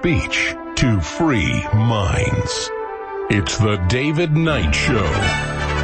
speech to free minds. It's the David Knight Show.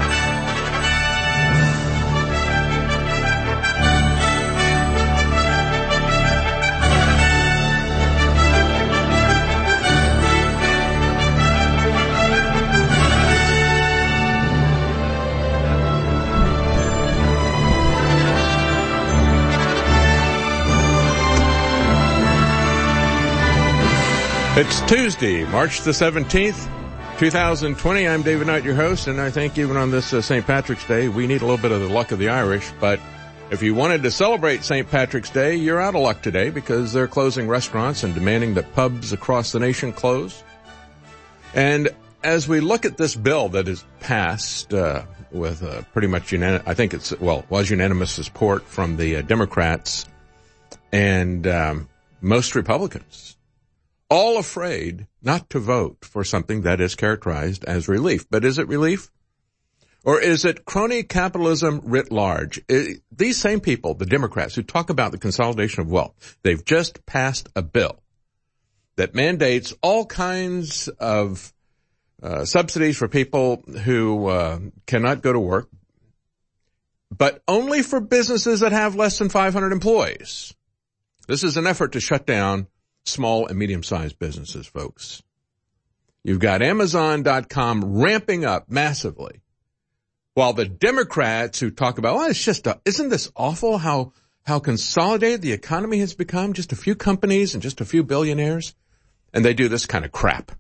It's Tuesday, March the 17th, 2020. I'm David Knight, your host, and I think even on this St. Patrick's Day, we need a little bit of the luck of the Irish. But if you wanted to celebrate St. Patrick's Day, you're out of luck today because they're closing restaurants and demanding that pubs across the nation close. And as we look at this bill that is passed with pretty much was unanimous support from the Democrats and most Republicans, all afraid not to vote for something that is characterized as relief. But is it relief? Or is it crony capitalism writ large? These same people, the Democrats, who talk about the consolidation of wealth, they've just passed a bill that mandates all kinds of subsidies for people who cannot go to work, but only for businesses that have less than 500 employees. This is an effort to shut down small and medium-sized businesses, folks. You've got Amazon.com ramping up massively, while the Democrats who talk about, isn't this awful how consolidated the economy has become? Just a few companies and just a few billionaires, and they do this kind of crap.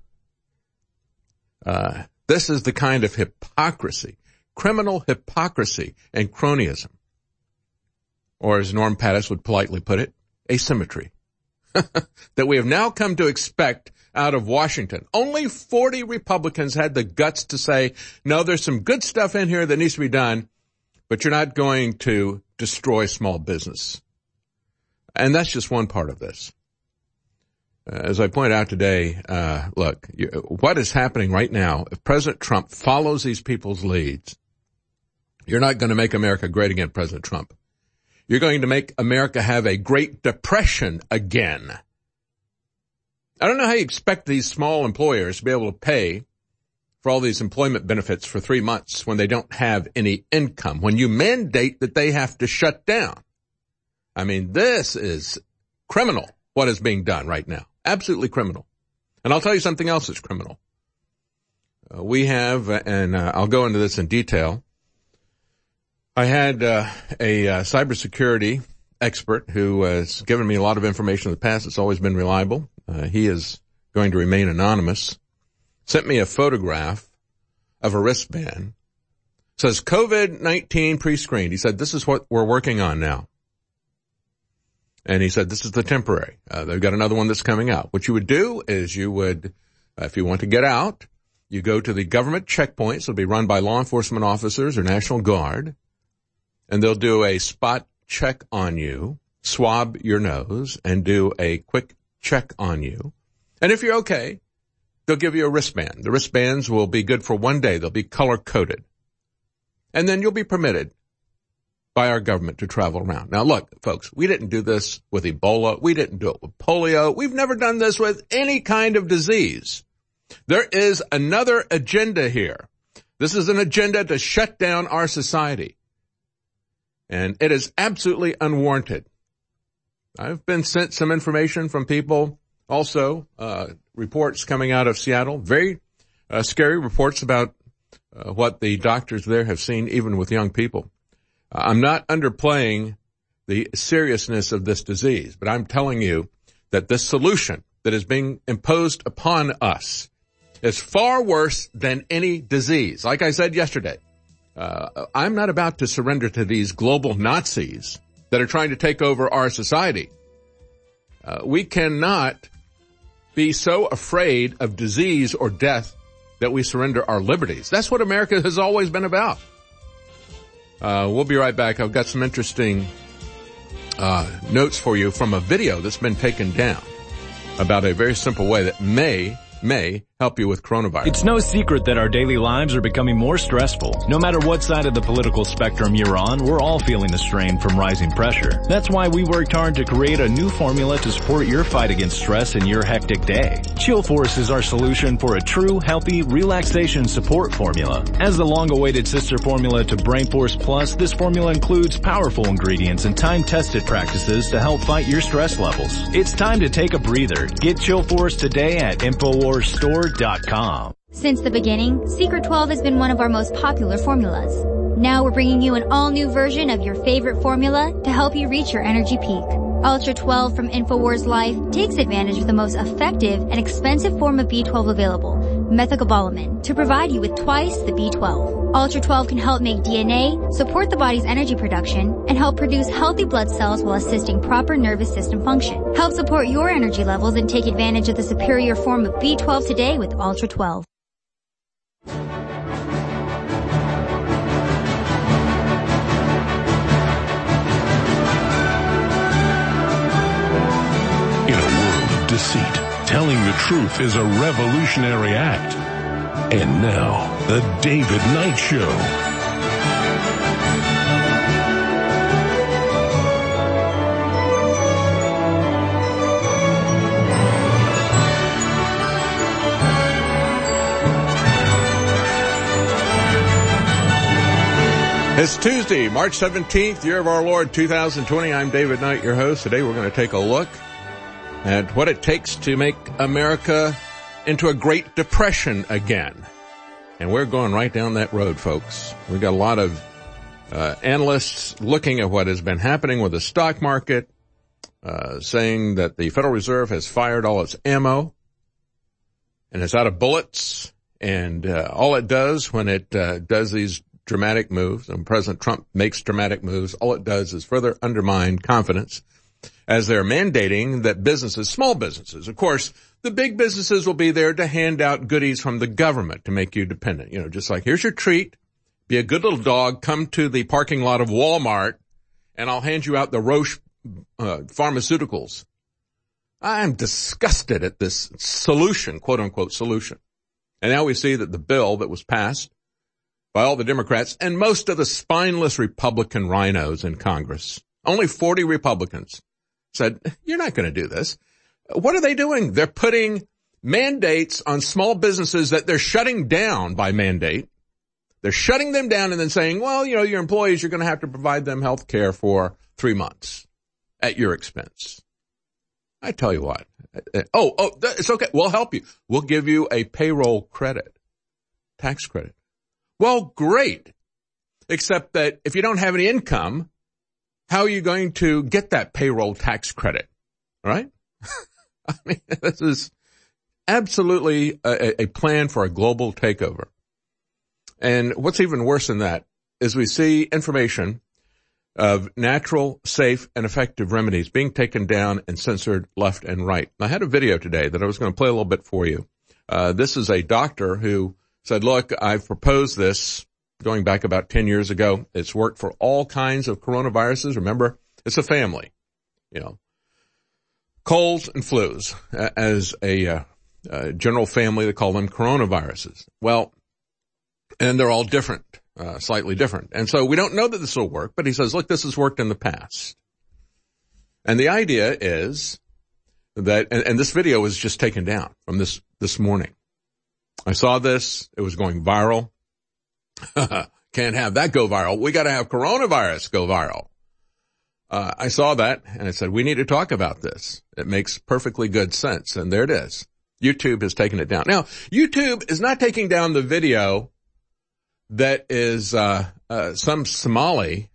This is the kind of hypocrisy, criminal hypocrisy and cronyism, or as Norm Pattis would politely put it, asymmetry, that we have now come to expect out of Washington. Only 40 Republicans had the guts to say, no, there's some good stuff in here that needs to be done, but you're not going to destroy small business. And that's just one part of this. As I pointed out today, look, what is happening right now, if President Trump follows these people's leads, you're not going to make America great again, President Trump. You're going to make America have a Great Depression again. I don't know how you expect these small employers to be able to pay for all these employment benefits for 3 months when they don't have any income, when you mandate that they have to shut down. I mean, this is criminal, what is being done right now. Absolutely criminal. And I'll tell you something else that's criminal. We have, and I'll go into this in detail, I had a cybersecurity expert who has given me a lot of information in the past. It's always been reliable. He is going to remain anonymous. Sent me a photograph of a wristband. Says COVID-19 pre-screened. He said, this is what we're working on now. And he said, this is the temporary. They've got another one that's coming out. What you would do is you would, if you want to get out, you go to the government checkpoints. It'll be run by law enforcement officers or National Guard. And they'll do a spot check on you, swab your nose, and do a quick check on you. And if you're okay, they'll give you a wristband. The wristbands will be good for 1 day. They'll be color-coded. And then you'll be permitted by our government to travel around. Now, look, folks, we didn't do this with Ebola. We didn't do it with polio. We've never done this with any kind of disease. There is another agenda here. This is an agenda to shut down our society. And it is absolutely unwarranted. I've been sent some information from people also, reports coming out of Seattle, very scary reports about what the doctors there have seen, even with young people. I'm not underplaying the seriousness of this disease, but I'm telling you that this solution that is being imposed upon us is far worse than any disease. Like I said yesterday, I'm not about to surrender to these global Nazis that are trying to take over our society. We cannot be so afraid of disease or death that we surrender our liberties. That's what America has always been about. We'll be right back. I've got some interesting notes for you from a video that's been taken down about a very simple way that may help help you with coronavirus. It's no secret that our daily lives are becoming more stressful. No matter what side of the political spectrum you're on, we're all feeling the strain from rising pressure. That's why we worked hard to create a new formula to support your fight against stress in your hectic day. Chill Force is our solution for a true, healthy, relaxation support formula. As the long-awaited sister formula to Brain Force Plus, this formula includes powerful ingredients and time-tested practices to help fight your stress levels. It's time to take a breather. Get Chill Force today at InfoWarsStore.com. Since the beginning, Secret 12 has been one of our most popular formulas. Now we're bringing you an all-new version of your favorite formula to help you reach your energy peak. Ultra 12 from InfoWars Life takes advantage of the most effective and expensive form of B12 available, methylcobalamin, to provide you with twice the B12. Ultra 12 can help make DNA, support the body's energy production, and help produce healthy blood cells while assisting proper nervous system function. Help support your energy levels and take advantage of the superior form of B12 today with Ultra 12. In a world of deceit, telling the truth is a revolutionary act. And now, The David Knight Show. It's Tuesday, March 17th, year of our Lord 2020. I'm David Knight, your host. Today we're going to take a look at what it takes to make America into a Great Depression again. And we're going right down that road, folks. We've got a lot of analysts looking at what has been happening with the stock market, saying that the Federal Reserve has fired all its ammo and it's out of bullets. And all it does when it does these dramatic moves, and President Trump makes dramatic moves, all it does is further undermine confidence as they're mandating that businesses, small businesses, of course, the big businesses will be there to hand out goodies from the government to make you dependent. You know, just like, here's your treat, be a good little dog, come to the parking lot of Walmart, and I'll hand you out the Roche pharmaceuticals. I'm disgusted at this solution, quote unquote solution. And now we see that the bill that was passed by all the Democrats and most of the spineless Republican rhinos in Congress, only 40 Republicans, said, you're not going to do this. What are they doing? They're putting mandates on small businesses that they're shutting down by mandate. They're shutting them down and then saying, well, you know, your employees, you're going to have to provide them health care for 3 months at your expense. I tell you what. It's okay. We'll help you. We'll give you a payroll credit, tax credit. Well, great. Except that if you don't have any income, how are you going to get that payroll tax credit? Right? I mean, this is absolutely a plan for a global takeover. And what's even worse than that is we see information of natural, safe, and effective remedies being taken down and censored left and right. I had a video today that I was going to play a little bit for you. This is a doctor who said, look, I've proposed this going back about 10 years ago. It's worked for all kinds of coronaviruses. Remember, it's a family, you know, colds and flus as a general family. They call them coronaviruses. Well, and they're all different, slightly different. And so we don't know that this will work, but he says, look, this has worked in the past. And the idea is that, and this video was just taken down from this morning. I saw this. It was going viral. Can't have that go viral. We got to have coronavirus go viral. I saw that and I said, we need to talk about this. It makes perfectly good sense. And there it is. YouTube has taken it down. Now, YouTube is not taking down the video that is some Somali,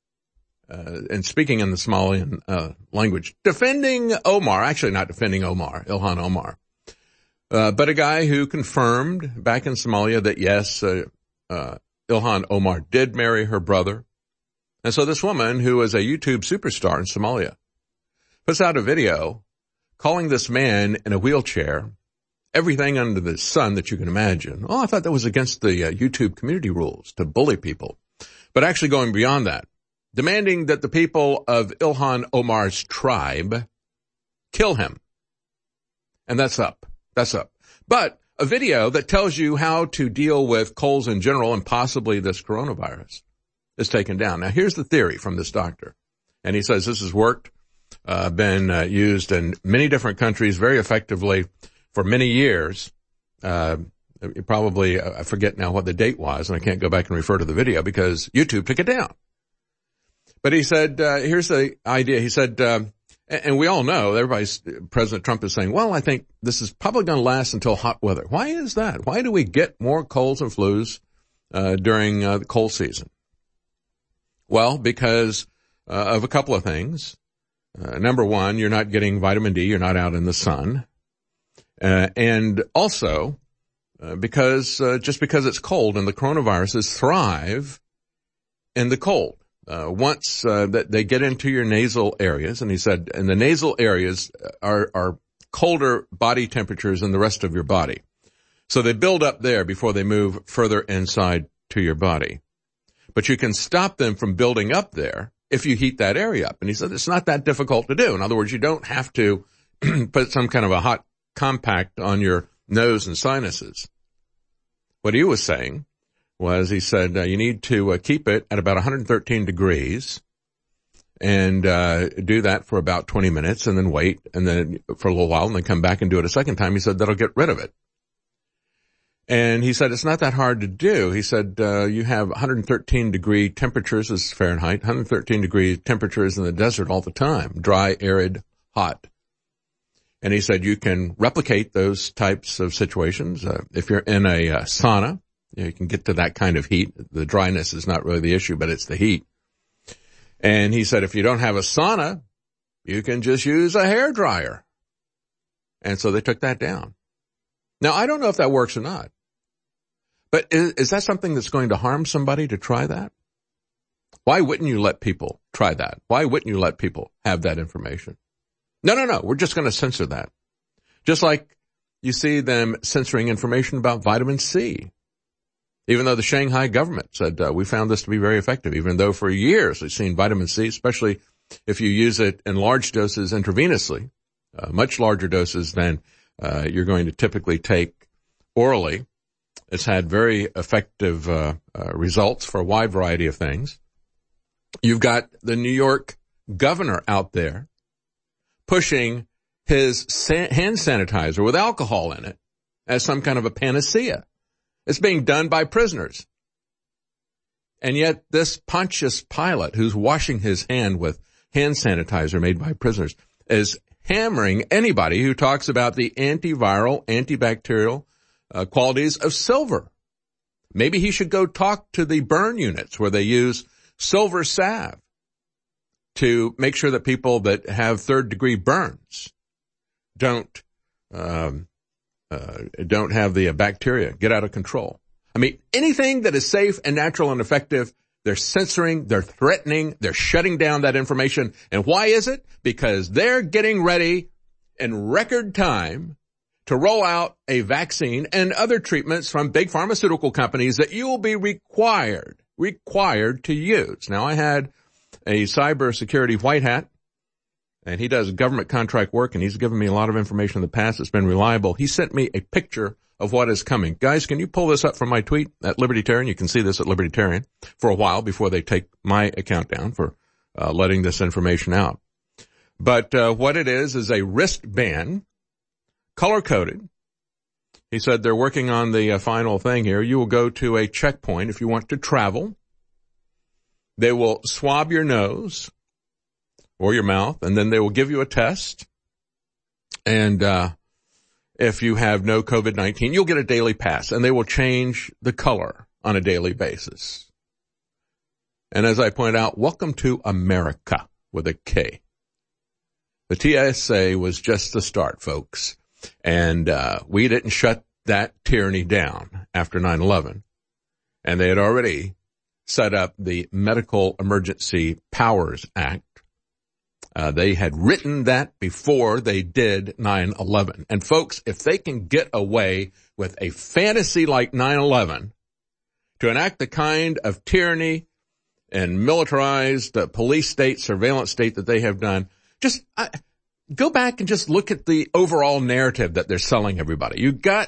and speaking in the Somalian language, defending Omar, actually not defending Omar, Ilhan Omar, but a guy who confirmed back in Somalia that yes, Ilhan Omar did marry her brother. And so this woman, who is a YouTube superstar in Somalia, puts out a video calling this man in a wheelchair everything under the sun that you can imagine. Oh, I thought that was against the YouTube community rules to bully people. But actually going beyond that, demanding that the people of Ilhan Omar's tribe kill him. And that's up. That's up. But a video that tells you how to deal with colds in general and possibly this coronavirus is taken down. Now, here's the theory from this doctor. And he says this has worked, been used in many different countries very effectively for many years. Probably, I forget now what the date was, and I can't go back and refer to the video because YouTube took it down. But he said, here's the idea. He said, and we all know, President Trump is saying, well, I think this is probably going to last until hot weather. Why is that? Why do we get more colds and flus during the cold season? Well, because of a couple of things. Number one, you're not getting vitamin D. You're not out in the sun. And also, because it's cold and the coronaviruses thrive in the cold. Once that they get into your nasal areas, and he said, and the nasal areas are colder body temperatures than the rest of your body. So they build up there before they move further inside to your body. But you can stop them from building up there if you heat that area up. And he said it's not that difficult to do. In other words, you don't have to put some kind of a hot compact on your nose and sinuses. What he was saying was, he said, you need to keep it at about 113 degrees and do that for about 20 minutes and then wait and then for a little while and then come back and do it a second time. He said that'll get rid of it. And he said it's not that hard to do. He said you have 113 degree temperatures, this is Fahrenheit, 113 degree temperatures in the desert all the time, dry, arid, hot. And he said you can replicate those types of situations. If you're in a sauna, you can get to that kind of heat. The dryness is not really the issue, but it's the heat. And he said if you don't have a sauna, you can just use a hairdryer. And so they took that down. Now, I don't know if that works or not. But is that something that's going to harm somebody to try that? Why wouldn't you let people try that? Why wouldn't you let people have that information? No. We're just going to censor that. Just like you see them censoring information about vitamin C. Even though the Shanghai government said, we found this to be very effective, even though for years we've seen vitamin C, especially if you use it in large doses intravenously, much larger doses than you're going to typically take orally. It's had very effective results for a wide variety of things. You've got the New York governor out there pushing his hand sanitizer with alcohol in it as some kind of a panacea. It's being done by prisoners. And yet this Pontius Pilate, who's washing his hand with hand sanitizer made by prisoners, is hammering anybody who talks about the antiviral, antibacterial qualities of silver. Maybe he should go talk to the burn units where they use silver salve to make sure that people that have third-degree burns don't have the bacteria get out of control. I mean, anything that is safe and natural and effective, they're censoring, they're threatening, they're shutting down that information. And why is it? Because they're getting ready in record time to roll out a vaccine and other treatments from big pharmaceutical companies that you will be required to use. Now, I had a cybersecurity white hat, and he does government contract work, and he's given me a lot of information in the past that's been reliable. He sent me a picture of what is coming. Guys, can you pull this up from my tweet at Libertarian? You can see this at Libertarian for a while before they take my account down for letting this information out. But what it is a wristband, color-coded. He said they're working on the final thing here. You will go to a checkpoint if you want to travel. They will swab your nose or your mouth, and then they will give you a test. And if you have no COVID-19, you'll get a daily pass, and they will change the color on a daily basis. And as I pointed out, welcome to America with a K. The TSA was just the start, folks. And we didn't shut that tyranny down after 9/11. And they had already set up the Medical Emergency Powers Act. They had written that before they did 9/11. And folks, if they can get away with a fantasy like 9/11 to enact the kind of tyranny and militarized police state, surveillance state that they have done, just go back and just look at the overall narrative that they're selling everybody. You've got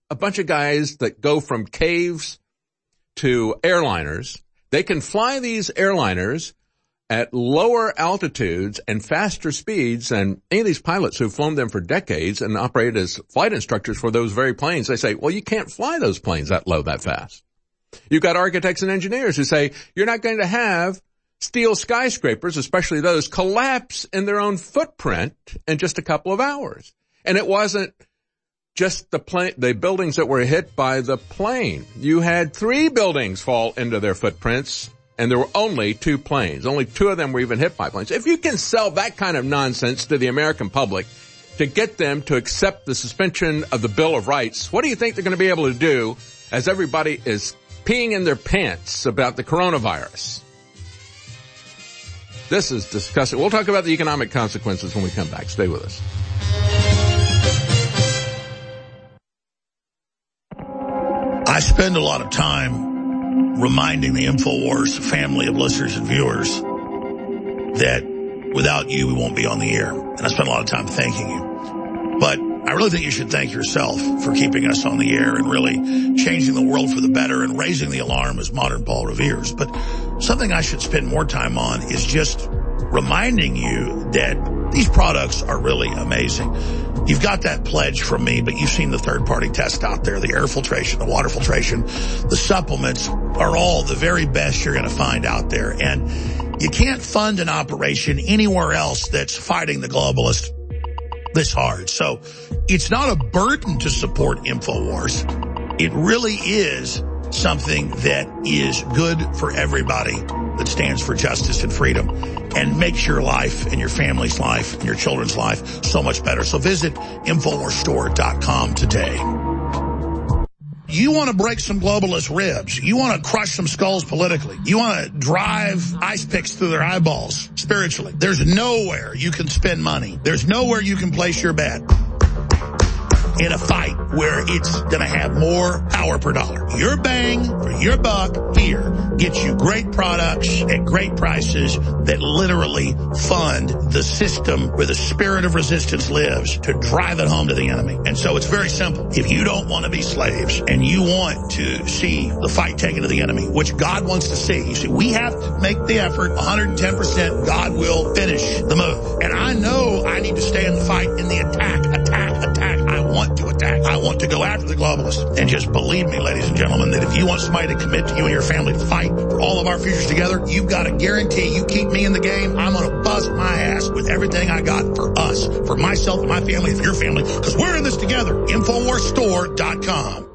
a bunch of guys that go from caves to airliners. They can fly these airliners at lower altitudes and faster speeds than any of these pilots who've flown them for decades and operated as flight instructors for those very planes. They say, well, you can't fly those planes that low, that fast. You've got architects and engineers who say you're not going to have steel skyscrapers, especially those, collapse in their own footprint in just a couple of hours. And it wasn't just the buildings that were hit by the plane. You had 3 buildings fall into their footprints, and there were only 2 planes. Only 2 of them were even hit by planes. If you can sell that kind of nonsense to the American public to get them to accept the suspension of the Bill of Rights, what do you think they're going to be able to do as everybody is peeing in their pants about the coronavirus? This is disgusting. We'll talk about the economic consequences when we come back. Stay with us. I spend a lot of time reminding the InfoWars family of listeners and viewers that without you, we won't be on the air. And I spend a lot of time thanking you. But I really think you should thank yourself for keeping us on the air and really changing the world for the better and raising the alarm as modern Paul Revere's. But something I should spend more time on is just reminding you that these products are really amazing. You've got that pledge from me, but you've seen the third-party tests out there, the air filtration, the water filtration, the supplements are all the very best you're going to find out there. And you can't fund an operation anywhere else that's fighting the globalists this hard. So it's not a burden to support InfoWars. It really is something that is good for everybody that stands for justice and freedom and makes your life and your family's life and your children's life so much better. So visit InfoWarsStore.com today. You want to break some globalist ribs. You want to crush some skulls politically. You want to drive ice picks through their eyeballs spiritually. There's nowhere you can spend money. There's nowhere you can place your bet in a fight where it's going to have more power per dollar. Your bang for your buck here gets you great products at great prices that literally fund the system where the spirit of resistance lives to drive it home to the enemy. And so it's very simple. If you don't want to be slaves and you want to see the fight taken to the enemy, which God wants to see, you see, we have to make the effort 110%. God will finish the move. And I know I need to stay in the fight, in the attack. I want to attack. I want to go after the globalists. And just believe me, ladies and gentlemen, that if you want somebody to commit to you and your family to fight for all of our futures together, you've got to guarantee you keep me in the game. I'm going to bust my ass with everything I got for us, for myself and my family, and for your family, because we're in this together. InfoWarsStore.com.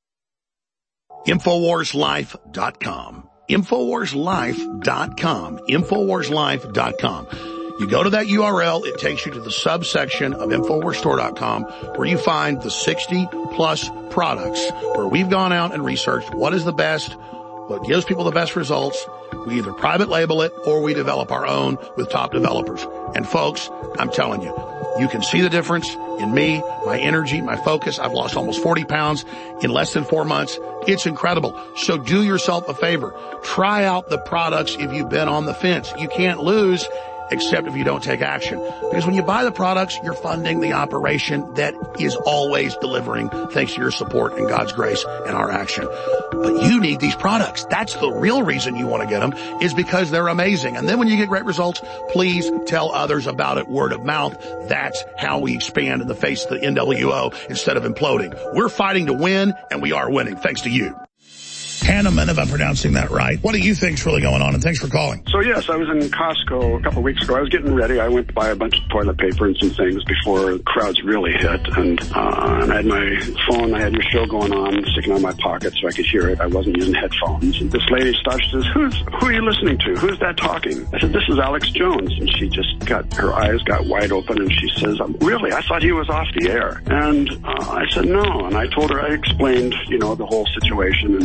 InfoWarsLife.com. InfoWarsLife.com. InfoWarsLife.com. You go to that URL, it takes you to the subsection of InfoWarsStore.com where you find the 60-plus products where we've gone out and researched what is the best, what gives people the best results. We either private label it or we develop our own with top developers. And folks, I'm telling you, you can see the difference in me, my energy, my focus. I've lost almost 40 pounds in less than 4 months. It's incredible. So do yourself a favor. Try out the products if you've been on the fence. You can't lose except if you don't take action. Because when you buy the products, you're funding the operation that is always delivering thanks to your support and God's grace and our action. But you need these products. That's the real reason you want to get them, is because they're amazing. And then when you get great results, please tell others about it, word of mouth. That's how we expand in the face of the NWO instead of imploding. We're fighting to win, and we are winning thanks to you. Hanneman, if I'm pronouncing that right. What do you think's really going on? And thanks for calling. So, yes, I was in Costco a couple of weeks ago. I was getting ready. I went to buy a bunch of toilet paper and some things before the crowds really hit. And I had my phone. I had your show going on, sticking on my pocket so I could hear it. I wasn't using headphones. And this lady stopped. She says, who are you listening to? Who's that talking? I said, this is Alex Jones. And she just her eyes got wide open, and she says, really? I thought he was off the air. And I said, no. And I told her, I explained, the whole situation and told her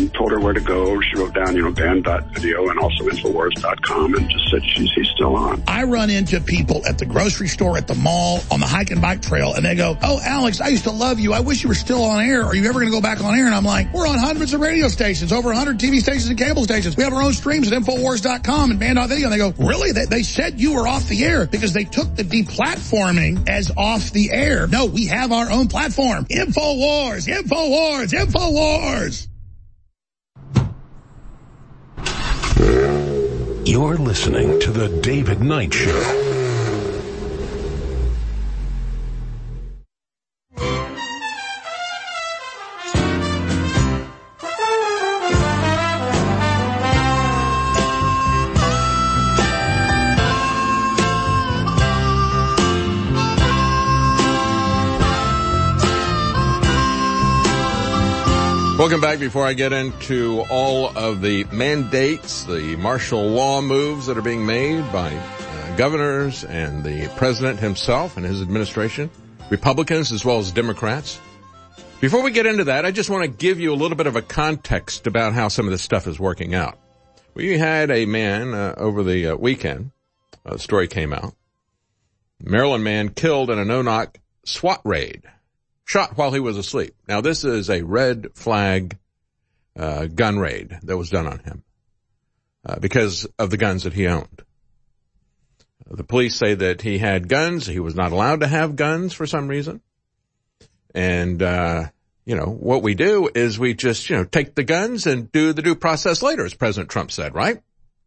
where to go. She wrote down, band.video and also Infowars.com, and just said he's still on. I run into people at the grocery store, at the mall, on the hike and bike trail, and they go, "Oh, Alex, I used to love you. I wish you were still on air. Are you ever going to go back on air?" And I'm like, we're on hundreds of radio stations, over 100 TV stations and cable stations. We have our own streams at Infowars.com and band.video. And they go, really? They said you were off the air because they took the deplatforming as off the air. No, we have our own platform. Infowars, Infowars, Infowars. You're listening to The David Knight Show. Welcome back. Before I get into all of the mandates, the martial law moves that are being made by governors and the president himself and his administration, Republicans as well as Democrats. Before we get into that, I just want to give you a little bit of a context about how some of this stuff is working out. We had a man over the weekend, a story came out, Maryland man killed in a no-knock SWAT raid. Shot while he was asleep. Now, this is a red flag gun raid that was done on him because of the guns that he owned. The police say that he had guns. He was not allowed to have guns for some reason. And, what we do is we just, take the guns and do the due process later, as President Trump said, right?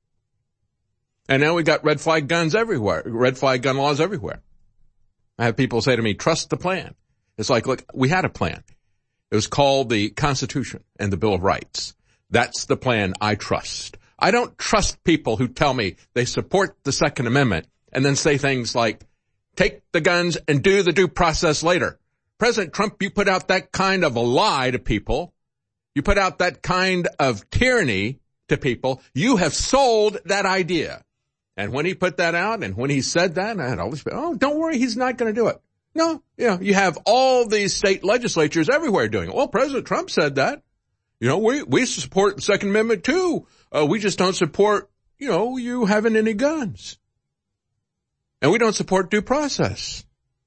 And now we got red flag guns everywhere, red flag gun laws everywhere. I have people say to me, trust the plan. It's like, look, we had a plan. It was called the Constitution and the Bill of Rights. That's the plan I trust. I don't trust people who tell me they support the Second Amendment and then say things like, take the guns and do the due process later. President Trump, you put out that kind of a lie to people. You put out that kind of tyranny to people. You have sold that idea. And when he put that out and when he said that, I'd always be, oh, don't worry, he's not going to do it. No, you have all these state legislatures everywhere doing it. Well, President Trump said that. We support the Second Amendment too. We just don't support, you having any guns. And we don't support due process.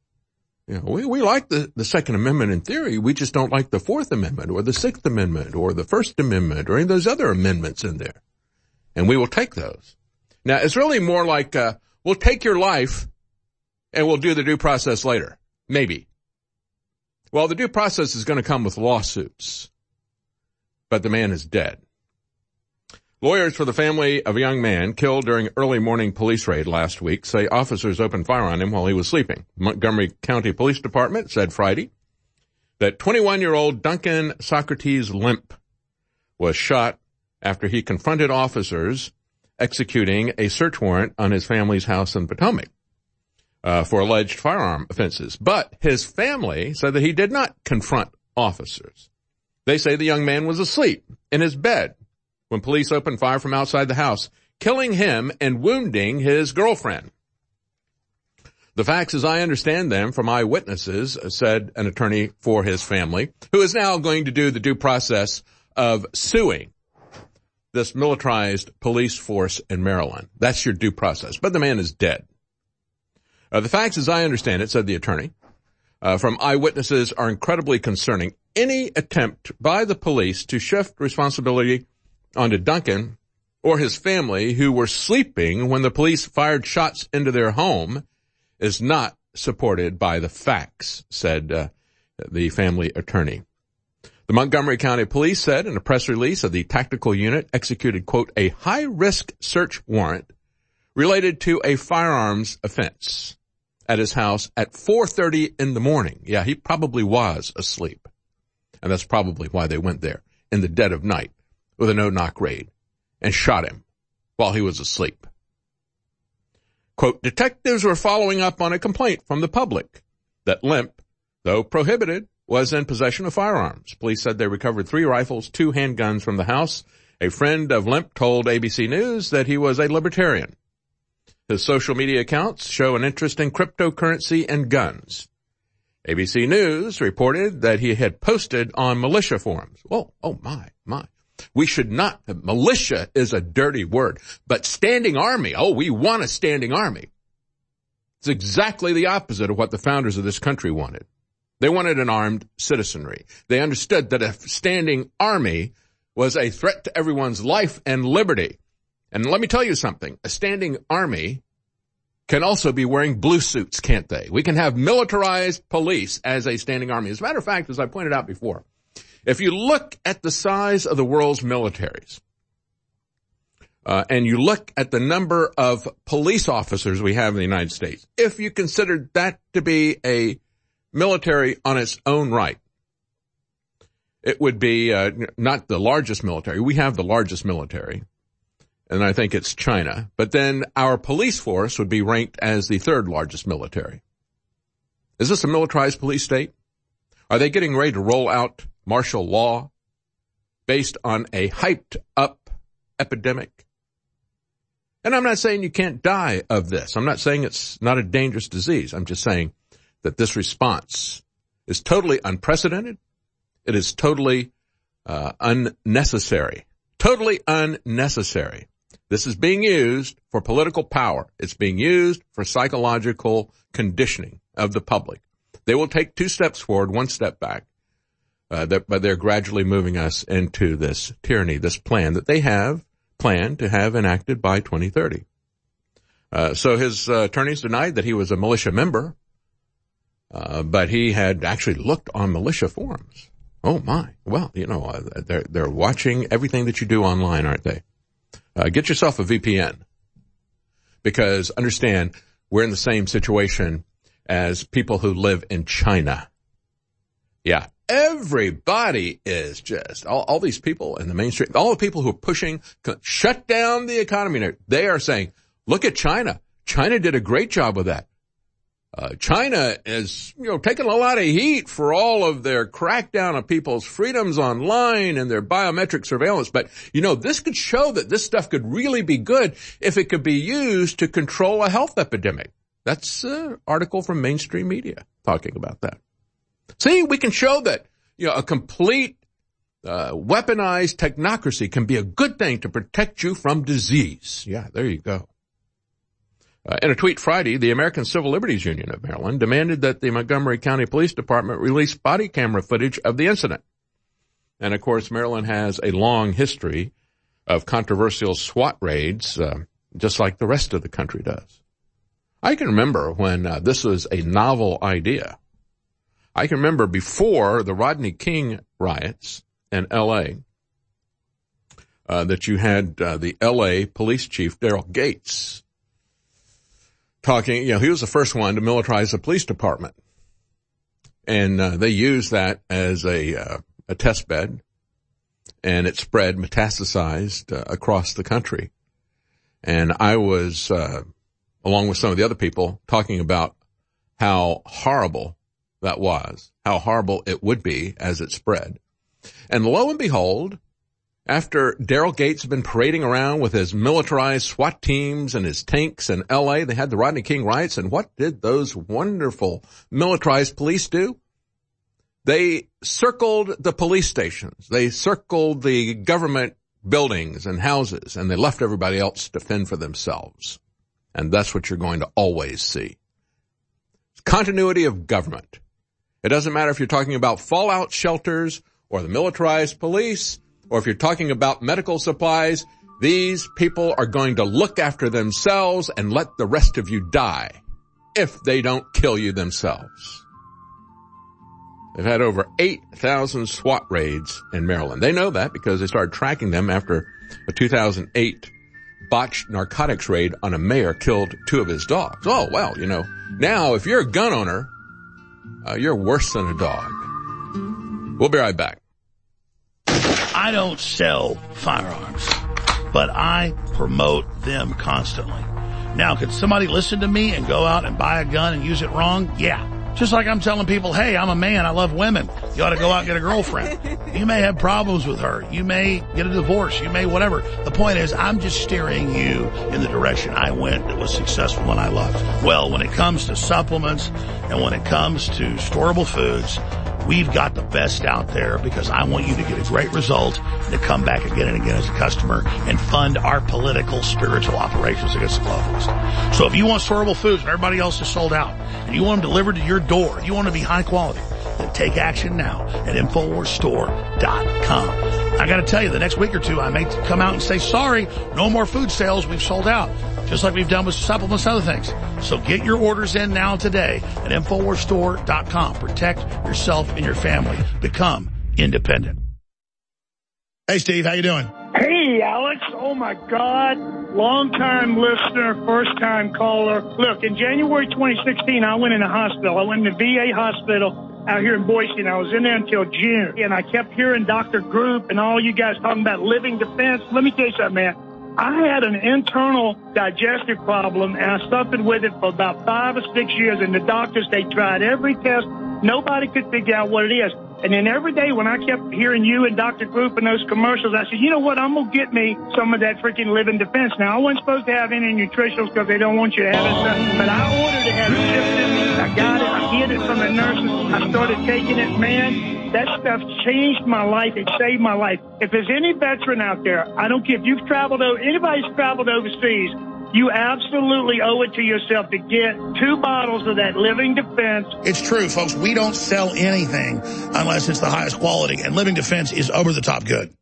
We like the Second Amendment in theory. We just don't like the Fourth Amendment or the Sixth Amendment or the First Amendment or any of those other amendments in there. And we will take those. Now, it's really more like, we'll take your life and we'll do the due process later. Maybe. Well, the due process is going to come with lawsuits. But the man is dead. Lawyers for the family of a young man killed during early morning police raid last week say officers opened fire on him while he was sleeping. Montgomery County Police Department said Friday that 21-year-old Duncan Socrates Lemp was shot after he confronted officers executing a search warrant on his family's house in Potomac. For alleged firearm offenses. But his family said that he did not confront officers. They say the young man was asleep in his bed when police opened fire from outside the house, killing him and wounding his girlfriend. The facts, as I understand them from eyewitnesses, said an attorney for his family, who is now going to do the due process of suing this militarized police force in Maryland. That's your due process. But the man is dead. The facts, as I understand it, said the attorney, from eyewitnesses are incredibly concerning. Any attempt by the police to shift responsibility onto Duncan or his family, who were sleeping when the police fired shots into their home, is not supported by the facts, said the family attorney. The Montgomery County Police said in a press release that the tactical unit executed, quote, a high-risk search warrant related to a firearms offense at his house at 4:30 in the morning. Yeah, he probably was asleep. And that's probably why they went there in the dead of night with a no-knock raid and shot him while he was asleep. Quote, detectives were following up on a complaint from the public that Lemp, though prohibited, was in possession of firearms. Police said they recovered 3 rifles, 2 handguns from the house. A friend of Lemp told ABC News that he was a libertarian. His social media accounts show an interest in cryptocurrency and guns. ABC News reported that he had posted on militia forums. Oh my. We should not. Militia is a dirty word. But standing army, we want a standing army. It's exactly the opposite of what the founders of this country wanted. They wanted an armed citizenry. They understood that a standing army was a threat to everyone's life and liberty. And let me tell you something. A standing army can also be wearing blue suits, can't they? We can have militarized police as a standing army. As a matter of fact, as I pointed out before, if you look at the size of the world's militaries, and you look at the number of police officers we have in the United States, if you considered that to be a military on its own right, it would be not the largest military. We have the largest military, and I think it's China. But then our police force would be ranked as the third largest military. Is this a militarized police state? Are they getting ready to roll out martial law based on a hyped-up epidemic? And I'm not saying you can't die of this. I'm not saying it's not a dangerous disease. I'm just saying that this response is totally unprecedented. It is totally unnecessary. Totally unnecessary. This is being used for political power. It's being used for psychological conditioning of the public. They will take 2 steps forward, 1 step back. But they're gradually moving us into this tyranny, this plan that they have planned to have enacted by 2030. So his attorneys denied that he was a militia member, but he had actually looked on militia forums. Oh my! Well, they're watching everything that you do online, aren't they? Get yourself a VPN, because understand we're in the same situation as people who live in China. Yeah. Everybody is just, all these people in the mainstream, all the people who are pushing, shut down the economy, they are saying, look at China. China did a great job with that. China is, taking a lot of heat for all of their crackdown of people's freedoms online and their biometric surveillance. But, this could show that this stuff could really be good if it could be used to control a health epidemic. That's an article from mainstream media talking about that. See, we can show that, a complete, weaponized technocracy can be a good thing to protect you from disease. Yeah, there you go. In a tweet Friday, the American Civil Liberties Union of Maryland demanded that the Montgomery County Police Department release body camera footage of the incident. And of course, Maryland has a long history of controversial SWAT raids, just like the rest of the country does. I can remember when this was a novel idea. I can remember before the Rodney King riots in L.A., that you had the L.A. police chief, Daryl Gates, talking, he was the first one to militarize the police department. And they used that as a test bed, and it spread, metastasized across the country. And I was, along with some of the other people, talking about how horrible that was, how horrible it would be as it spread. And lo and behold, after Daryl Gates had been parading around with his militarized SWAT teams and his tanks in L.A., they had the Rodney King riots, and what did those wonderful militarized police do? They circled the police stations. They circled the government buildings and houses, and they left everybody else to fend for themselves. And that's what you're going to always see. Continuity of government. It doesn't matter if you're talking about fallout shelters or the militarized police, or if you're talking about medical supplies. These people are going to look after themselves and let the rest of you die if they don't kill you themselves. They've had over 8,000 SWAT raids in Maryland. They know that because they started tracking them after a 2008 botched narcotics raid on a mayor killed 2 of his dogs. Oh, well, now if you're a gun owner, you're worse than a dog. We'll be right back. I don't sell firearms, but I promote them constantly. Now, could somebody listen to me and go out and buy a gun and use it wrong? Yeah. Just like I'm telling people, hey, I'm a man, I love women. You ought to go out and get a girlfriend. You may have problems with her. You may get a divorce. You may whatever. The point is, I'm just steering you in the direction I went that was successful and I loved. Well, when it comes to supplements and when it comes to storable foods, We've got the best out there because I want you to get a great result and to come back again and again as a customer and fund our political, spiritual operations against the globalists. So if you want storable foods and everybody else is sold out and you want them delivered to your door, you want to be high quality, then take action now at InfoWarsStore.com. I got to tell you, the next week or two, I may come out and say, sorry, no more food sales. We've sold out, just like we've done with supplements and other things. So get your orders in now today at InfoWarsStore.com. Protect yourself and your family. Become independent. Hey, Steve, how you doing? Hey, Alex. Oh, my God. Long-time listener, first-time caller. Look, in January 2016, I went in a hospital. I went in the VA hospital out here in Boise, and I was in there until June. And I kept hearing Dr. Group and all you guys talking about living defense. Let me tell you something, man. I had an internal digestive problem, and I suffered with it for about 5 or 6 years. And the doctors, they tried every test. Nobody could figure out what it is. And then every day when I kept hearing you and Dr. Group and those commercials, I said, you know what, I'm going to get me some of that freaking Living Defense. Now, I wasn't supposed to have any nutritionals because they don't want you to have it, but I ordered to have it shipped to me. I got it. I hid it from the nurses. I started taking it. Man, that stuff changed my life. It saved my life. If there's any veteran out there, I don't care if you've traveled over, anybody's traveled overseas, you absolutely owe it to yourself to get 2 bottles of that Living Defense. It's true, folks. We don't sell anything unless it's the highest quality, and Living Defense is over the top good.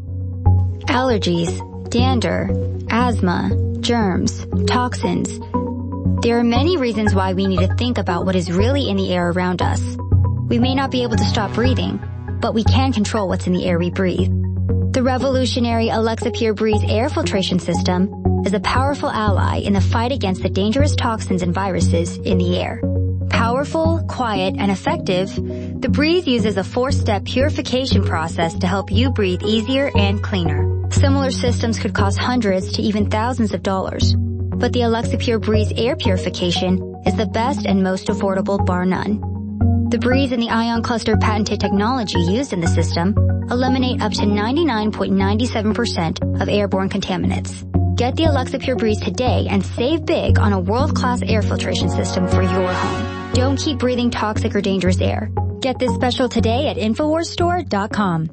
Allergies, dander, asthma, germs, toxins. There are many reasons why we need to think about what is really in the air around us. We may not be able to stop breathing, but we can control what's in the air we breathe. The revolutionary Alexa Pure Breeze air filtration system is a powerful ally in the fight against the dangerous toxins and viruses in the air. Powerful, quiet, and effective, the Breeze uses a 4-step purification process to help you breathe easier and cleaner. Similar systems could cost hundreds to even thousands of dollars, but the Alexa Pure Breeze air purification is the best and most affordable, bar none. The Breeze and the Ion Cluster patented technology used in the system eliminate up to 99.97% of airborne contaminants. Get the Alexa Pure Breeze today and save big on a world-class air filtration system for your home. Don't keep breathing toxic or dangerous air. Get this special today at InfoWarsStore.com.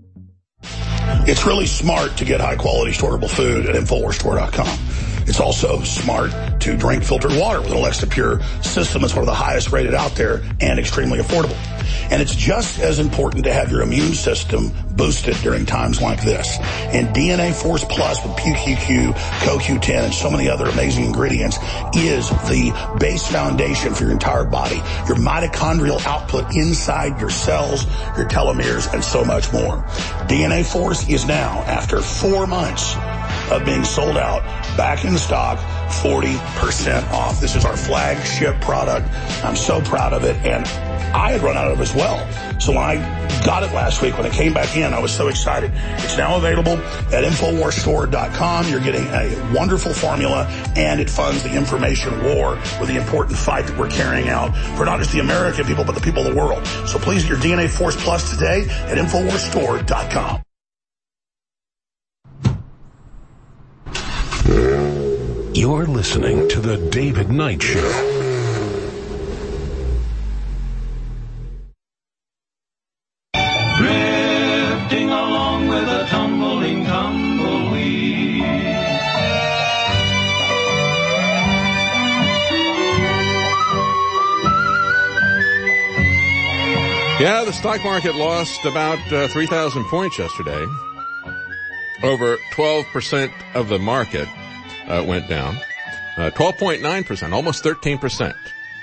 It's really smart to get high-quality storable food at InfoWarsStore.com. It's also smart to drink filtered water with an Alexa Pure system that's one of the highest rated out there and extremely affordable. And it's just as important to have your immune system boosted during times like this. And DNA Force Plus with PQQ, CoQ10, and so many other amazing ingredients is the base foundation for your entire body, your mitochondrial output inside your cells, your telomeres, and so much more. DNA Force is now, after 4 months of being sold out, back in stock, 40% off. This is our flagship product. I'm so proud of it, and I had run out of it as well. So when I got it last week, when it came back in, I was so excited. It's now available at InfoWarsStore.com. You're getting a wonderful formula, and it funds the information war with the important fight that we're carrying out for not just the American people, but the people of the world. So please get your DNA Force Plus today at InfoWarsStore.com. You're listening to The David Knight Show. Drifting along with a tumbling tumbleweed. Yeah, the stock market lost about 3,000 points yesterday. Over 12% of the market went down. 12.9%, almost 13%.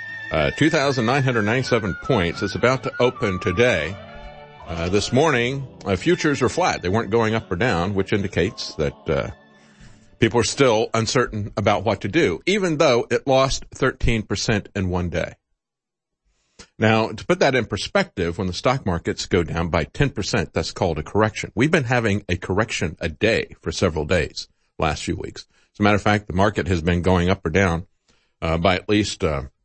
2,997 points. It's about to open today. This morning, futures were flat. They weren't going up or down, which indicates that people are still uncertain about what to do, even though it lost 13% in one day. Now, to put that in perspective, when the stock markets go down by 10%, that's called a correction. We've been having a correction a day for several days, last few weeks. As a matter of fact, the market has been going up or down by at least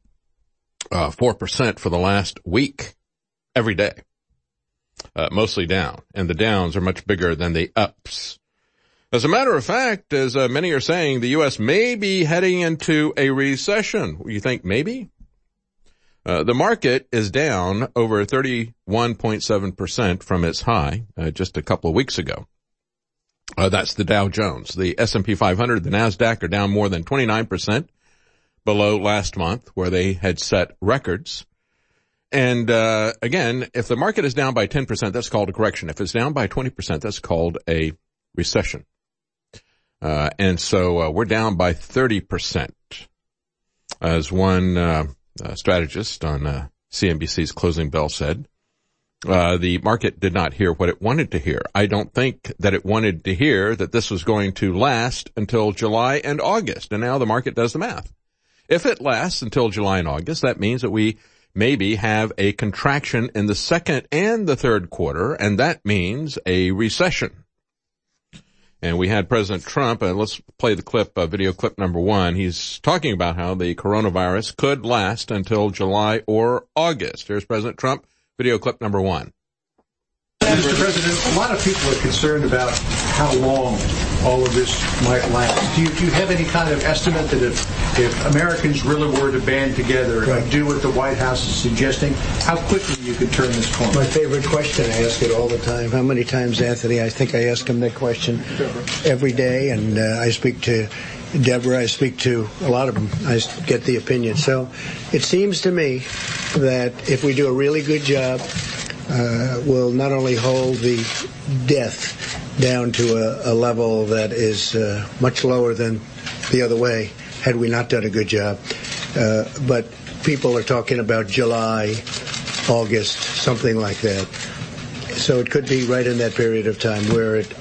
4% for the last week, every day. Mostly down, and the downs are much bigger than the ups. As a matter of fact, as many are saying, the U.S. may be heading into a recession. You think maybe? The market is down over 31.7% from its high just a couple of weeks ago. That's the Dow Jones. The S&P 500, the NASDAQ are down more than 29% below last month, where they had set records. And again, if the market is down by 10%, that's called a correction. If it's down by 20%, that's called a recession. And so we're down by 30%. As one strategist on CNBC's Closing Bell said, the market did not hear what it wanted to hear. I don't think that it wanted to hear that this was going to last until July and August. And now the market does the math. If it lasts until July and August, that means that we maybe have a contraction in the second and the third quarter, and that means a recession. And we had President Trump, let's play the clip, video clip number 1. He's talking about how the coronavirus could last until July or August. Here's President Trump, video clip number 1. Mr. President, a lot of people are concerned about how long all of this might last. Do you have any kind of estimate that if Americans really were to band together and do what the White House is suggesting, how quickly you could turn this corner? My favorite question, I ask it all the time. How many times, Anthony? I think I ask him that question every day, and I speak to Deborah, I speak to a lot of them. I get the opinion. So it seems to me that if we do a really good job, we'll not only hold the death down to a level that is much lower than the other way, had we not done a good job. But people are talking about July, August, something like that. So it could be right in that period of time where it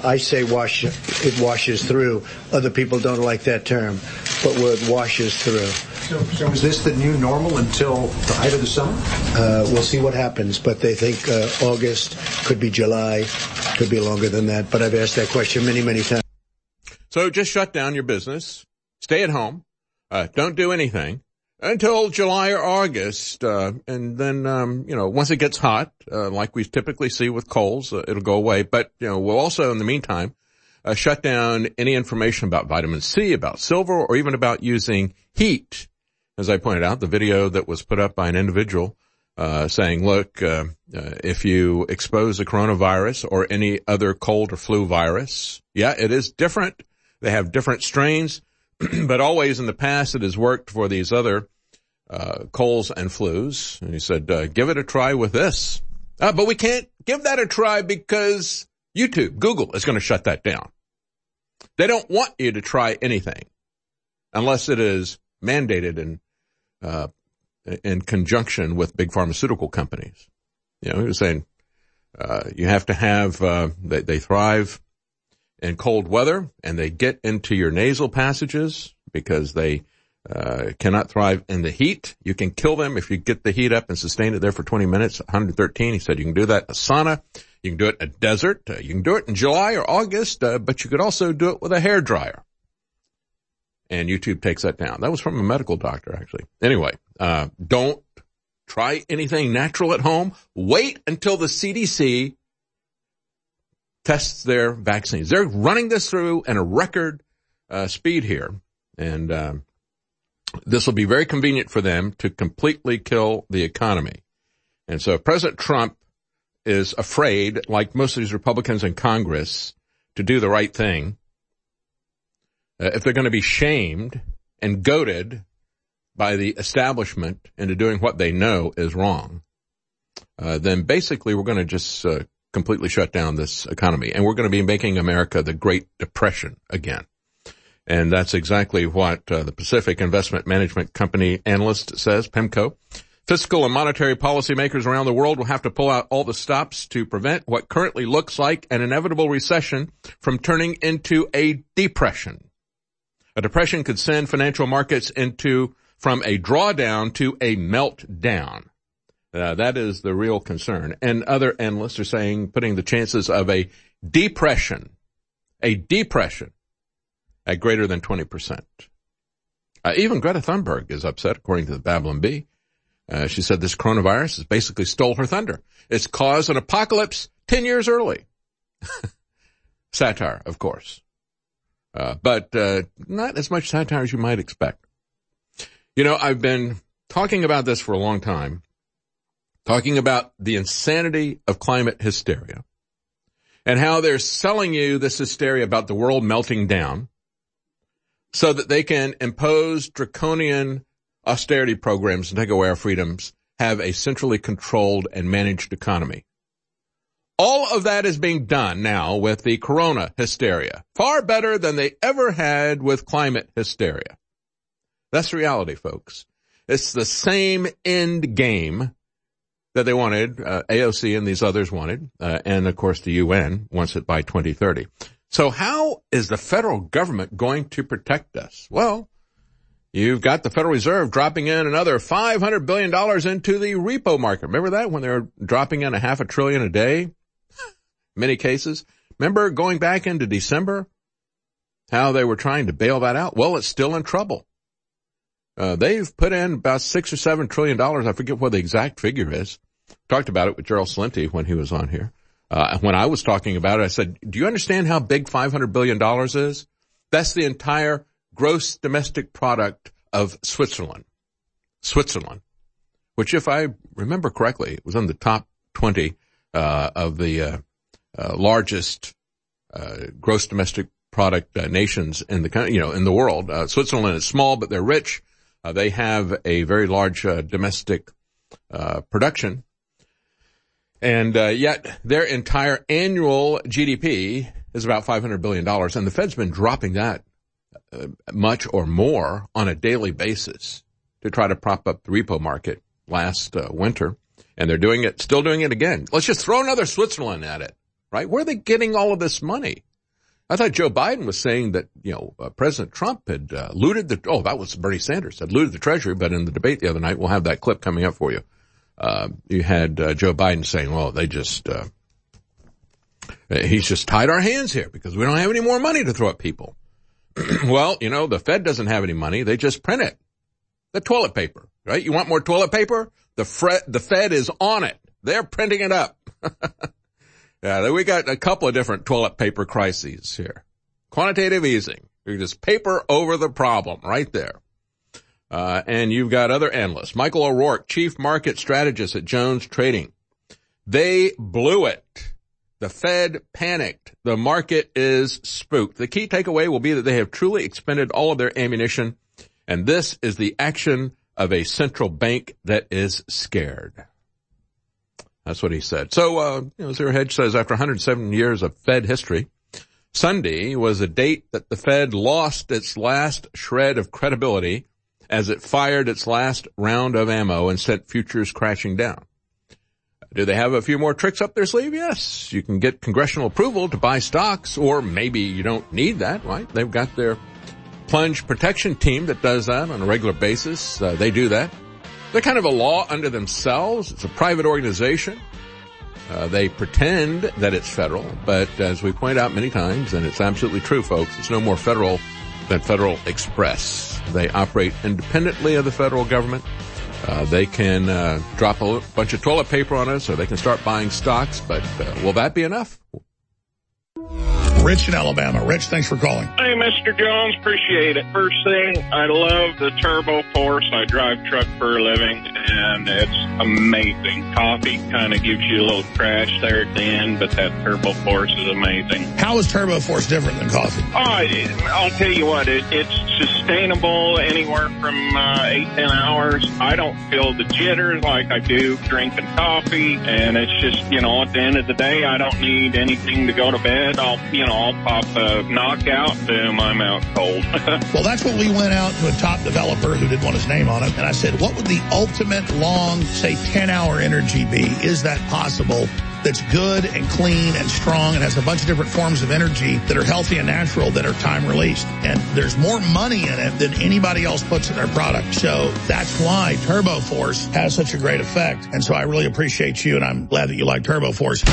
washes through. Other people don't like that term, but where it washes through. So is this the new normal until the height of the summer? We'll see what happens, but they think August, could be July, could be longer than that. But I've asked that question many, many times. So just shut down your business, stay at home, don't do anything until July or August, and then, once it gets hot, like we typically see with colds, it'll go away. But, we'll also, in the meantime, shut down any information about vitamin C, about silver, or even about using heat. As I pointed out, the video that was put up by an individual, saying, look, if you expose the coronavirus or any other cold or flu virus, yeah, it is different. They have different strains, but always in the past it has worked for these other colds and flus. And he said, give it a try with this. But we can't give that a try because YouTube, Google is going to shut that down. They don't want you to try anything unless it is mandated in conjunction with big pharmaceutical companies. He was saying, you have to have, they thrive in cold weather and they get into your nasal passages because they cannot thrive in the heat. You can kill them if you get the heat up and sustain it there for 20 minutes, 113. He said you can do that in a sauna. You can do it in a desert. You can do it in July or August, but you could also do it with a hairdryer. And YouTube takes that down. That was from a medical doctor, actually. Anyway, don't try anything natural at home. Wait until the CDC tests their vaccines. They're running this through in a record speed here. And this will be very convenient for them to completely kill the economy. And so President Trump is afraid, like most of these Republicans in Congress, to do the right thing. If they're going to be shamed and goaded by the establishment into doing what they know is wrong, then basically we're going to just completely shut down this economy. And we're going to be making America the Great Depression again. And that's exactly what the Pacific Investment Management Company analyst says, PIMCO. Fiscal and monetary policymakers around the world will have to pull out all the stops to prevent what currently looks like an inevitable recession from turning into a depression. A depression could send financial markets from a drawdown to a meltdown. That is the real concern. And other analysts are saying, putting the chances of a depression at greater than 20%. Even Greta Thunberg is upset, according to the Babylon Bee. She said this coronavirus has basically stole her thunder. It's caused an apocalypse 10 years early. Satire, of course. But not as much satire as you might expect. I've been talking about this for a long time, talking about the insanity of climate hysteria and how they're selling you this hysteria about the world melting down so that they can impose draconian austerity programs and take away our freedoms, have a centrally controlled and managed economy. All of that is being done now with the corona hysteria, far better than they ever had with climate hysteria. That's reality, folks. It's the same end game that they wanted, AOC and these others wanted, and of course the UN wants it by 2030. So how is the federal government going to protect us? Well, you've got the Federal Reserve dropping in another $500 billion into the repo market. Remember that when they were dropping in $500 billion a day? Many cases. Remember going back into December, how they were trying to bail that out? Well, it's still in trouble. They've put in about $6 or $7 trillion. I forget what the exact figure is. Talked about it with Gerald Celente when he was on here. When I was talking about it, I said, do you understand how big $500 billion is? That's the entire gross domestic product of Switzerland. Which, if I remember correctly, was in the top 20 of the largest gross domestic product nations in the in the world. Switzerland is small, but they're rich. They have a very large domestic production. And yet their entire annual GDP is about $500 billion. And the Fed's been dropping that much or more on a daily basis to try to prop up the repo market last winter. And they're doing it, still doing it again. Let's just throw another Switzerland at it, right? Where are they getting all of this money? I thought Joe Biden was saying that, President Trump had looted that was Bernie Sanders, had looted the Treasury, but in the debate the other night, we'll have that clip coming up for you. You had Joe Biden saying, well, he's just tied our hands here because we don't have any more money to throw at people. Well, the Fed doesn't have any money. They just print it. The toilet paper, right? You want more toilet paper? The Fed is on it. They're printing it up. Yeah, we got a couple of different toilet paper crises here. Quantitative easing. You just paper over the problem right there. And you've got other analysts. Michael O'Rourke, chief market strategist at Jones Trading. They blew it. The Fed panicked. The market is spooked. The key takeaway will be that they have truly expended all of their ammunition, and this is the action of a central bank that is scared. That's what he said. So, Zero Hedge says after 107 years of Fed history, Sunday was a date that the Fed lost its last shred of credibility as it fired its last round of ammo and sent futures crashing down. Do they have a few more tricks up their sleeve? Yes. You can get congressional approval to buy stocks, or maybe you don't need that, right? They've got their plunge protection team that does that on a regular basis. They do that. They're kind of a law unto themselves. It's a private organization. They pretend that it's federal, but as we point out many times, and it's absolutely true, folks, it's no more federal than Federal Express. They operate independently of the federal government. They can drop a bunch of toilet paper on us, or they can start buying stocks, but will that be enough? Rich in Alabama. Rich, thanks for calling. Hey, Mr. Jones, appreciate it. First thing, I love the Turbo Force. I drive truck for a living, and it's amazing. Coffee kind of gives you a little crash there at the end, but that Turbo Force is amazing. How is Turbo Force different than coffee? I'll tell you what, it's sustainable anywhere from 8-10 hours. I don't feel the jitters like I do drinking coffee, and it's just, at the end of the day, I don't need anything to go to bed. I'll pop a knockout, boom, I'm out cold. Well, that's what we went out to a top developer who didn't want his name on it, and I said, what would the ultimate long, say 10-hour energy be? Is that possible? That's good and clean and strong and has a bunch of different forms of energy that are healthy and natural that are time released. And there's more money in it than anybody else puts in their product. So that's why Turbo Force has such a great effect. And so I really appreciate you, and I'm glad that you like Turbo Force.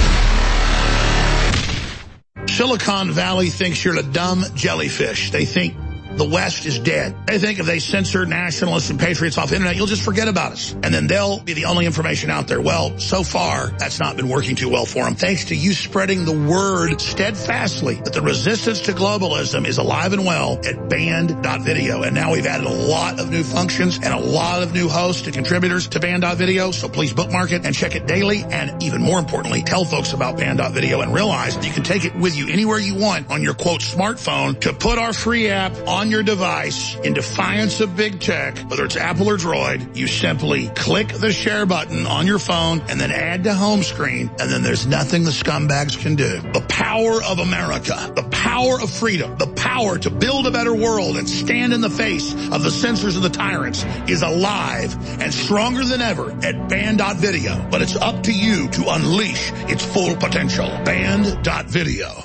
Silicon Valley thinks you're a dumb jellyfish. They think the West is dead. They think if they censor nationalists and patriots off the internet, you'll just forget about us. And then they'll be the only information out there. Well, so far, that's not been working too well for them. Thanks to you spreading the word steadfastly that the resistance to globalism is alive and well at band.video. And now we've added a lot of new functions and a lot of new hosts and contributors to band.video. So please bookmark it and check it daily. And even more importantly, tell folks about band.video and realize that you can take it with you anywhere you want on your, quote, smartphone to put our free app on your device in defiance of big tech, whether it's Apple or Droid. You simply click the share button on your phone and then add to home screen, and then there's nothing the scumbags can do. The power of America, the power of freedom, the power to build a better world and stand in the face of the censors and the tyrants is alive and stronger than ever at band.video. But it's up to you to unleash its full potential. Band.video.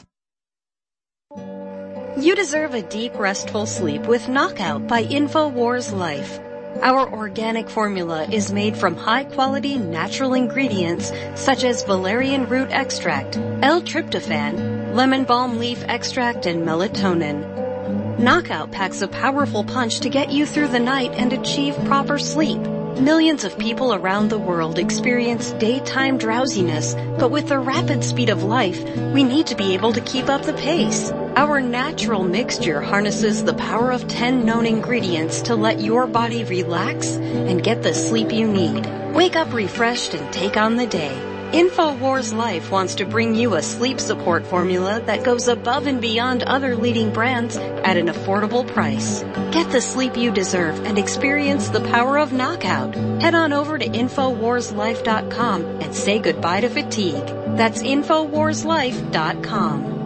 You deserve a deep, restful sleep with Knockout by InfoWars Life. Our organic formula is made from high-quality natural ingredients such as valerian root extract, L-tryptophan, lemon balm leaf extract, and melatonin. Knockout packs a powerful punch to get you through the night and achieve proper sleep. Millions of people around the world experience daytime drowsiness, but with the rapid speed of life, we need to be able to keep up the pace. Our natural mixture harnesses the power of 10 known ingredients to let your body relax and get the sleep you need. Wake up refreshed and take on the day. InfoWars Life wants to bring you a sleep support formula that goes above and beyond other leading brands at an affordable price. Get the sleep you deserve and experience the power of Knockout. Head on over to InfoWarsLife.com and say goodbye to fatigue. That's InfoWarsLife.com.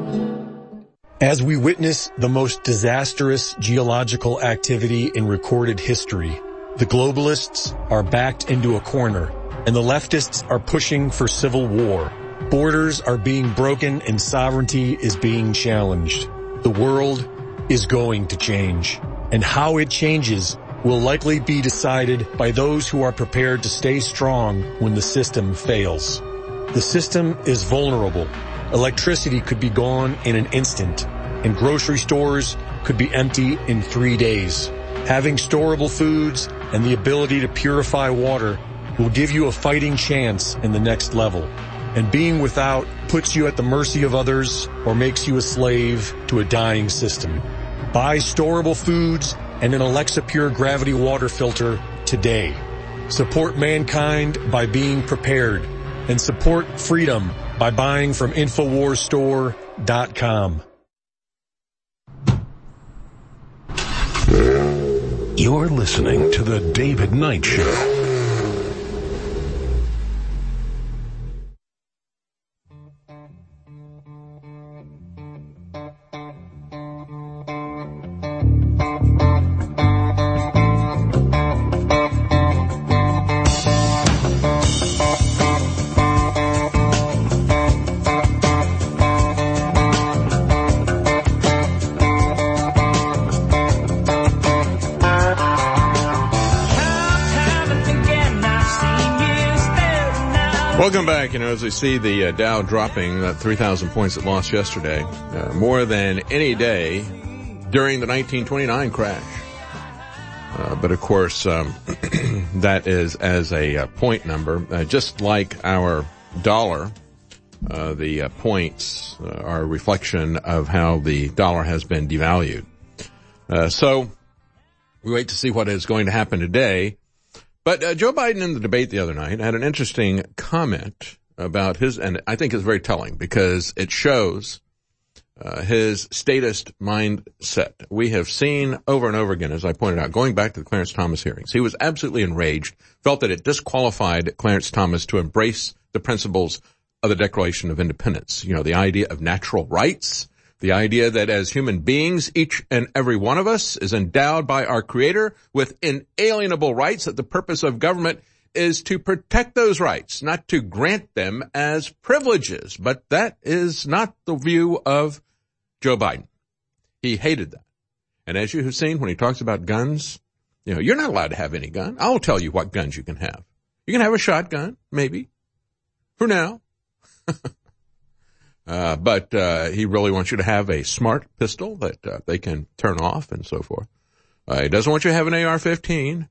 As we witness the most disastrous geological activity in recorded history, the globalists are backed into a corner, and the leftists are pushing for civil war. Borders are being broken and sovereignty is being challenged. The world is going to change, and how it changes will likely be decided by those who are prepared to stay strong when the system fails. The system is vulnerable. Electricity could be gone in an instant, and grocery stores could be empty in 3 days. Having storable foods and the ability to purify water will give you a fighting chance in the next level. And being without puts you at the mercy of others or makes you a slave to a dying system. Buy storable foods and an Alexa Pure Gravity water filter today. Support mankind by being prepared, and support freedom by buying from InfoWarsStore.com. You're listening to The David Knight Show. Welcome back. As we see the Dow dropping that 3,000 points it lost yesterday, more than any day during the 1929 crash. But of course, that is as a point number. Just like our dollar, the points are a reflection of how the dollar has been devalued. So we wait to see what is going to happen today. But Joe Biden in the debate the other night had an interesting comment about his, and I think it's very telling because it shows his statist mindset. We have seen over and over again, as I pointed out, going back to the Clarence Thomas hearings, he was absolutely enraged, felt that it disqualified Clarence Thomas to embrace the principles of the Declaration of Independence. You know, the idea of natural rights, the idea that as human beings, each and every one of us is endowed by our Creator with inalienable rights, that the purpose of government is to protect those rights, not to grant them as privileges. But that is not the view of Joe Biden. He hated that. And as you have seen, when he talks about guns, you know, you're not allowed to have any gun. I'll tell you what guns you can have. You can have a shotgun, maybe, for now. But he really wants you to have a smart pistol that they can turn off and so forth. He doesn't want you to have an AR-15.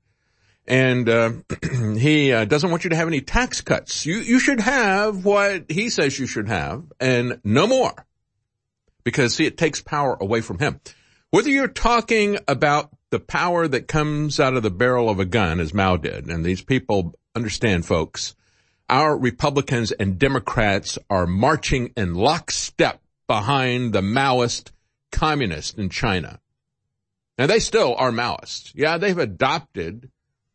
And he doesn't want you to have any tax cuts. You should have what he says you should have and no more. Because, see, it takes power away from him. Whether you're talking about the power that comes out of the barrel of a gun, as Mao did, and these people understand, folks, our Republicans and Democrats are marching in lockstep behind the Maoist communists in China. And they still are Maoists. Yeah, they've adopted,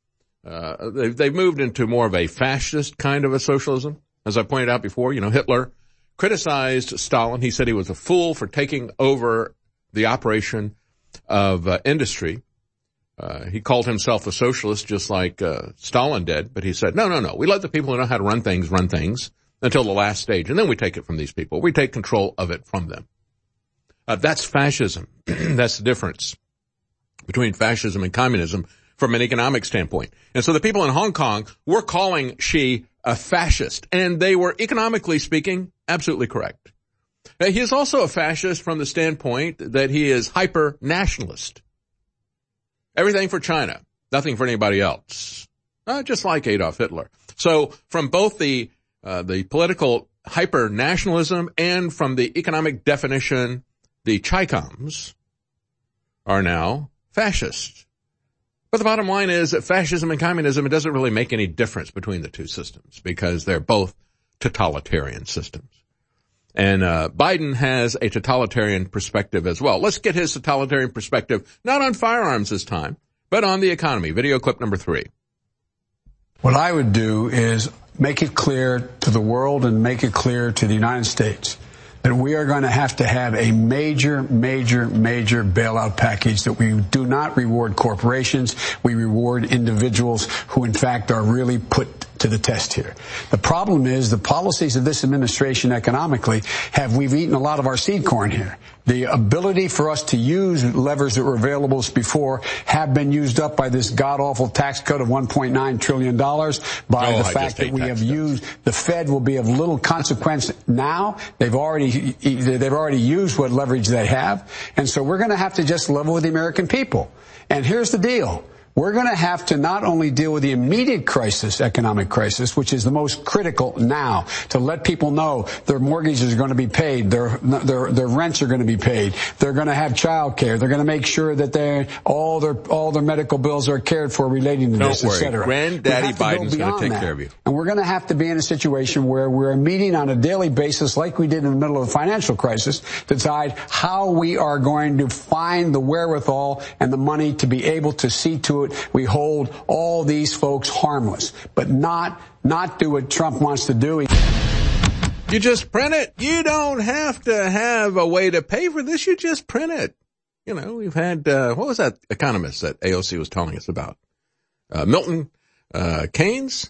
they've moved into more of a fascist kind of a socialism. As I pointed out before, Hitler criticized Stalin. He said he was a fool for taking over the operation of industry. He called himself a socialist just like Stalin did, but he said, no. We let the people who know how to run things until the last stage, and then we take it from these people. We take control of it from them. That's fascism. That's the difference between fascism and communism from an economic standpoint. And so the people in Hong Kong were calling Xi a fascist, and they were, economically speaking, absolutely correct. He is also a fascist from the standpoint that he is hyper-nationalist. Everything for China, nothing for anybody else. Just like Adolf Hitler. So from both the political hyper-nationalism and from the economic definition, the Chi-Coms are now fascist. But the bottom line is that fascism and communism, it doesn't really make any difference between the two systems because they're both totalitarian systems. And Biden has a totalitarian perspective as well. Let's get his totalitarian perspective, not on firearms this time, but on the economy. Video clip number 3. What I would do is make it clear to the world and make it clear to the United States that we are going to have a major bailout package, that we do not reward corporations. We reward individuals who, in fact, are really put to the test here. The problem is the policies of this administration economically we've eaten a lot of our seed corn here. The ability for us to use levers that were available before have been used up by this god-awful tax cut of $1.9 trillion, by the fact that we have used, the Fed will be of little consequence now. They've already used what leverage they have. And so we're going to have to just level with the American people. And here's the deal. We're going to have to not only deal with the immediate crisis, economic crisis, which is the most critical now, to let people know their mortgages are going to be paid, their rents are going to be paid, they're going to have child care, they're going to make sure that all their medical bills are cared for relating to this, etc. Granddaddy Biden's going to take care of you. And we're going to have to be in a situation where we're meeting on a daily basis, like we did in the middle of the financial crisis, to decide how we are going to find the wherewithal and the money to be able to see to it we hold all these folks harmless, but not do what Trump wants to do. You just print it. You don't have to have a way to pay for this. You just print it. We've had, what was that economist that AOC was telling us about? Milton Keynes?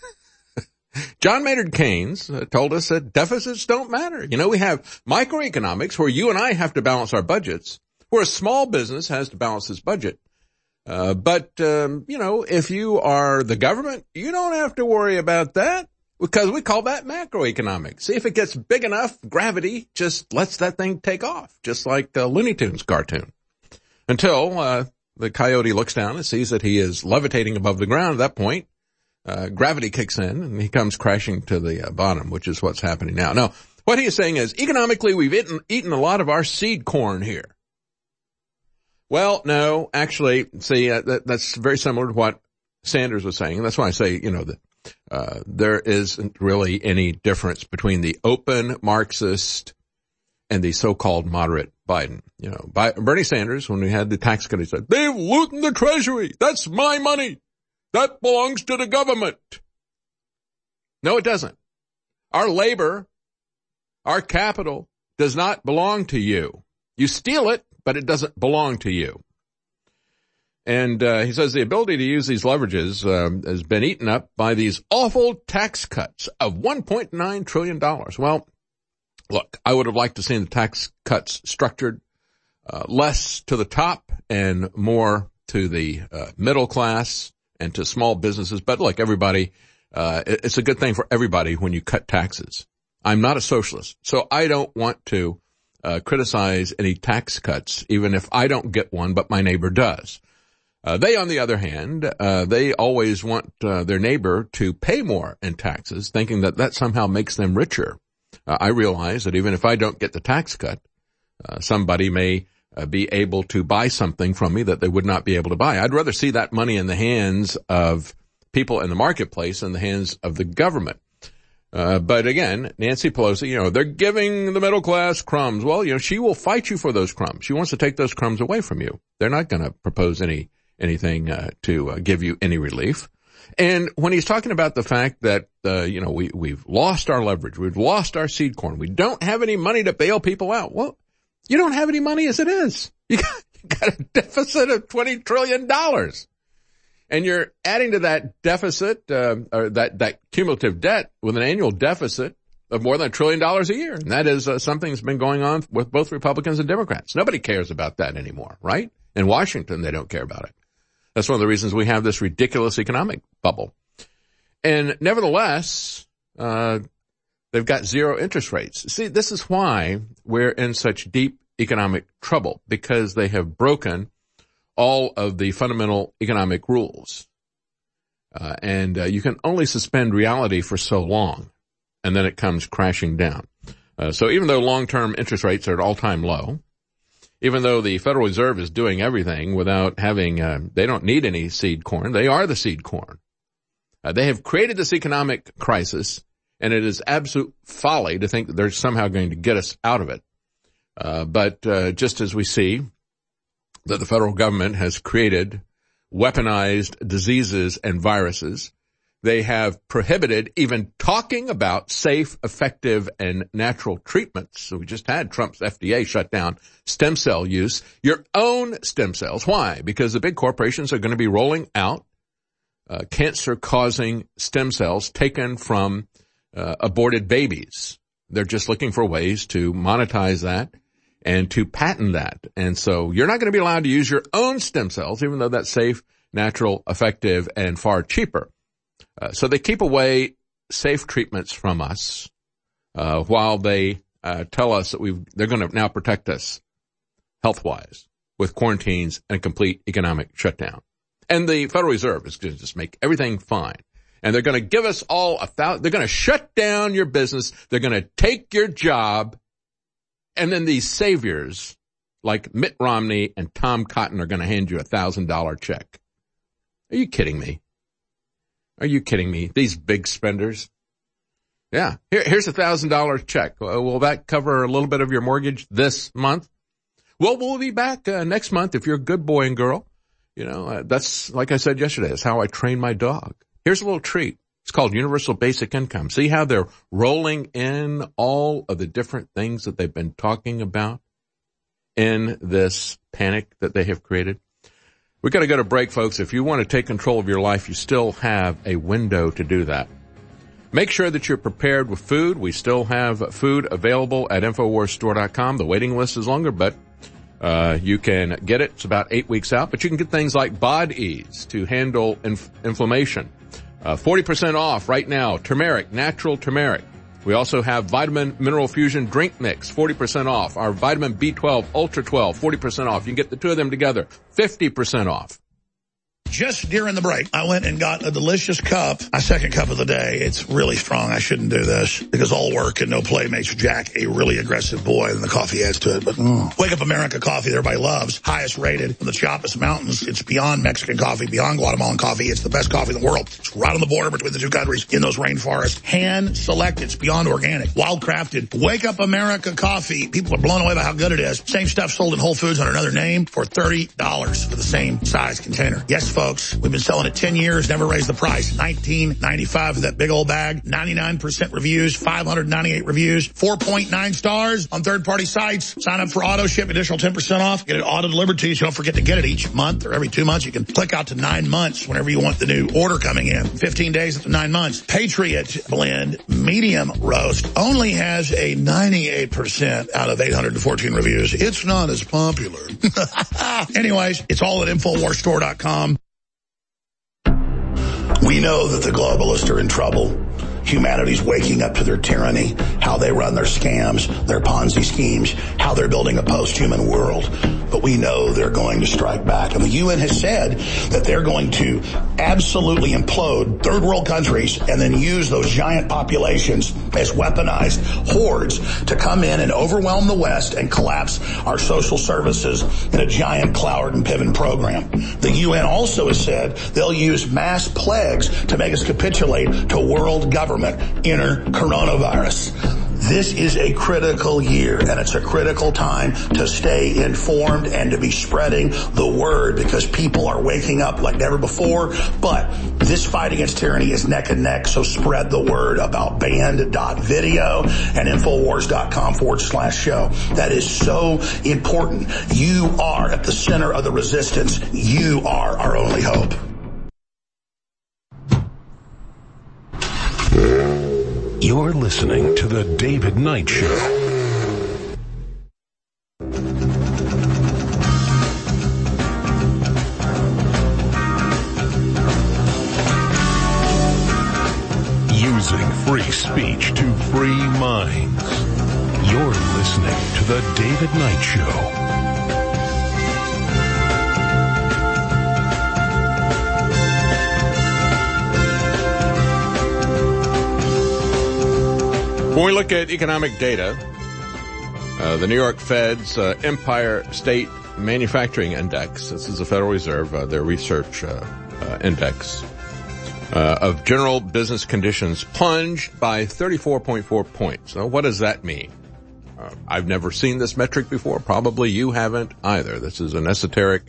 John Maynard Keynes told us that deficits don't matter. We have microeconomics where you and I have to balance our budgets, where a small business has to balance its budget. But if you are the government, you don't have to worry about that because we call that macroeconomics. See, if it gets big enough, gravity just lets that thing take off, just like a Looney Tunes cartoon. Until the coyote looks down and sees that he is levitating above the ground. At that point, gravity kicks in and he comes crashing to the bottom, which is what's happening now. Now, what he is saying is, economically, we've eaten a lot of our seed corn here. Well, no, actually, see, that's very similar to what Sanders was saying. And that's why I say, that there isn't really any difference between the open Marxist and the so-called moderate Biden. Bernie Sanders, when we had the tax cut, he said, they've looted the Treasury. That's my money. That belongs to the government. No, it doesn't. Our labor, our capital does not belong to you. You steal it, but it doesn't belong to you. And he says the ability to use these leverages has been eaten up by these awful tax cuts of $1.9 trillion. Well, look, I would have liked to see the tax cuts structured less to the top and more to the middle class and to small businesses. But look, everybody, it's a good thing for everybody when you cut taxes. I'm not a socialist, so I don't want to criticize any tax cuts, even if I don't get one, but my neighbor does. They, on the other hand, they always want their neighbor to pay more in taxes, thinking that that somehow makes them richer. I realize that even if I don't get the tax cut, somebody may be able to buy something from me that they would not be able to buy. I'd rather see that money in the hands of people in the marketplace than the hands of the government. But again, Nancy Pelosi, they're giving the middle class crumbs. Well, she will fight you for those crumbs. She wants to take those crumbs away from you. They're not going to propose anything to give you any relief. And when he's talking about the fact that, we've lost our leverage, we've lost our seed corn, we don't have any money to bail people out. Well, you don't have any money as it is. You got a deficit of $20 trillion. And you're adding to that deficit, or that cumulative debt with an annual deficit of more than $1 trillion a year. And that is something that's been going on with both Republicans and Democrats. Nobody cares about that anymore, right? In Washington, they don't care about it. That's one of the reasons we have this ridiculous economic bubble. And nevertheless, they've got zero interest rates. See, this is why we're in such deep economic trouble, because they have broken all of the fundamental economic rules. And you can only suspend reality for so long, and then it comes crashing down. So even though long-term interest rates are at all-time low, even though the Federal Reserve is doing everything without having, they don't need any seed corn. They are the seed corn. They have created this economic crisis, and it is absolute folly to think that they're somehow going to get us out of it. But just as we see that the federal government has created weaponized diseases and viruses, they have prohibited even talking about safe, effective, and natural treatments. So we just had Trump's FDA shut down stem cell use, your own stem cells. Why? Because the big corporations are going to be rolling out cancer-causing stem cells taken from aborted babies. They're just looking for ways to monetize that and to patent that. And so you're not going to be allowed to use your own stem cells, even though that's safe, natural, effective, and far cheaper. So they keep away safe treatments from us, while they tell us that they're going to now protect us health-wise with quarantines and a complete economic shutdown. And the Federal Reserve is going to just make everything fine. And they're going to give us all they're going to shut down your business. They're going to take your job. And then these saviors like Mitt Romney and Tom Cotton are going to hand you a $1,000 check. Are you kidding me? Are you kidding me? These big spenders. Yeah. Here's a $1,000 check. Will that cover a little bit of your mortgage this month? Well, we'll be back next month if you're a good boy and girl. That's, like I said yesterday, that's how I train my dog. Here's a little treat. It's called Universal Basic Income. See how they're rolling in all of the different things that they've been talking about in this panic that they have created? We've got to go to break, folks. If you want to take control of your life, you still have a window to do that. Make sure that you're prepared with food. We still have food available at InfoWarsStore.com. The waiting list is longer, but you can get it. It's about 8 weeks out, but you can get things like Bod Ease to handle inflammation. 40% off right now. Turmeric, natural turmeric. We also have Vitamin Mineral Fusion Drink Mix, 40% off. Our Vitamin B12 Ultra 12, 40% off. You can get the two of them together, 50% off. Just during the break, I went and got a delicious cup, my second cup of the day. It's really strong. I shouldn't do this because all work and no play makes Jack a really aggressive boy, and the coffee adds to it. But Wake Up America coffee that everybody loves, highest rated from the Chiapas Mountains. It's beyond Mexican coffee, beyond Guatemalan coffee. It's the best coffee in the world. It's right on the border between the two countries in those rainforests. Hand selected. It's beyond organic. Wild crafted. Wake Up America coffee. People are blown away by how good it is. Same stuff sold in Whole Foods under another name for $30 for the same size container. Yes, folks, we've been selling it 10 years, never raised the price. $19.95 for that big old bag. 99% reviews, 598 reviews, 4.9 stars on third-party sites. Sign up for auto ship, additional 10% off. Get it auto delivered to you so you don't forget to get it each month or every 2 months. You can click out to 9 months whenever you want the new order coming in. 15 days up to 9 months. Patriot Blend Medium Roast only has a 98% out of 814 reviews. It's not as popular. Anyways, it's all at InfoWarsStore.com. We know that the globalists are in trouble. humanity's waking up to their tyranny, how they run their scams, their Ponzi schemes, how they're building a post-human world. But we know they're going to strike back. And the UN has said that they're going to absolutely implode third world countries and then use those giant populations as weaponized hordes to come in and overwhelm the West and collapse our social services in a giant Cloward and Piven program. The UN also has said they'll use mass plagues to make us capitulate to world government, inner coronavirus. This is a critical year, and it's a critical time to stay informed and to be spreading the word, because people are waking up like never before. But this fight against tyranny is neck and neck, so spread the word about band.video and Infowars.com/show. That is so important. You are at the center of the resistance. You are our only hope. You're listening to The David Knight Show. Using free speech to free minds. You're listening to The David Knight Show. When we look at economic data, the New York Fed's Empire State Manufacturing Index, this is the Federal Reserve, their research index, of general business conditions plunged by 34.4 points. So what does that mean? I've never seen this metric before. Probably you haven't either. This is an esoteric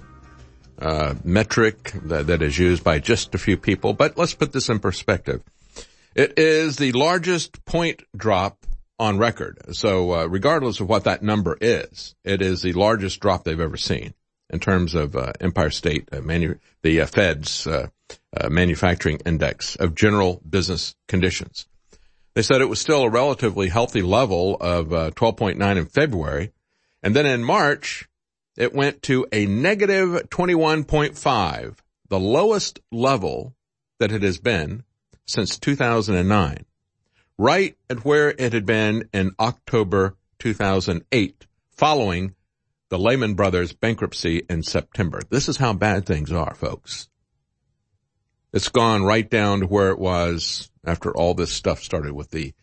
metric that is used by just a few people. But let's put this in perspective. It is the largest point drop on record. So regardless of what that number is, it is the largest drop they've ever seen in terms of Empire State, the Fed's manufacturing index of general business conditions. They said it was still a relatively healthy level of 12.9 in February. And then in March, it went to a negative 21.5, the lowest level that it has been since 2009, right at where it had been in October 2008, following the Lehman Brothers bankruptcy in September. This is how bad things are, folks. It's gone right down to where it was after all this stuff started with the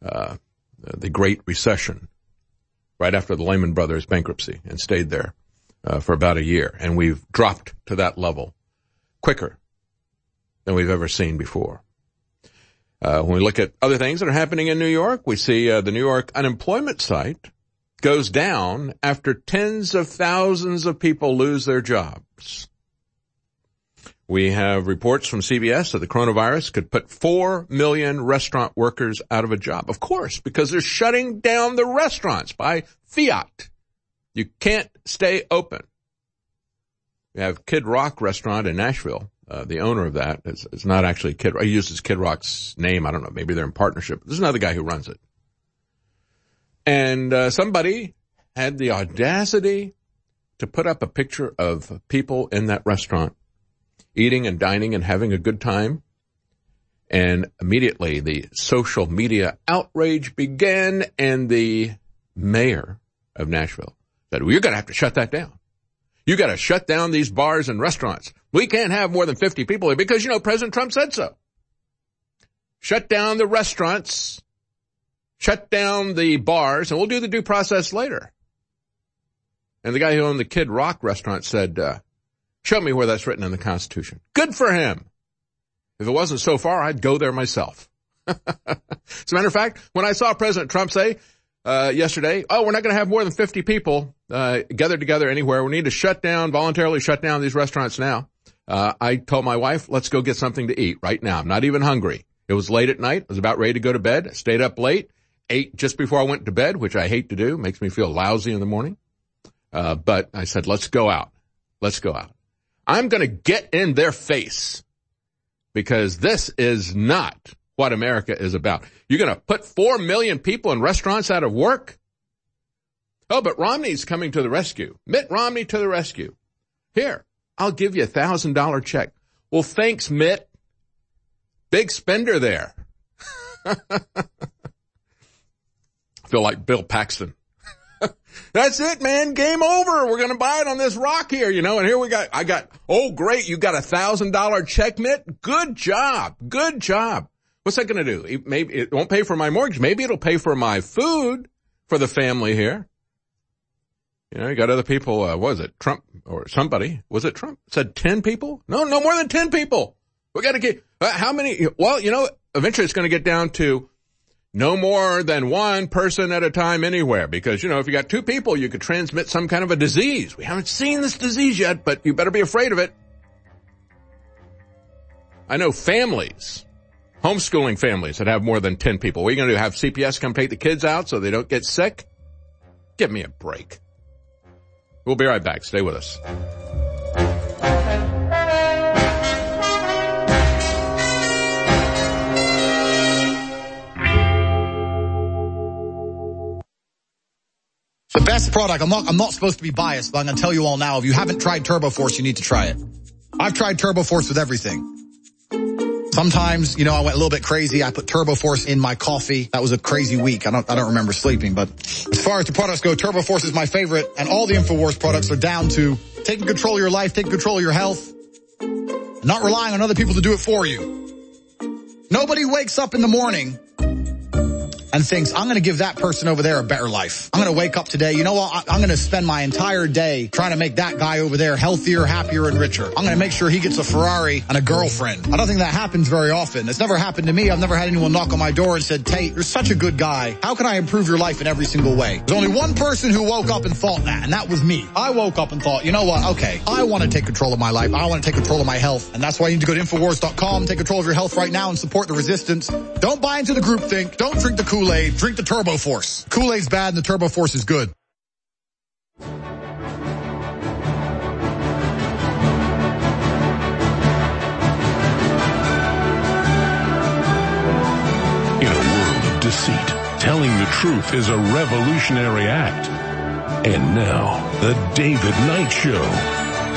Great Recession, right after the Lehman Brothers bankruptcy, and stayed there for about a year. And we've dropped to that level quicker than we've ever seen before. When we look at other things that are happening in New York, we see the New York unemployment site goes down after tens of thousands of people lose their jobs. We have reports from CBS that the coronavirus could put 4 million restaurant workers out of a job. Of course, because they're shutting down the restaurants by fiat. You can't stay open. We have Kid Rock restaurant in Nashville. The owner of that is not actually Kid Rock. He uses Kid Rock's name. I don't know. Maybe they're in partnership. There's another guy who runs it. And somebody had the audacity to put up a picture of people in that restaurant eating and dining and having a good time. And immediately the social media outrage began, and the mayor of Nashville said, well, you're going to have to shut that down. You got to shut down these bars and restaurants. We can't have more than 50 people here because, President Trump said so. Shut down the restaurants, shut down the bars, and we'll do the due process later. And the guy who owned the Kid Rock restaurant said, show me where that's written in the Constitution. Good for him. If it wasn't so far, I'd go there myself. As a matter of fact, when I saw President Trump say yesterday, we're not going to have more than 50 people gathered together anywhere. We need to voluntarily shut down these restaurants now. I told my wife, let's go get something to eat right now. I'm not even hungry. It was late at night. I was about ready to go to bed. I stayed up late, ate just before I went to bed, which I hate to do. Makes me feel lousy in the morning. But I said, let's go out. Let's go out. I'm going to get in their face, because this is not what America is about. You're going to put 4 million people in restaurants out of work? Oh, but Romney's coming to the rescue. Mitt Romney to the rescue. Here, I'll give you $1,000 check. Well, thanks, Mitt. Big spender there. Feel like Bill Paxton. That's it, man. Game over. We're going to buy it on this rock here, and here oh, great. You got $1,000 check knit. Good job. Good job. What's that going to do? Maybe it won't pay for my mortgage. Maybe it'll pay for my food for the family here. You got other people, was it Trump or somebody? Was it Trump? Said 10 people? No more than 10 people. We got to get, how many? Well, eventually it's going to get down to no more than one person at a time anywhere. Because, if you got 2 people, you could transmit some kind of a disease. We haven't seen this disease yet, but you better be afraid of it. I know families, homeschooling families that have more than 10 people. What are you going to do? Have CPS come take the kids out so they don't get sick? Give me a break. We'll be right back. Stay with us. The best product, I'm not supposed to be biased, but I'm going to tell you all now, if you haven't tried TurboForce, you need to try it. I've tried TurboForce with everything. Sometimes, I went a little bit crazy. I put TurboForce in my coffee. That was a crazy week. I don't remember sleeping, but as far as the products go, TurboForce is my favorite, and all the InfoWars products are down to taking control of your life, taking control of your health, not relying on other people to do it for you. Nobody wakes up in the morning and thinks, I'm going to give that person over there a better life. I'm going to wake up today, you know what, I'm going to spend my entire day trying to make that guy over there healthier, happier, and richer. I'm going to make sure he gets a Ferrari and a girlfriend. I don't think that happens very often. It's never happened to me. I've never had anyone knock on my door and said, Tate, you're such a good guy. How can I improve your life in every single way? There's only one person who woke up and thought that, and that was me. I woke up and thought, you know what, okay, I want to take control of my life. I want to take control of my health. And that's why you need to go to Infowars.com, take control of your health right now and support the resistance. Don't buy into the groupthink. Don't drink the Kool-Aid. Drink the TurboForce. Kool-Aid's bad and the TurboForce is good. In a world of deceit, telling the truth is a revolutionary act. And now, the David Knight Show.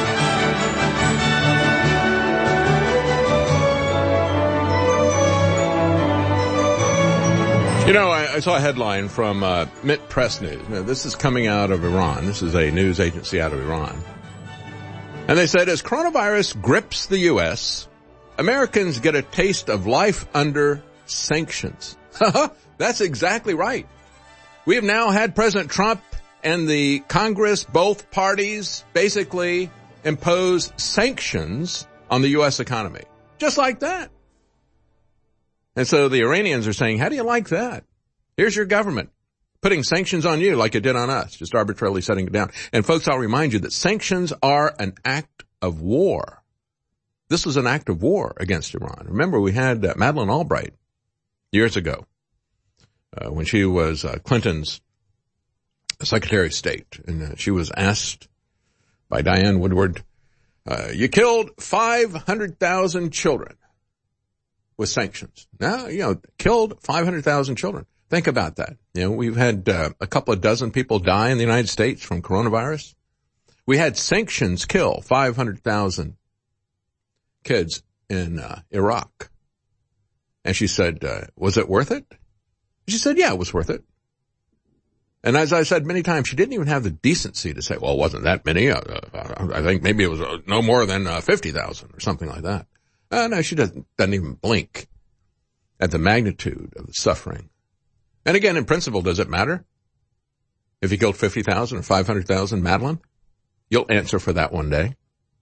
I saw a headline from MIT Press News. Now, this is coming out of Iran. This is a news agency out of Iran. And they said, as coronavirus grips the U.S., Americans get a taste of life under sanctions. That's exactly right. We have now had President Trump and the Congress, both parties, basically impose sanctions on the U.S. economy. Just like that. And so the Iranians are saying, how do you like that? Here's your government putting sanctions on you like it did on us, just arbitrarily setting it down. And folks, I'll remind you that sanctions are an act of war. This was an act of war against Iran. Remember, we had Madeleine Albright years ago when she was Clinton's Secretary of State. And she was asked by Diane Woodward, you killed 500,000 children with sanctions. Now, killed 500,000 children. Think about that. We've had a couple of dozen people die in the United States from coronavirus. We had sanctions kill 500,000 kids in Iraq. And she said, was it worth it? She said, yeah, it was worth it. And as I said many times, she didn't even have the decency to say, well, it wasn't that many. I think maybe it was no more than 50,000 or something like that. No, she doesn't even blink at the magnitude of the suffering. And again, in principle, does it matter if you killed 50,000 or 500,000, Madeleine? You'll answer for that one day.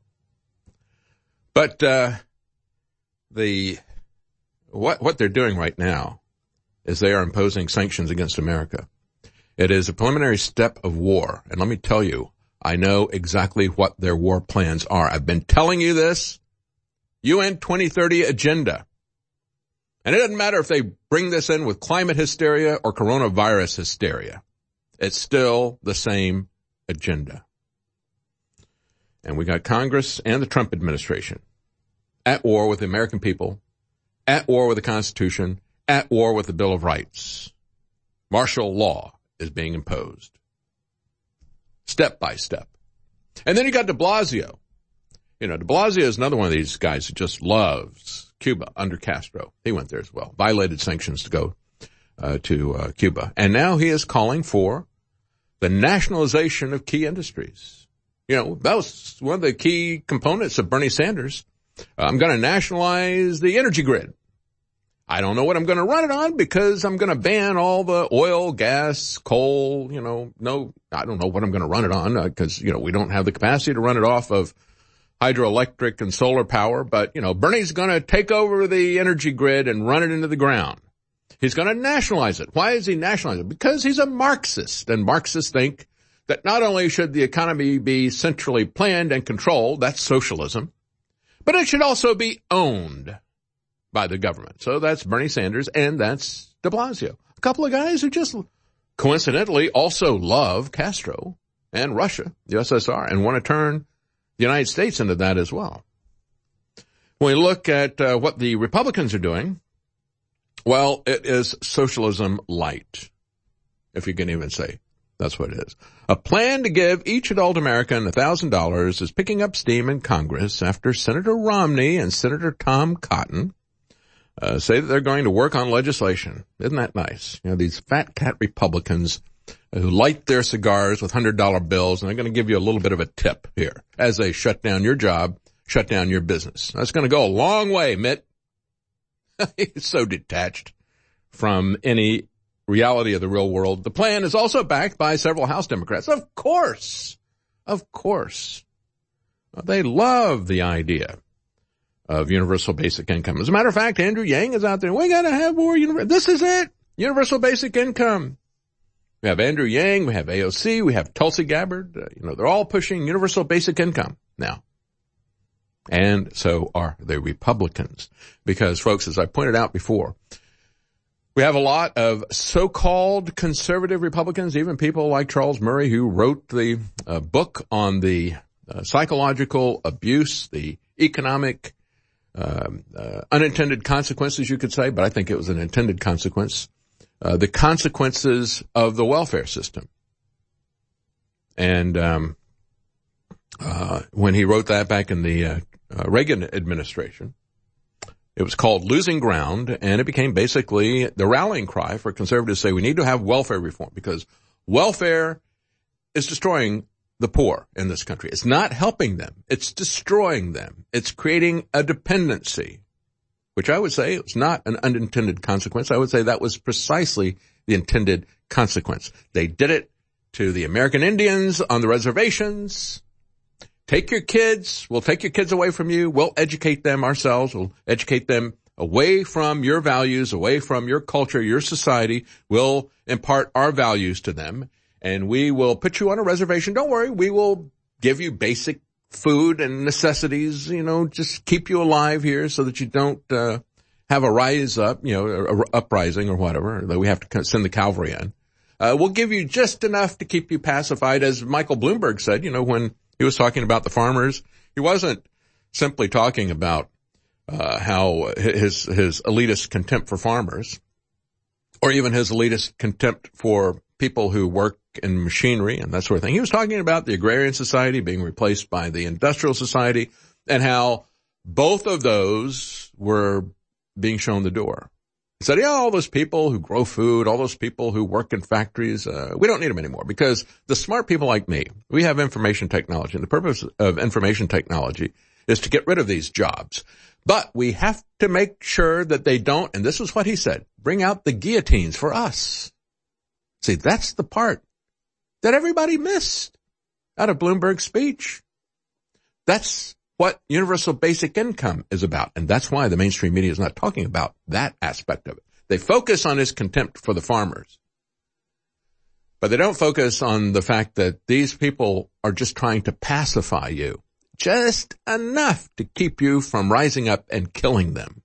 But what they're doing right now is they are imposing sanctions against America. It is a preliminary step of war. And let me tell you, I know exactly what their war plans are. I've been telling you this. UN 2030 agenda. And it doesn't matter if they bring this in with climate hysteria or coronavirus hysteria. It's still the same agenda. And we got Congress and the Trump administration at war with the American people, at war with the Constitution, at war with the Bill of Rights. Martial law is being imposed. Step by step. And then you got de Blasio. De Blasio is another one of these guys who just loves Cuba under Castro. He went there as well, violated sanctions to go to Cuba. And now he is calling for the nationalization of key industries. That was one of the key components of Bernie Sanders. I'm going to nationalize the energy grid. I don't know what I'm going to run it on because I'm going to ban all the oil, gas, coal, no, I don't know what I'm going to run it on because, we don't have the capacity to run it off of hydroelectric and solar power. But, Bernie's going to take over the energy grid and run it into the ground. He's going to nationalize it. Why is he nationalizing it? Because he's a Marxist, and Marxists think that not only should the economy be centrally planned and controlled, that's socialism, but it should also be owned by the government. So that's Bernie Sanders, and that's de Blasio. A couple of guys who just coincidentally also love Castro and Russia, the USSR, and want to turn the United States into that as well. When we look at what the Republicans are doing, well, it is socialism light, if you can even say that's what it is. A plan to give each adult American $1,000 is picking up steam in Congress after Senator Romney and Senator Tom Cotton say that they're going to work on legislation. Isn't that nice? These fat cat Republicans who light their cigars with $100 bills, and they're going to give you a little bit of a tip here as they shut down your job, shut down your business. That's going to go a long way, Mitt. He's so detached from any reality of the real world. The plan is also backed by several House Democrats. Of course. They love the idea of universal basic income. As a matter of fact, Andrew Yang is out there. We got to have more this is it. Universal basic income. We have Andrew Yang, we have AOC, we have Tulsi Gabbard. They're all pushing universal basic income now. And so are the Republicans. Because, folks, as I pointed out before, we have a lot of so-called conservative Republicans, even people like Charles Murray, who wrote the book on the psychological abuse, the economic unintended consequences, you could say, but I think it was an intended consequence, the consequences of the welfare system. And when he wrote that back in the Reagan administration, it was called Losing Ground, and it became basically the rallying cry for conservatives to say we need to have welfare reform because welfare is destroying the poor in this country. It's not helping them. It's destroying them. It's creating a dependency, which I would say is not an unintended consequence. I would say that was precisely the intended consequence. They did it to the American Indians on the reservations. Take your kids. We'll take your kids away from you. We'll educate them ourselves. We'll educate them away from your values, away from your culture, your society. We'll impart our values to them. And we will put you on a reservation. Don't worry. We will give you basic food and necessities, just keep you alive here so that you don't have a rise up, a uprising or whatever, that we have to send the cavalry in. We'll give you just enough to keep you pacified. As Michael Bloomberg said, when he was talking about the farmers, he wasn't simply talking about how his elitist contempt for farmers, or even his elitist contempt for people who work in machinery and that sort of thing. He was talking about the agrarian society being replaced by the industrial society and how both of those were being shown the door. He said, all those people who grow food, all those people who work in factories, we don't need them anymore because the smart people like me, we have information technology, and the purpose of information technology is to get rid of these jobs. But we have to make sure that they don't, and this is what he said, bring out the guillotines for us. See, that's the part that everybody missed out of Bloomberg's speech. That's what universal basic income is about. And that's why the mainstream media is not talking about that aspect of it. They focus on his contempt for the farmers, but they don't focus on the fact that these people are just trying to pacify you, just enough to keep you from rising up and killing them.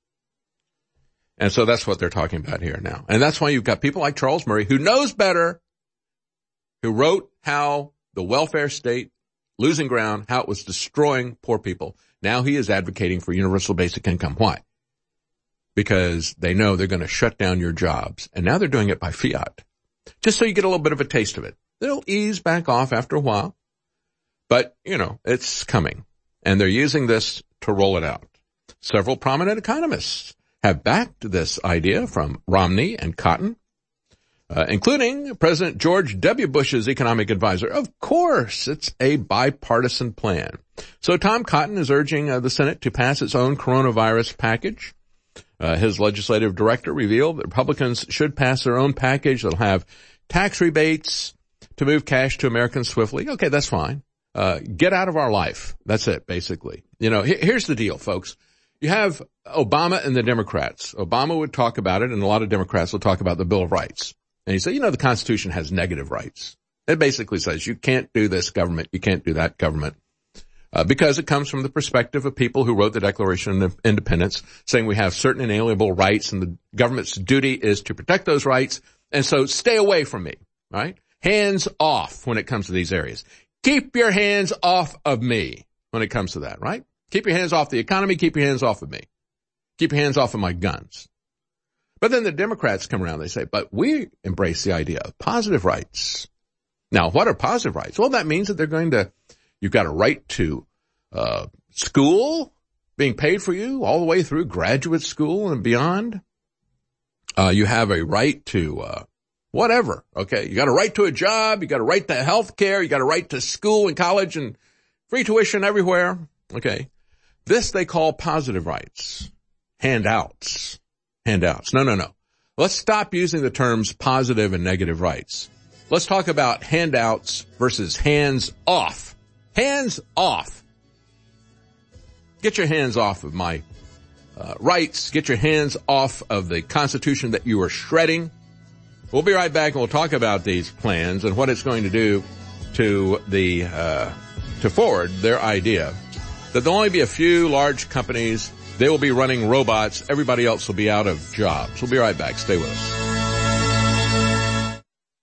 And so that's what they're talking about here now. And that's why you've got people like Charles Murray, who knows better, who wrote how the welfare state, losing ground, how it was destroying poor people. Now he is advocating for universal basic income. Why? Because they know they're going to shut down your jobs. And now they're doing it by fiat. Just so you get a little bit of a taste of it. They'll ease back off after a while. But, it's coming. And they're using this to roll it out. Several prominent economists have backed this idea, from Romney and Cotton, including President George W. Bush's economic advisor. Of course, it's a bipartisan plan. So Tom Cotton is urging the Senate to pass its own coronavirus package. His legislative director revealed that Republicans should pass their own package that'll have tax rebates to move cash to Americans swiftly. Okay, that's fine. Get out of our life. That's it, basically. You know, here's the deal, folks. You have Obama and the Democrats. Obama would talk about it, and a lot of Democrats will talk about the Bill of Rights. And he said, you know, the Constitution has negative rights. It basically says you can't do this government, you can't do that government, because it comes from the perspective of people who wrote the Declaration of Independence, saying we have certain inalienable rights, and the government's duty is to protect those rights. And so stay away from me, right? Hands off when it comes to these areas. Keep your hands off of me when it comes to that, right? Keep your hands off the economy. Keep your hands off of me. Keep your hands off of my guns. But then the Democrats come around. They say, but we embrace the idea of positive rights. Now, what are positive rights? Well, that means that you've got a right to school being paid for you all the way through graduate school and beyond. You have a right to whatever, okay? You got a right to a job. You got a right to health care. You got a right to school and college and free tuition everywhere, okay? This they call positive rights. Handouts. No. Let's stop using the terms positive and negative rights. Let's talk about handouts versus hands off. Hands off. Get your hands off of my rights. Get your hands off of the Constitution that you are shredding. We'll be right back, and we'll talk about these plans and what it's going to do to to forward their idea that there'll only be a few large companies. They will be running robots. Everybody else will be out of jobs. We'll be right back. Stay with us.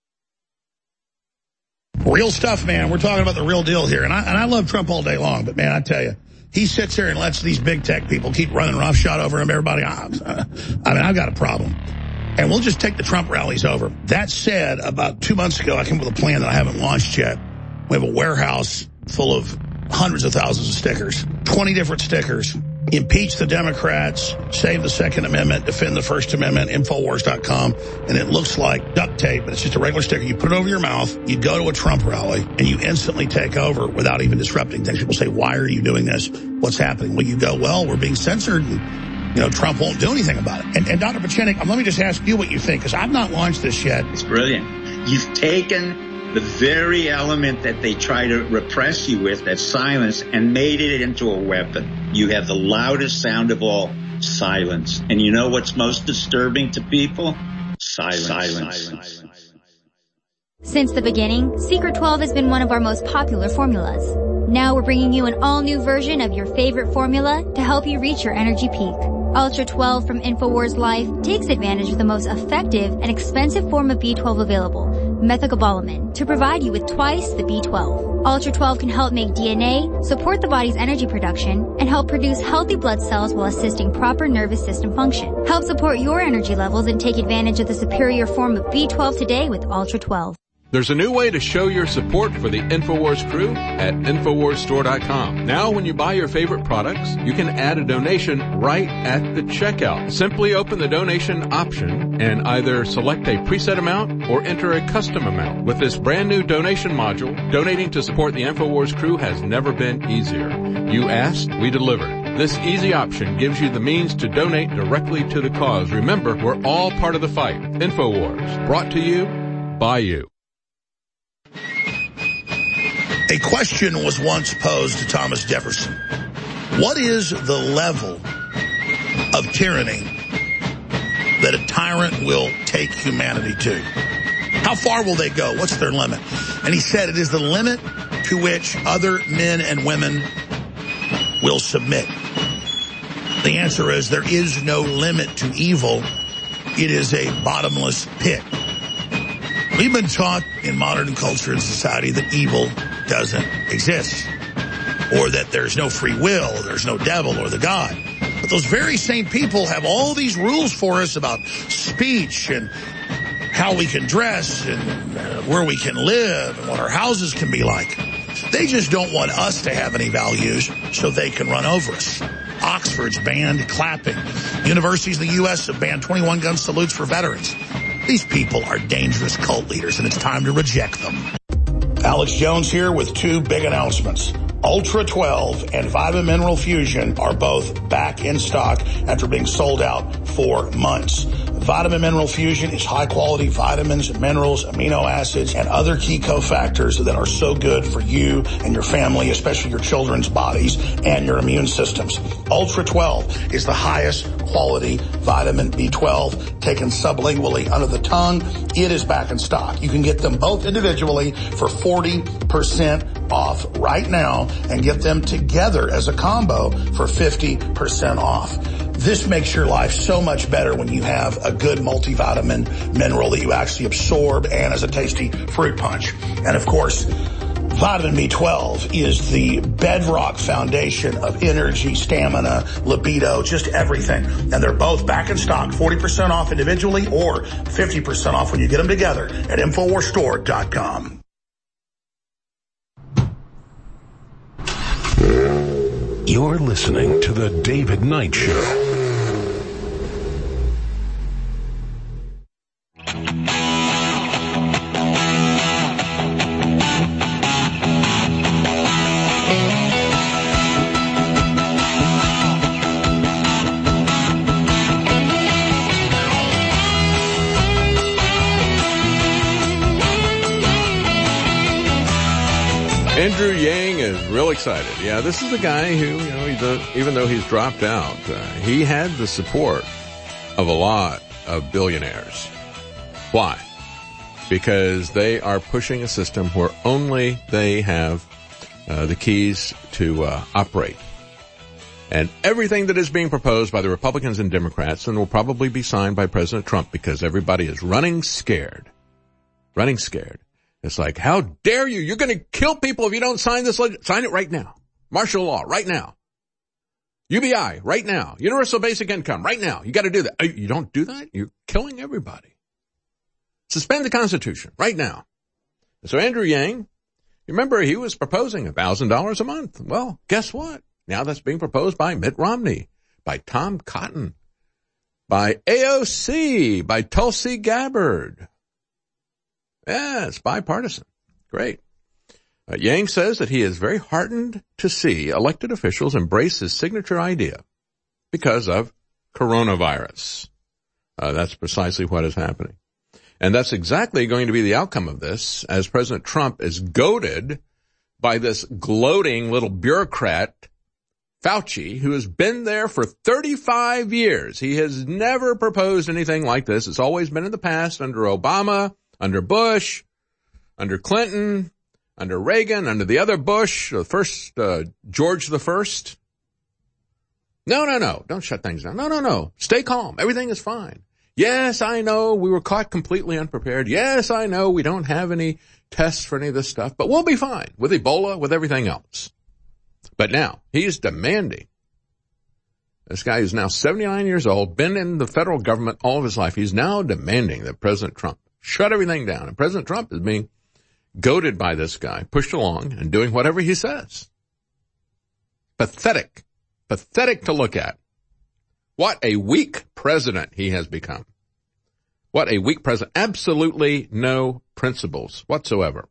Real stuff, man. We're talking about the real deal here. And I love Trump all day long, but man, I tell you, he sits here and lets these big tech people keep running roughshod over him. Everybody, I mean, I've got a problem. And we'll just take the Trump rallies over. That said, about 2 months ago, I came up with a plan that I haven't launched yet. We have a warehouse full of hundreds of thousands of stickers, 20 different stickers. Impeach the Democrats, save the Second Amendment, defend the First Amendment, Infowars.com. And it looks like duct tape, but it's just a regular sticker. You put it over your mouth, you go to a Trump rally, and you instantly take over without even disrupting things. People say, why are you doing this? What's happening? Well, you go, well, we're being censored, and, you know, Trump won't do anything about it. And Dr. Pachenik, let me just ask you what you think, because I've not launched this yet. It's brilliant. You've taken the very element that they try to repress you with, that silence, and made it into a weapon. You have the loudest sound of all, silence. And you know what's most disturbing to people? Silence. Since the beginning, Secret 12 has been one of our most popular formulas. Now we're bringing you an all-new version of your favorite formula to help you reach your energy peak. Ultra 12 from InfoWars Life takes advantage of the most effective and expensive form of B12 available, methylcobalamin, to provide you with twice the B12. Ultra 12 can help make DNA, support the body's energy production, and help produce healthy blood cells while assisting proper nervous system function. Help support your energy levels and take advantage of the superior form of B12 today with Ultra 12. There's a new way to show your support for the InfoWars crew at InfoWarsStore.com. Now, when you buy your favorite products, you can add a donation right at the checkout. Simply open the donation option and either select a preset amount or enter a custom amount. With this brand new donation module, donating to support the InfoWars crew has never been easier. You asked, we delivered. This easy option gives you the means to donate directly to the cause. Remember, we're all part of the fight. InfoWars, brought to you by you. A question was once posed to Thomas Jefferson. What is the level of tyranny that a tyrant will take humanity to? How far will they go? What's their limit? And he said it is the limit to which other men and women will submit. The answer is there is no limit to evil. It is a bottomless pit. We've been taught in modern culture and society that evil doesn't exist, or that there's no free will, or there's no devil or the God. But those very same people have all these rules for us about speech and how we can dress and where we can live and what our houses can be like. They just don't want us to have any values so they can run over us. Oxford's banned clapping. Universities in the U.S. have banned 21 gun salutes for veterans. These people are dangerous cult leaders, and it's time to reject them. Alex Jones here with two big announcements. Ultra 12 and Vitamin Mineral Fusion are both back in stock after being sold out for months. Vitamin Mineral Fusion is high-quality vitamins, minerals, amino acids, and other key cofactors that are so good for you and your family, especially your children's bodies and your immune systems. Ultra 12 is the highest quality vitamin B12 taken sublingually under the tongue. It is back in stock. You can get them both individually for 40% off right now and get them together as a combo for 50% off. This makes your life so much better when you have a good multivitamin mineral that you actually absorb and as a tasty fruit punch. And of course, vitamin B12 is the bedrock foundation of energy, stamina, libido, just everything. And they're both back in stock, 40% off individually or 50% off when you get them together at InfoWarsStore.com. You're listening to The David Knight Show. Andrew Yang is real excited. Yeah, this is the guy who, even though he's dropped out, he had the support of a lot of billionaires. Why? Because they are pushing a system where only they have the keys to operate. And everything that is being proposed by the Republicans and Democrats and will probably be signed by President Trump because everybody is running scared. Running scared. It's like, how dare you? You're going to kill people if you don't sign this. Sign it right now. Martial law right now. UBI right now. Universal basic income right now. You got to do that. You don't do that? You're killing everybody. Suspend the Constitution right now. So Andrew Yang, remember he was proposing $1,000 a month. Well, guess what? Now that's being proposed by Mitt Romney, by Tom Cotton, by AOC, by Tulsi Gabbard. Yeah, it's bipartisan. Great. Yang says that he is very heartened to see elected officials embrace his signature idea because of coronavirus. That's precisely what is happening. And that's exactly going to be the outcome of this, as President Trump is goaded by this gloating little bureaucrat, Fauci, who has been there for 35 years. He has never proposed anything like this. It's always been in the past under Obama, under Bush, under Clinton, under Reagan, under the other Bush, the first, George the First. No. Don't shut things down. No. Stay calm. Everything is fine. Yes, I know we were caught completely unprepared. Yes, I know we don't have any tests for any of this stuff, but we'll be fine with Ebola, with everything else. But now he's demanding. This guy who's now 79 years old, been in the federal government all of his life. He's now demanding that President Trump shut everything down. And President Trump is being goaded by this guy, pushed along and doing whatever he says. Pathetic. Pathetic to look at. What a weak president he has become. What a weak president. Absolutely no principles whatsoever.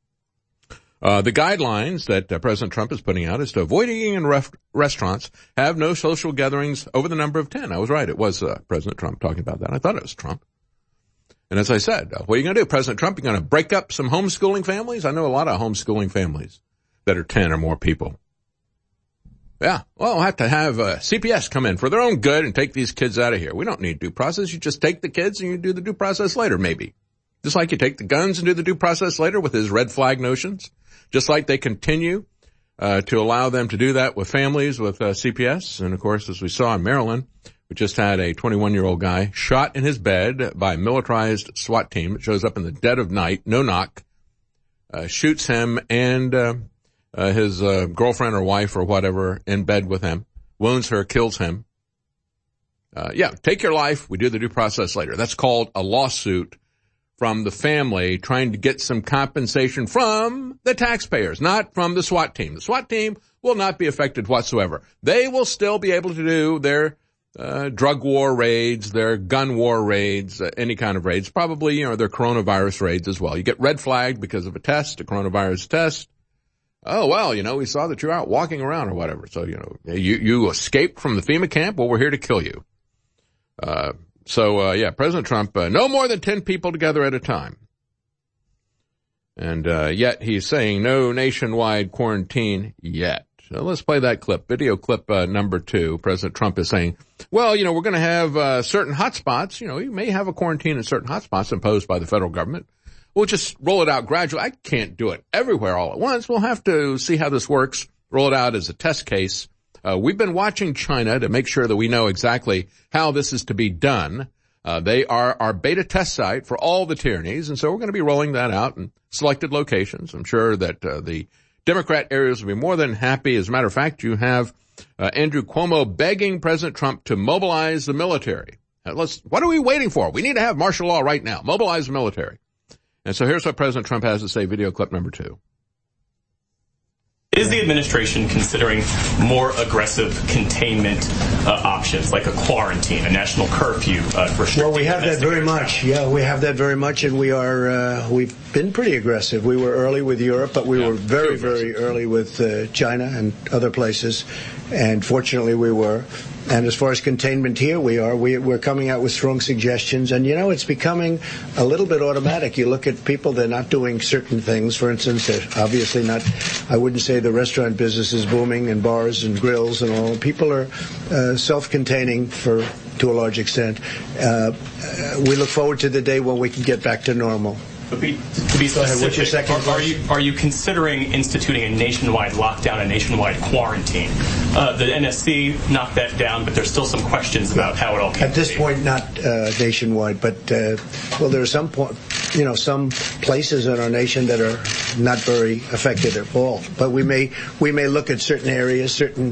The guidelines that President Trump is putting out is to avoid eating in restaurants, have no social gatherings over the number of 10. I was right. It was President Trump talking about that. I thought it was Trump. And as I said, what are you going to do, President Trump? You're going to break up some homeschooling families? I know a lot of homeschooling families that are 10 or more people. Yeah, well, we'll have to have CPS come in for their own good and take these kids out of here. We don't need due process. You just take the kids and you do the due process later, maybe. Just like you take the guns and do the due process later with his red flag notions. Just like they continue to allow them to do that with families with CPS. And, of course, as we saw in Maryland, we just had a 21-year-old guy shot in his bed by a militarized SWAT team. It shows up in the dead of night, no knock, shoots him and his girlfriend or wife or whatever in bed with him, wounds her, kills him. Yeah, take your life. We do the due process later. That's called a lawsuit from the family trying to get some compensation from the taxpayers, not from the SWAT team. The SWAT team will not be affected whatsoever. They will still be able to do their drug war raids, their gun war raids, any kind of raids, probably, their coronavirus raids as well. You get red flagged because of a coronavirus test. Oh, well, we saw that you're out walking around or whatever. So, you escaped from the FEMA camp. Well, we're here to kill you. President Trump, no more than 10 people together at a time. And yet he's saying no nationwide quarantine yet. So let's play that clip. Video clip number 2. President Trump is saying, well, we're going to have certain hotspots. You may have a quarantine in certain hotspots imposed by the federal government. We'll just roll it out gradually. I can't do it everywhere all at once. We'll have to see how this works, roll it out as a test case. We've been watching China to make sure that we know exactly how this is to be done. They are our beta test site for all the tyrannies, and so we're going to be rolling that out in selected locations. I'm sure that the Democrat areas will be more than happy. As a matter of fact, you have Andrew Cuomo begging President Trump to mobilize the military. What are we waiting for? We need to have martial law right now. Mobilize the military. And so here's what President Trump has to say, video clip number 2. Is the administration considering more aggressive containment options, like a quarantine, a national curfew? Well, we have that very much. Yeah, we have that very much, and we've been pretty aggressive. We were early with Europe, but we were very, very early with China and other places, and fortunately we were. And as far as containment here, we're coming out with strong suggestions. And, it's becoming a little bit automatic. You look at people, they're not doing certain things. For instance, they're obviously not, I wouldn't say the restaurant business is booming and bars and grills and all. People are self-containing to a large extent. We look forward to the day when we can get back to normal. But to be specific, what's your second are you considering instituting a nationwide lockdown, a nationwide quarantine? The NSC knocked that down, but there's still some questions about how it all came at this point, not nationwide, but there are some some places in our nation that are not very affected at all. But we may look at certain areas, certain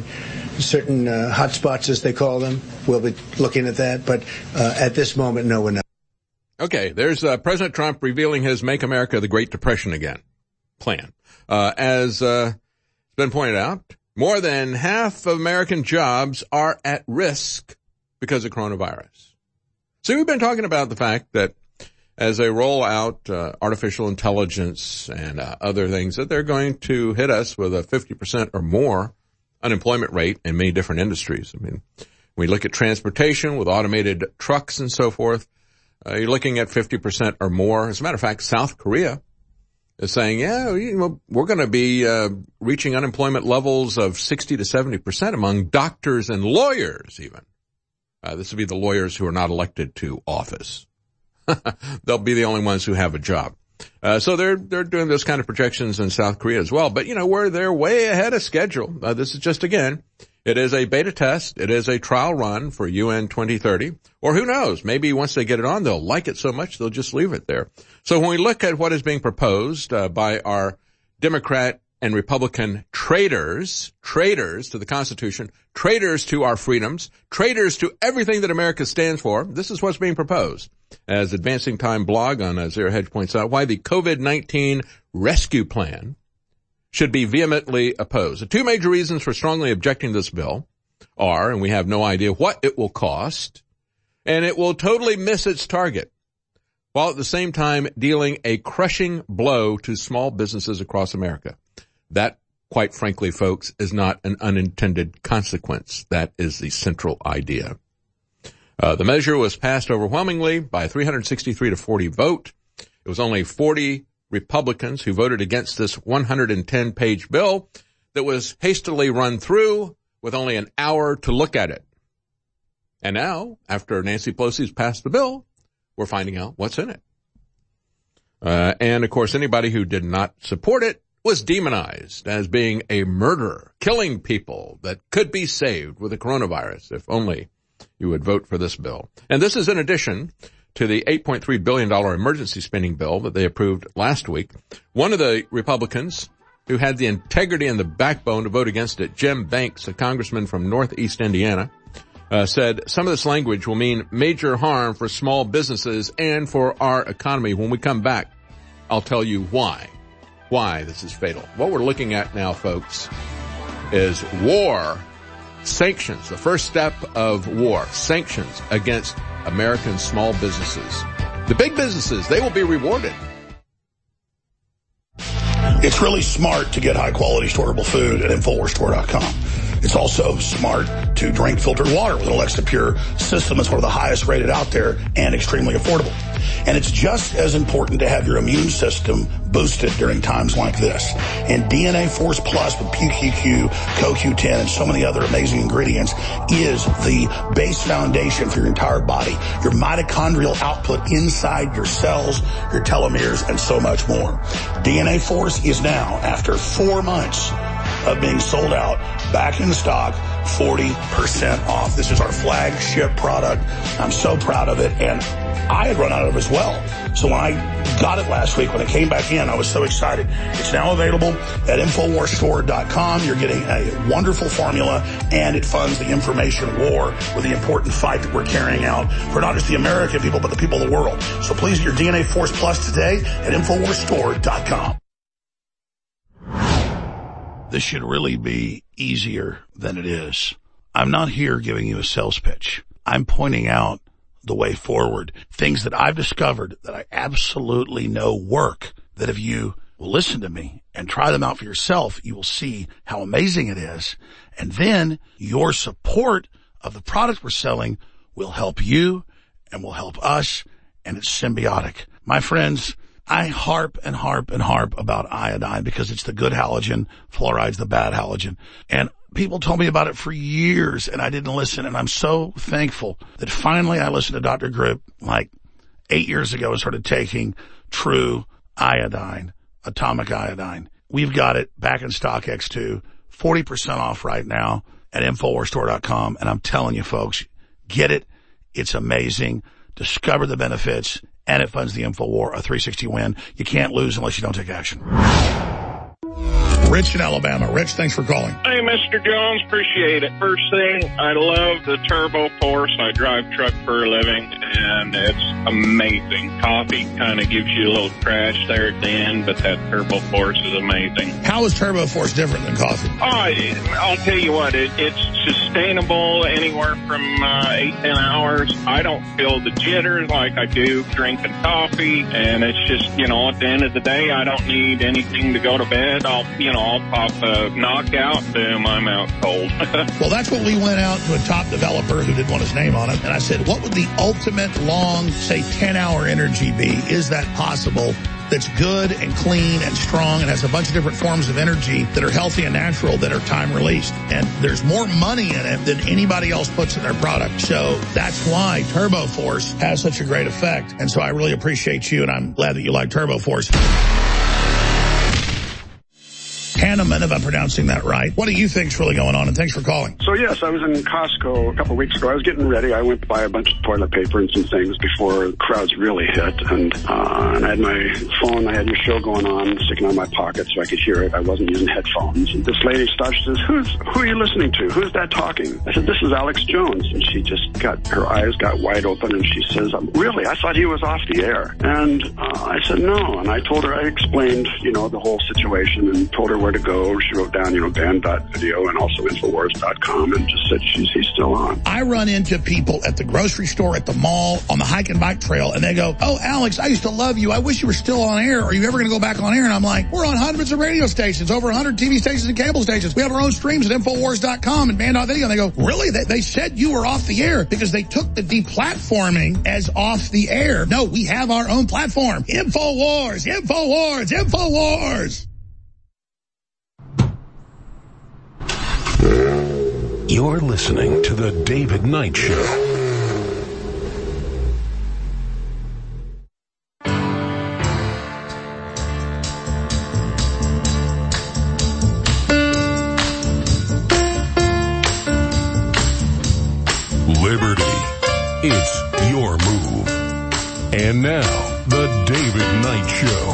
hotspots as they call them. We'll be looking at that, but at this moment, no, we're not. Okay, there's President Trump revealing his Make America the Great Depression Again plan. As it's been pointed out, more than half of American jobs are at risk because of coronavirus. So we've been talking about the fact that as they roll out artificial intelligence and other things, that they're going to hit us with a 50% or more unemployment rate in many different industries. I mean, we look at transportation with automated trucks and so forth. You're looking at 50% or more. As a matter of fact, South Korea is saying, we're going to be reaching unemployment levels of 60 to 70% among doctors and lawyers even. This would be the lawyers who are not elected to office. They'll be the only ones who have a job. So they're doing those kind of projections in South Korea as well. But, they're way ahead of schedule. This is just, again, it is a beta test. It is a trial run for UN 2030. Or who knows, maybe once they get it on, they'll like it so much they'll just leave it there. So when we look at what is being proposed by our Democrat and Republican traitors to the Constitution, traitors to our freedoms, traitors to everything that America stands for, this is what's being proposed. As Advancing Time blog on Zero Hedge points out, why the COVID-19 rescue plan should be vehemently opposed. The two major reasons for strongly objecting to this bill are, and we have no idea what it will cost, and it will totally miss its target, while at the same time dealing a crushing blow to small businesses across America. That, quite frankly, folks, is not an unintended consequence. That is the central idea. The measure was passed overwhelmingly by a 363 to 40 vote. It was only 40 Republicans who voted against this 110-page bill that was hastily run through with only an hour to look at it. And now, after Nancy Pelosi's passed the bill, we're finding out what's in it. And, of course, anybody who did not support it was demonized as being a murderer, killing people that could be saved with the coronavirus, if only you would vote for this bill. And this is in addition to the $8.3 billion emergency spending bill that they approved last week. One of the Republicans who had the integrity and the backbone to vote against it, Jim Banks, a congressman from Northeast Indiana, said some of this language will mean major harm for small businesses and for our economy. When we come back, I'll tell you why this is fatal. What we're looking at now, folks, is war, sanctions, the first step of war, sanctions against American small businesses. The big businesses, they will be rewarded. It's really smart to get high-quality storable food at InfoWarsStore.com. It's also smart to drink filtered water with an Alexa Pure system that's one of the highest rated out there and extremely affordable. And it's just as important to have your immune system boosted during times like this. And DNA Force Plus with PQQ, CoQ10, and so many other amazing ingredients is the base foundation for your entire body, your mitochondrial output inside your cells, your telomeres, and so much more. DNA Force is now, after 4 months of being sold out, back in stock, 40% off. This is our flagship product. I'm so proud of it, and I had run out of it as well. So when I got it last week, when it came back in, I was so excited. It's now available at InfoWarsStore.com. You're getting a wonderful formula, and it funds the information war with the important fight that we're carrying out for not just the American people, but the people of the world. So please get your DNA Force Plus today at InfoWarsStore.com. This should really be easier than it is. I'm not here giving you a sales pitch. I'm pointing out the way forward, things that I've discovered that I absolutely know work, that if you will listen to me and try them out for yourself, you will see how amazing it is. And then your support of the product we're selling will help you and will help us, and it's symbiotic. My friends, I harp and harp and harp about iodine because it's the good halogen, fluoride's the bad halogen. And people told me about it for years and I didn't listen, and I'm so thankful that finally I listened to Dr. Grip like 8 years ago and started taking true iodine, atomic iodine. We've got it back in stock, X2, 40% off right now at InfoWarsStore.com. And I'm telling you folks, get it. It's amazing. Discover the benefits. And it funds the InfoWar, a 360 win. You can't lose unless you don't take action. Rich in Alabama. Rich, thanks for calling. Hey, Mr. Jones, appreciate it. First thing, I love the Turbo Force. I drive truck for a living, and it's amazing. Coffee kind of gives you a little crash there at the end, but that Turbo Force is amazing. How is Turbo Force different than coffee? I'll tell you what, it's sustainable anywhere from 8-10 hours. I don't feel the jitters like I do drinking coffee, and it's just, at the end of the day, I don't need anything to go to bed. I'll pop a knockout, boom, I'm out cold. Well, that's what we went out to a top developer who didn't want his name on it, and I said, what would the ultimate long, say 10-hour energy be? Is that possible? That's good and clean and strong and has a bunch of different forms of energy that are healthy and natural that are time released. And there's more money in it than anybody else puts in their product. So that's why Turbo Force has such a great effect. And so I really appreciate you, and I'm glad that you like Turbo Force. Hanneman, if I'm pronouncing that right. What do you think's really going on? And thanks for calling. So, yes, I was in Costco a couple of weeks ago. I was getting ready. I went to buy a bunch of toilet paper and some things before the crowds really hit. And I had my phone. I had your show going on, sticking on my pocket so I could hear it. I wasn't using headphones. And this lady stops. She says, who are you listening to? Who's that talking? I said, this is Alex Jones. And she just her eyes got wide open, and she says, really? I thought he was off the air. And I said, no. And I told her, I explained, the whole situation and told her where to go. She wrote down, band.video and also Infowars.com, and just said he's still on. I run into people at the grocery store, at the mall, on the hike and bike trail, and they go, oh, Alex, I used to love you. I wish you were still on air. Are you ever going to go back on air? And I'm like, we're on hundreds of radio stations, over 100 TV stations and cable stations. We have our own streams at Infowars.com and band.video. And they go, really? They said you were off the air because they took the deplatforming as off the air. No, we have our own platform. Infowars, Infowars, Infowars. You're listening to The David Knight Show. Liberty. It's your move. And now, The David Knight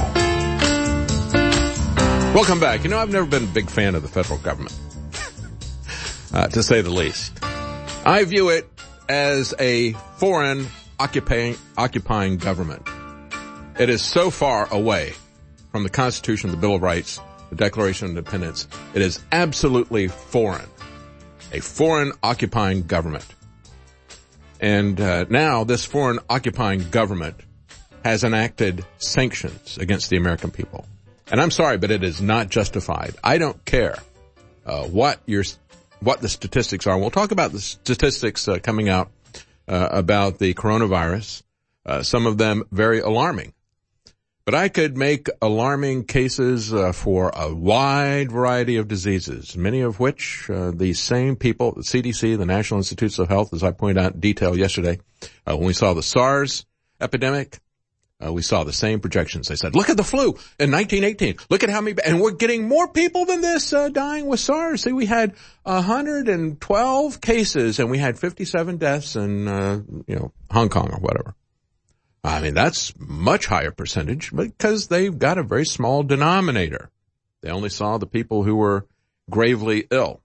Show. Welcome back. I've never been a big fan of the federal government. To say the least. I view it as a foreign occupying government. It is so far away from the Constitution, the Bill of Rights, the Declaration of Independence. It is absolutely foreign. A foreign occupying government. And now this foreign occupying government has enacted sanctions against the American people. And I'm sorry, but it is not justified. I don't care what the statistics are. We'll talk about the statistics coming out about the coronavirus, some of them very alarming. But I could make alarming cases for a wide variety of diseases, many of which the same people, the CDC, the National Institutes of Health, as I pointed out in detail yesterday, when we saw the SARS epidemic, we saw the same projections. They said, look at the flu in 1918. Look at how many, and we're getting more people than this dying with SARS. See, we had 112 cases and we had 57 deaths in, Hong Kong or whatever. I mean, that's much higher percentage because they've got a very small denominator. They only saw the people who were gravely ill.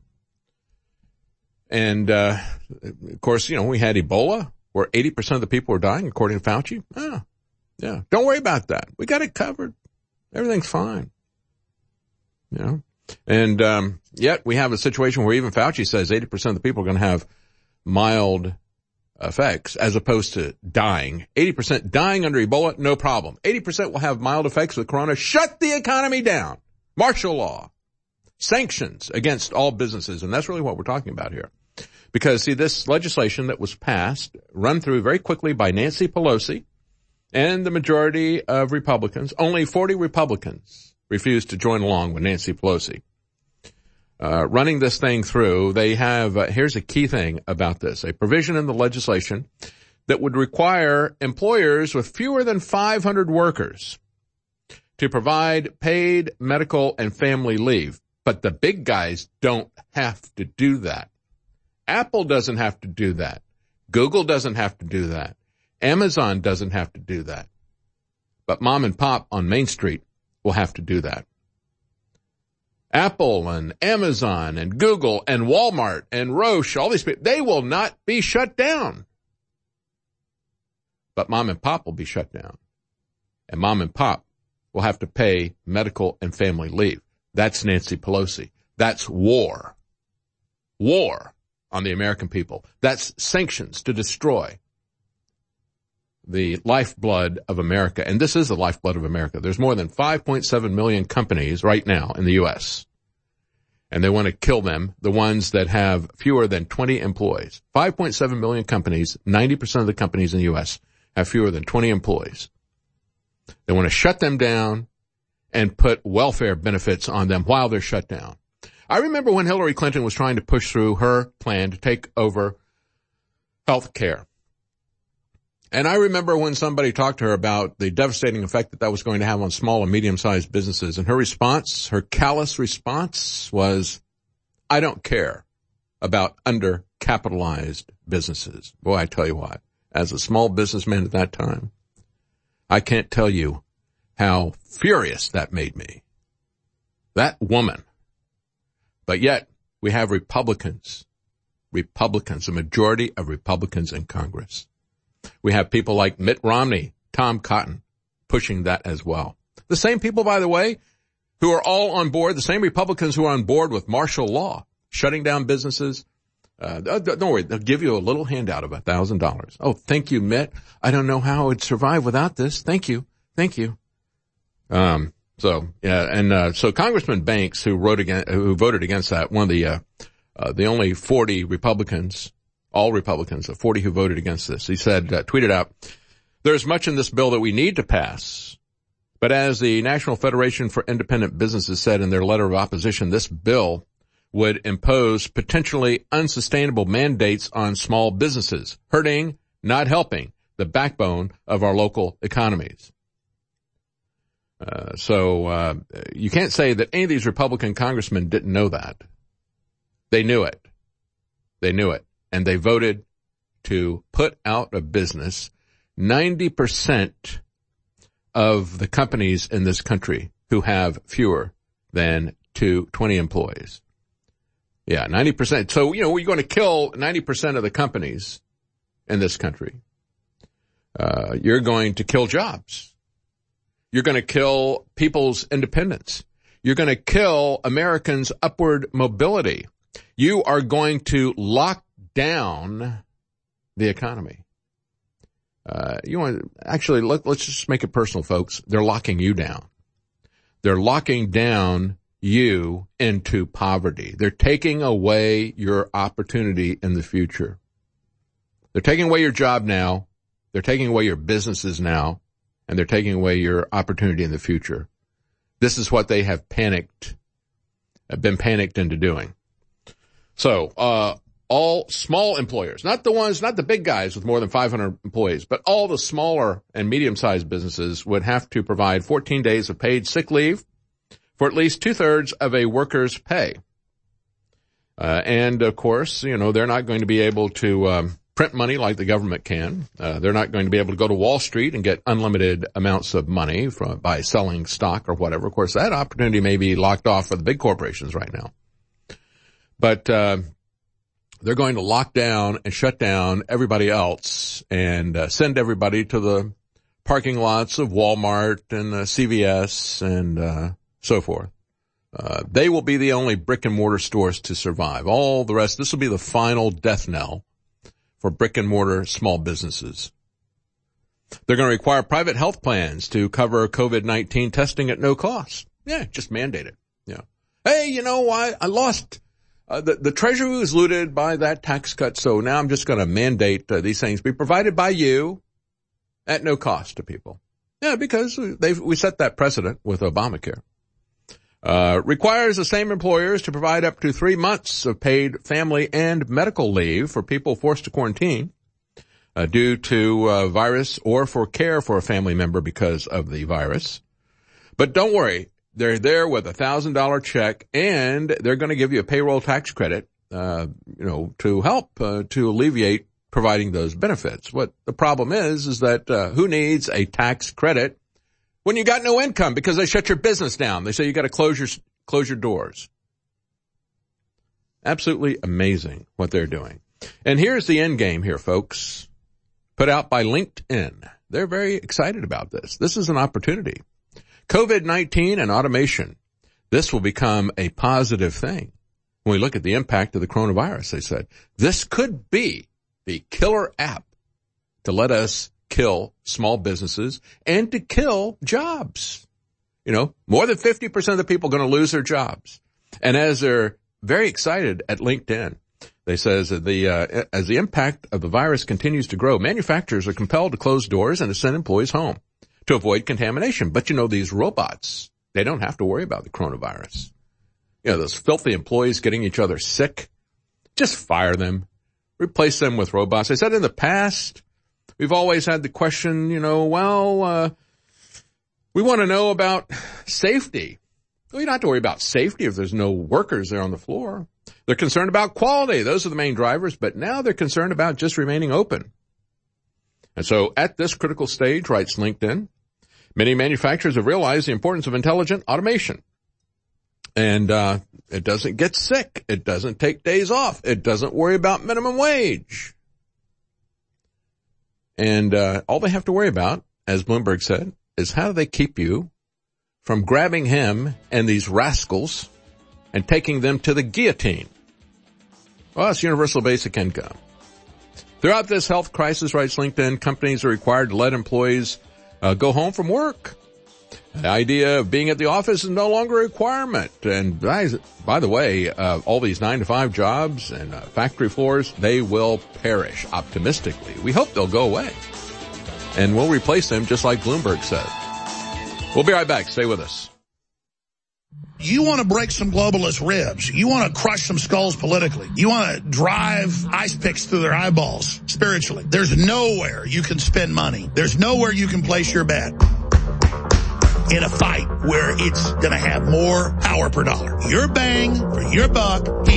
And, of course, we had Ebola where 80% of the people were dying, according to Fauci. Yeah. Don't worry about that. We got it covered. Everything's fine. And, yet we have a situation where even Fauci says 80% of the people are going to have mild effects as opposed to dying. 80% dying under Ebola, no problem. 80% will have mild effects with corona. Shut the economy down. Martial law. Sanctions against all businesses. And that's really what we're talking about here. Because, see, this legislation that was passed, run through very quickly by Nancy Pelosi and the majority of Republicans, only 40 Republicans refused to join along with Nancy Pelosi. Running this thing through, they have, here's a key thing about this, a provision in the legislation that would require employers with fewer than 500 workers to provide paid medical and family leave. But the big guys don't have to do that. Apple doesn't have to do that. Google doesn't have to do that. Amazon doesn't have to do that. But mom and pop on Main Street will have to do that. Apple and Amazon and Google and Walmart and Roche, all these people, they will not be shut down. But mom and pop will be shut down. And mom and pop will have to pay medical and family leave. That's Nancy Pelosi. That's war. War on the American people. That's sanctions to destroy the lifeblood of America. And this is the lifeblood of America. There's more than 5.7 million companies right now in the U.S. And they want to kill them, the ones that have fewer than 20 employees. 5.7 million companies, 90% of the companies in the U.S. have fewer than 20 employees. They want to shut them down and put welfare benefits on them while they're shut down. I remember when Hillary Clinton was trying to push through her plan to take over health care. And I remember when somebody talked to her about the devastating effect that was going to have on small and medium-sized businesses. And her response, her callous response was, I don't care about undercapitalized businesses. Boy, I tell you what, as a small businessman at that time, I can't tell you how furious that made me. That woman. But yet, we have Republicans, a majority of Republicans in Congress. We have people like Mitt Romney, Tom Cotton, pushing that as well. The same people, by the way, who are all on board, the same Republicans who are on board with martial law, shutting down businesses. Don't worry, they'll give you a little handout of $1,000. Oh, thank you, Mitt. I don't know how I would survive without this. Thank you. So Congressman Banks, who voted against that, one of the only 40 Republicans, all Republicans, the 40 who voted against this, he said, tweeted out, there's much in this bill that we need to pass. But as the National Federation for Independent Businesses said in their letter of opposition, this bill would impose potentially unsustainable mandates on small businesses, hurting, not helping, the backbone of our local economies. So you can't say that any of these Republican congressmen didn't know that. They knew it. And they voted to put out of business 90% of the companies in this country who have fewer than 20 employees. Yeah, 90%. So, we're going to kill 90% of the companies in this country. You're going to kill jobs. You're going to kill people's independence. You're going to kill Americans' upward mobility. You are going to lock down the economy. Let's just make it personal, folks. They're locking you down. They're locking down you into poverty. They're taking away your opportunity in the future. They're taking away your job now. They're taking away your businesses now. And they're taking away your opportunity in the future. This is what they have been panicked into doing. So, all small employers, not the big guys with more than 500 employees, but all the smaller and medium-sized businesses would have to provide 14 days of paid sick leave for at least 2/3 of a worker's pay. And of course, they're not going to be able to, print money like the government can. They're not going to be able to go to Wall Street and get unlimited amounts of money by selling stock or whatever. Of course, that opportunity may be locked off for the big corporations right now. But, they're going to lock down and shut down everybody else and send everybody to the parking lots of Walmart and CVS and so forth. They will be the only brick and mortar stores to survive. All the rest, this will be the final death knell for brick and mortar small businesses. They're going to require private health plans to cover COVID-19 testing at no cost. Yeah, just mandate it. Yeah. Hey, I lost. The Treasury was looted by that tax cut, so now I'm just going to mandate these things be provided by you at no cost to people. Yeah, because we set that precedent with Obamacare. Requires the same employers to provide up to 3 months of paid family and medical leave for people forced to quarantine due to virus or for care for a family member because of the virus. But don't worry. They're there with $1,000 check, and they're going to give you a payroll tax credit, to help to alleviate providing those benefits. What the problem is that who needs a tax credit when you got no income because they shut your business down? They say you got to close your doors. Absolutely amazing what they're doing. And here's the end game here, folks. Put out by LinkedIn. They're very excited about this. This is an opportunity. COVID-19 and automation. This will become a positive thing. When we look at the impact of the coronavirus, they said, this could be the killer app to let us kill small businesses and to kill jobs. More than 50% of the people are going to lose their jobs. And as they're very excited at LinkedIn, they says that as the impact of the virus continues to grow, manufacturers are compelled to close doors and to send employees home to avoid contamination. But these robots, they don't have to worry about the coronavirus. Those filthy employees getting each other sick, just fire them, replace them with robots. I said in the past, we've always had the question, we want to know about safety. Well, you don't have to worry about safety if there's no workers there on the floor. They're concerned about quality. Those are the main drivers, but now they're concerned about just remaining open. And so at this critical stage, writes LinkedIn, many manufacturers have realized the importance of intelligent automation. And it doesn't get sick. It doesn't take days off. It doesn't worry about minimum wage. And all they have to worry about, as Bloomberg said, is how do they keep you from grabbing him and these rascals and taking them to the guillotine. Well, it's universal basic income. Throughout this health crisis, writes LinkedIn, companies are required to let employees go home from work. The idea of being at the office is no longer a requirement. And by the way, all these 9-to-5 jobs and factory floors, they will perish optimistically. We hope they'll go away. And we'll replace them just like Bloomberg said. We'll be right back. Stay with us. You want to break some globalist ribs. You want to crush some skulls politically. You want to drive ice picks through their eyeballs spiritually. There's nowhere you can spend money. There's nowhere you can place your bet in a fight where it's going to have more power per dollar. Your bang for your buck here.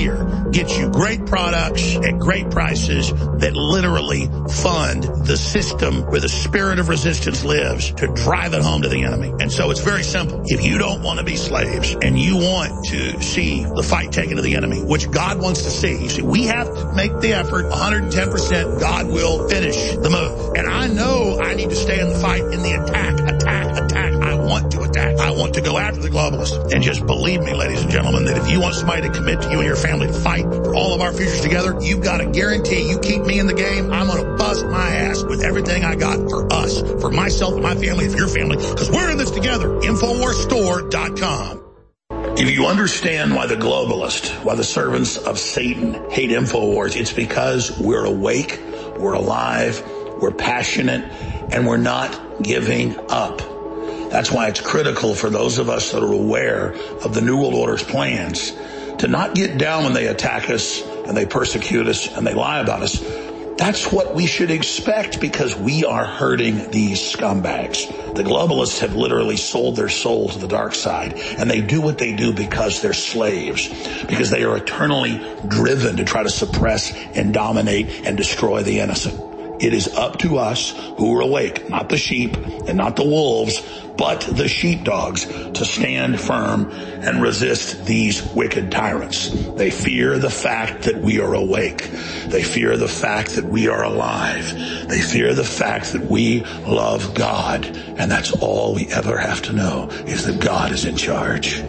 gets you great products at great prices that literally fund the system where the spirit of resistance lives to drive it home to the enemy. And so it's very simple. If you don't want to be slaves and you want to see the fight taken to the enemy, which God wants to see, you see, we have to make the effort 110%. God will finish the move. And I know I need to stay in the fight, in the attack. I want to attack. I want to go after the globalists. And just believe me, ladies and gentlemen, that if you want somebody to commit to you and your family to fight for all of our futures together, you've got to guarantee you keep me in the game. I'm going to bust my ass with everything I got for us, for myself and my family, and for your family, because we're in this together. InfoWarsStore.com. If you understand why the globalists, why the servants of Satan hate InfoWars, it's because we're awake, we're alive, we're passionate, and we're not giving up. That's why it's critical for those of us that are aware of the New World Order's plans to not get down when they attack us and they persecute us and they lie about us. That's what we should expect, because we are hurting these scumbags. The globalists have literally sold their soul to the dark side, and they do what they do because they're slaves, because they are eternally driven to try to suppress and dominate and destroy the innocent. It is up to us who are awake, not the sheep and not the wolves, but the sheepdogs, to stand firm and resist these wicked tyrants. They fear the fact that we are awake. They fear the fact that we are alive. They fear the fact that we love God. And that's all we ever have to know, is that God is in charge.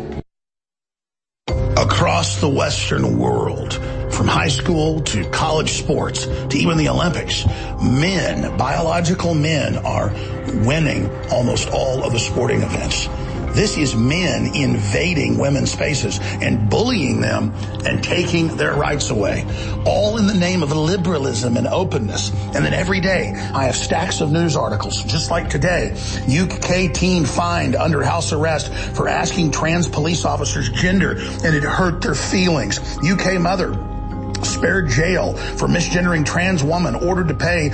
Across the Western world, from high school to college sports to even the Olympics, men, biological men, are winning almost all of the sporting events. This is men invading women's spaces and bullying them and taking their rights away, all in the name of liberalism and openness. And then every day I have stacks of news articles, just like today. UK teen fined under house arrest for asking trans police officers gender, and it hurt their feelings. UK mother spared jail for misgendering trans woman, ordered to pay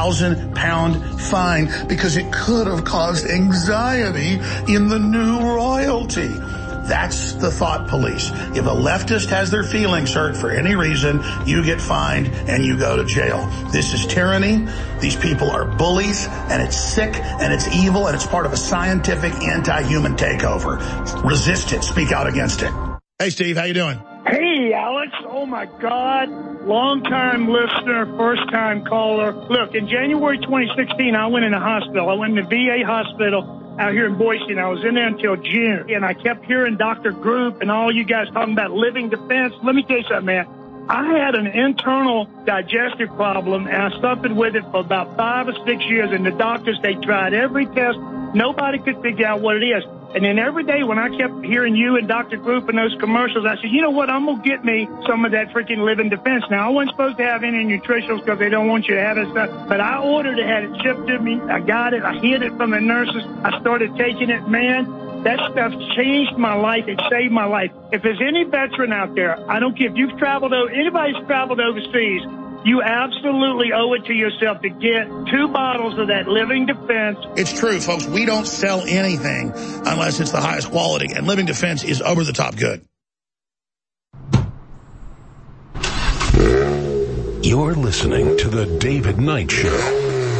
£1,000 fine because it could have caused anxiety in the new royalty. That's the thought police. If a leftist has their feelings hurt for any reason, you get fined and you go to jail. This is tyranny. These people are bullies, and it's sick and it's evil, and it's part of a scientific anti-human takeover. Resist it. Speak out against it. Hey, Steve, how you doing? Hey, Alex. Oh, my God. Long-time listener, first-time caller. Look, in January 2016, I went in a hospital. I went in the VA hospital out here in Boise, and I was in there until June. And I kept hearing Dr. Group and all you guys talking about living defense. Let me tell you something, man. I had an internal digestive problem, and I suffered with it for about 5 or 6 years. And the doctors, they tried every test. Nobody could figure out what it is. And then every day when I kept hearing you and Dr. Group and those commercials, I said, you know what, I'm going to get me some of that freaking Living Defense. Now, I wasn't supposed to have any nutritionals because they don't want you to have it stuff, but I ordered it, had it shipped to me. I got it. I hid it from the nurses. I started taking it. Man, that stuff changed my life. It saved my life. If there's any veteran out there, I don't care if you've traveled, anybody's traveled overseas, you absolutely owe it to yourself to get 2 bottles of that Living Defense. It's true, folks. We don't sell anything unless it's the highest quality, and Living Defense is over the top good. You're listening to The David Knight Show.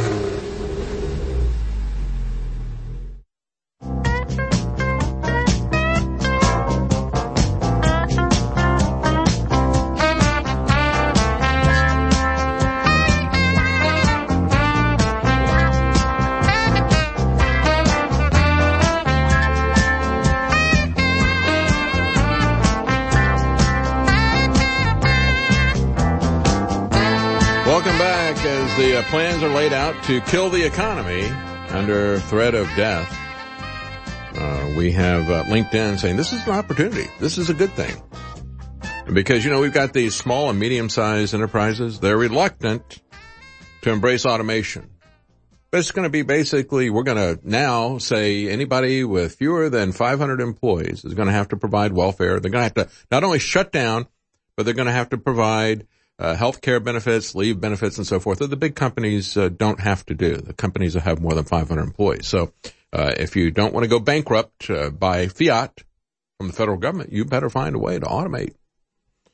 The plans are laid out to kill the economy under threat of death. We have LinkedIn saying this is an opportunity. This is a good thing. Because, we've got these small and medium-sized enterprises. They're reluctant to embrace automation. But it's going to be basically, we're going to now say anybody with fewer than 500 employees is going to have to provide welfare. They're going to have to not only shut down, but they're going to have to provide health care benefits, leave benefits, and so forth that the big companies don't have to do. The companies that have more than 500 employees. So if you don't want to go bankrupt by fiat from the federal government, you better find a way to automate.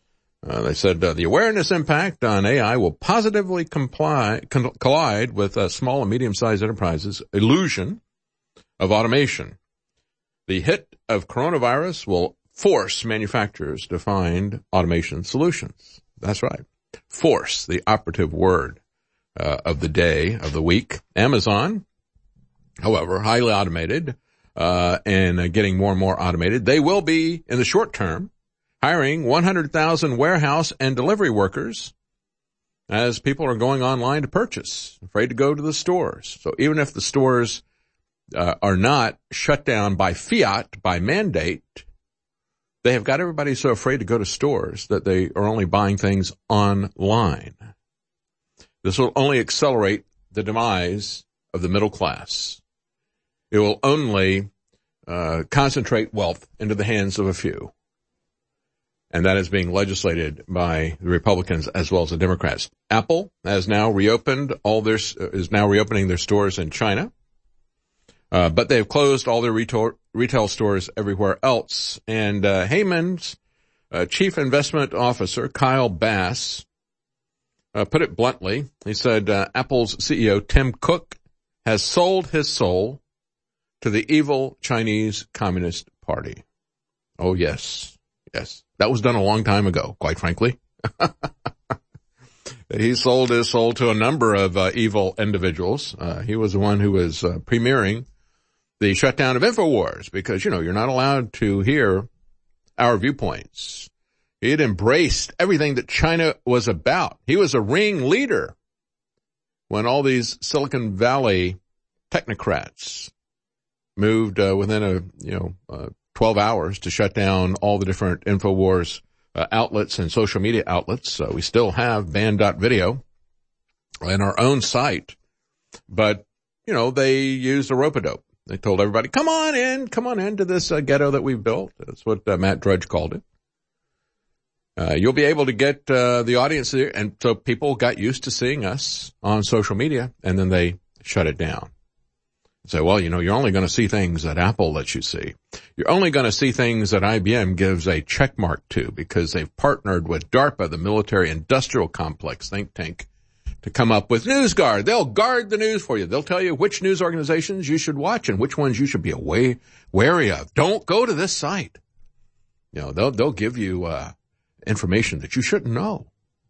They said the awareness impact on AI will positively collide with small and medium-sized enterprises' illusion of automation. The hit of coronavirus will force manufacturers to find automation solutions. That's right. Force, the operative word of the day, of the week. Amazon, however, highly automated and getting more and more automated. They will be, in the short term, hiring 100,000 warehouse and delivery workers as people are going online to purchase, afraid to go to the stores. So even if the stores are not shut down by fiat, by mandate, they have got everybody so afraid to go to stores that they are only buying things online. This will only accelerate the demise of the middle class. It will only concentrate wealth into the hands of a few. And that is being legislated by the Republicans as well as the Democrats. Apple has now reopened is now reopening their stores in China. But they've closed all their retail stores everywhere else. And Heyman's chief investment officer, Kyle Bass, put it bluntly. He said Apple's CEO, Tim Cook, has sold his soul to the evil Chinese Communist Party. Oh, yes. Yes. That was done a long time ago, quite frankly. He sold his soul to a number of evil individuals. He was the one who was premiering the shutdown of InfoWars because, you're not allowed to hear our viewpoints. He had embraced everything that China was about. He was a ring leader when all these Silicon Valley technocrats moved within 12 hours to shut down all the different InfoWars outlets and social media outlets. We still have banned.video in our own site, but, they used a rope-a-dope. They told everybody, come on in to this ghetto that we've built. That's what Matt Drudge called it. You'll be able to get the audience there. And so people got used to seeing us on social media, and then they shut it down. Say, well, you're only going to see things that Apple lets you see. You're only going to see things that IBM gives a check mark to because they've partnered with DARPA, the military industrial complex think tank, to come up with NewsGuard. They'll guard the news for you. They'll tell you which news organizations you should watch and which ones you should be wary of. Don't go to this site. They'll give you information that you shouldn't know.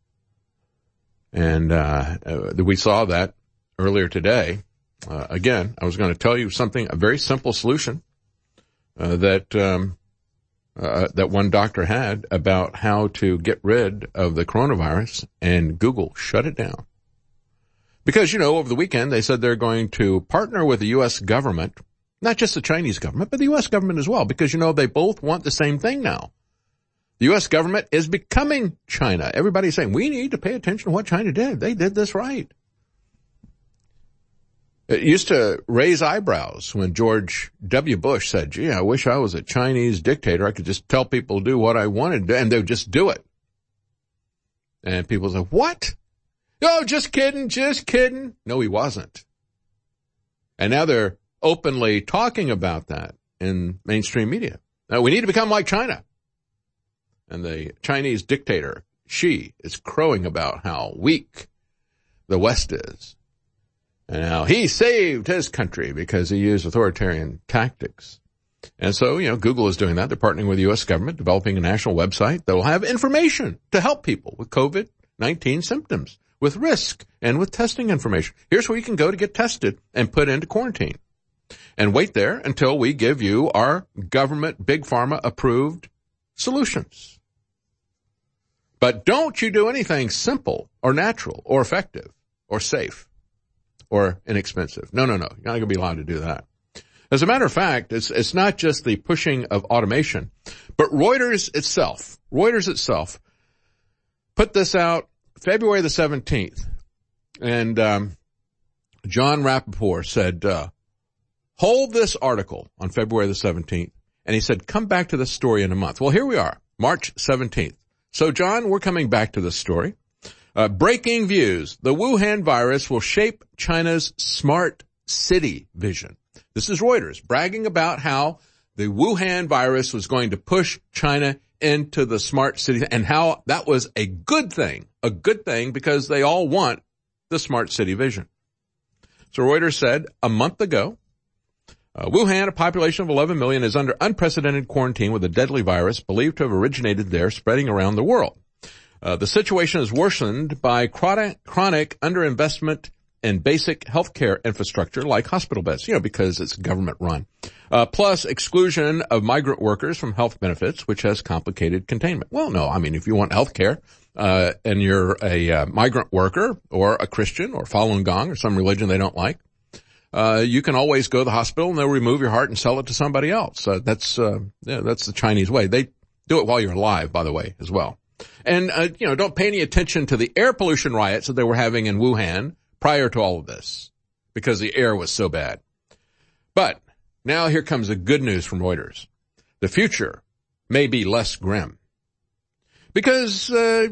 And we saw that earlier today. Again, I was going to tell you a very simple solution that one doctor had about how to get rid of the coronavirus, and Google shut it down. Because, over the weekend, they said they're going to partner with the U.S. government, not just the Chinese government, but the U.S. government as well, because, they both want the same thing now. The U.S. government is becoming China. Everybody's saying, we need to pay attention to what China did. They did this right. It used to raise eyebrows when George W. Bush said, gee, I wish I was a Chinese dictator. I could just tell people to do what I wanted to, and they would just do it. And people say, what? Oh, just kidding. No, he wasn't. And now they're openly talking about that in mainstream media. Now, we need to become like China. And the Chinese dictator, Xi, is crowing about how weak the West is. And how he saved his country because he used authoritarian tactics. And so, Google is doing that. They're partnering with the U.S. government, developing a national website that will have information to help people with COVID-19 symptoms, with risk, and with testing information. Here's where you can go to get tested and put into quarantine. And wait there until we give you our government, big pharma approved solutions. But don't you do anything simple or natural or effective or safe or inexpensive. No. You're not going to be allowed to do that. As a matter of fact, it's not just the pushing of automation, but Reuters itself put this out February the 17th. And John Rappaport said, hold this article on February the 17th. And he said, come back to this story in a month. Well, here we are, March 17th. So, John, we're coming back to this story. Breaking views. The Wuhan virus will shape China's smart city vision. This is Reuters bragging about how the Wuhan virus was going to push China into the smart city and how that was a good thing because they all want the smart city vision. So Reuters said a month ago, Wuhan, a population of 11 million, is under unprecedented quarantine with a deadly virus believed to have originated there, spreading around the world. The situation is worsened by chronic underinvestment in basic healthcare infrastructure like hospital beds, because it's government run. Plus exclusion of migrant workers from health benefits, which has complicated containment. Well, no, I mean, if you want healthcare, and you're a migrant worker or a Christian or Falun Gong or some religion they don't like, you can always go to the hospital and they'll remove your heart and sell it to somebody else. That's the Chinese way. They do it while you're alive, by the way, as well. And, don't pay any attention to the air pollution riots that they were having in Wuhan prior to all of this because the air was so bad. But now here comes the good news from Reuters. The future may be less grim because,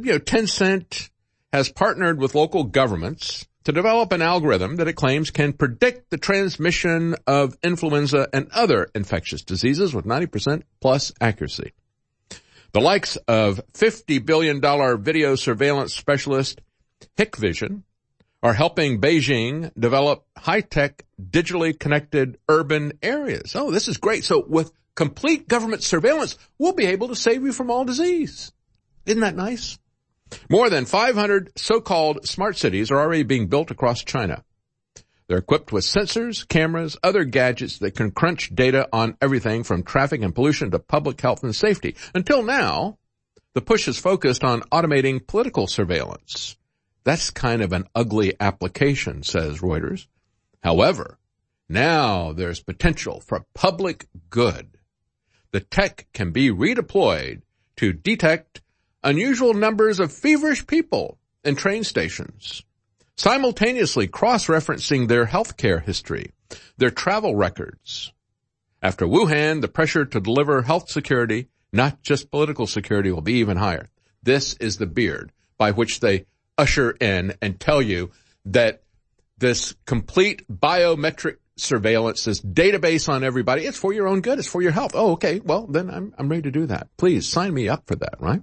Tencent has partnered with local governments to develop an algorithm that it claims can predict the transmission of influenza and other infectious diseases with 90% plus accuracy. The likes of $50 billion video surveillance specialist Hikvision are helping Beijing develop high-tech, digitally connected urban areas. Oh, this is great. So with complete government surveillance, we'll be able to save you from all disease. Isn't that nice? More than 500 so-called smart cities are already being built across China. They're equipped with sensors, cameras, other gadgets that can crunch data on everything from traffic and pollution to public health and safety. Until now, the push is focused on automating political surveillance. That's kind of an ugly application, says Reuters. However, now there's potential for public good. The tech can be redeployed to detect unusual numbers of feverish people in train stations, simultaneously cross-referencing their healthcare history, their travel records. After Wuhan, the pressure to deliver health security, not just political security, will be even higher. This is the beard by which they usher in and tell you that this complete biometric surveillance, this database on everybody, it's for your own good, it's for your health. Oh, okay, well, then I'm ready to do that. Please sign me up for that, right?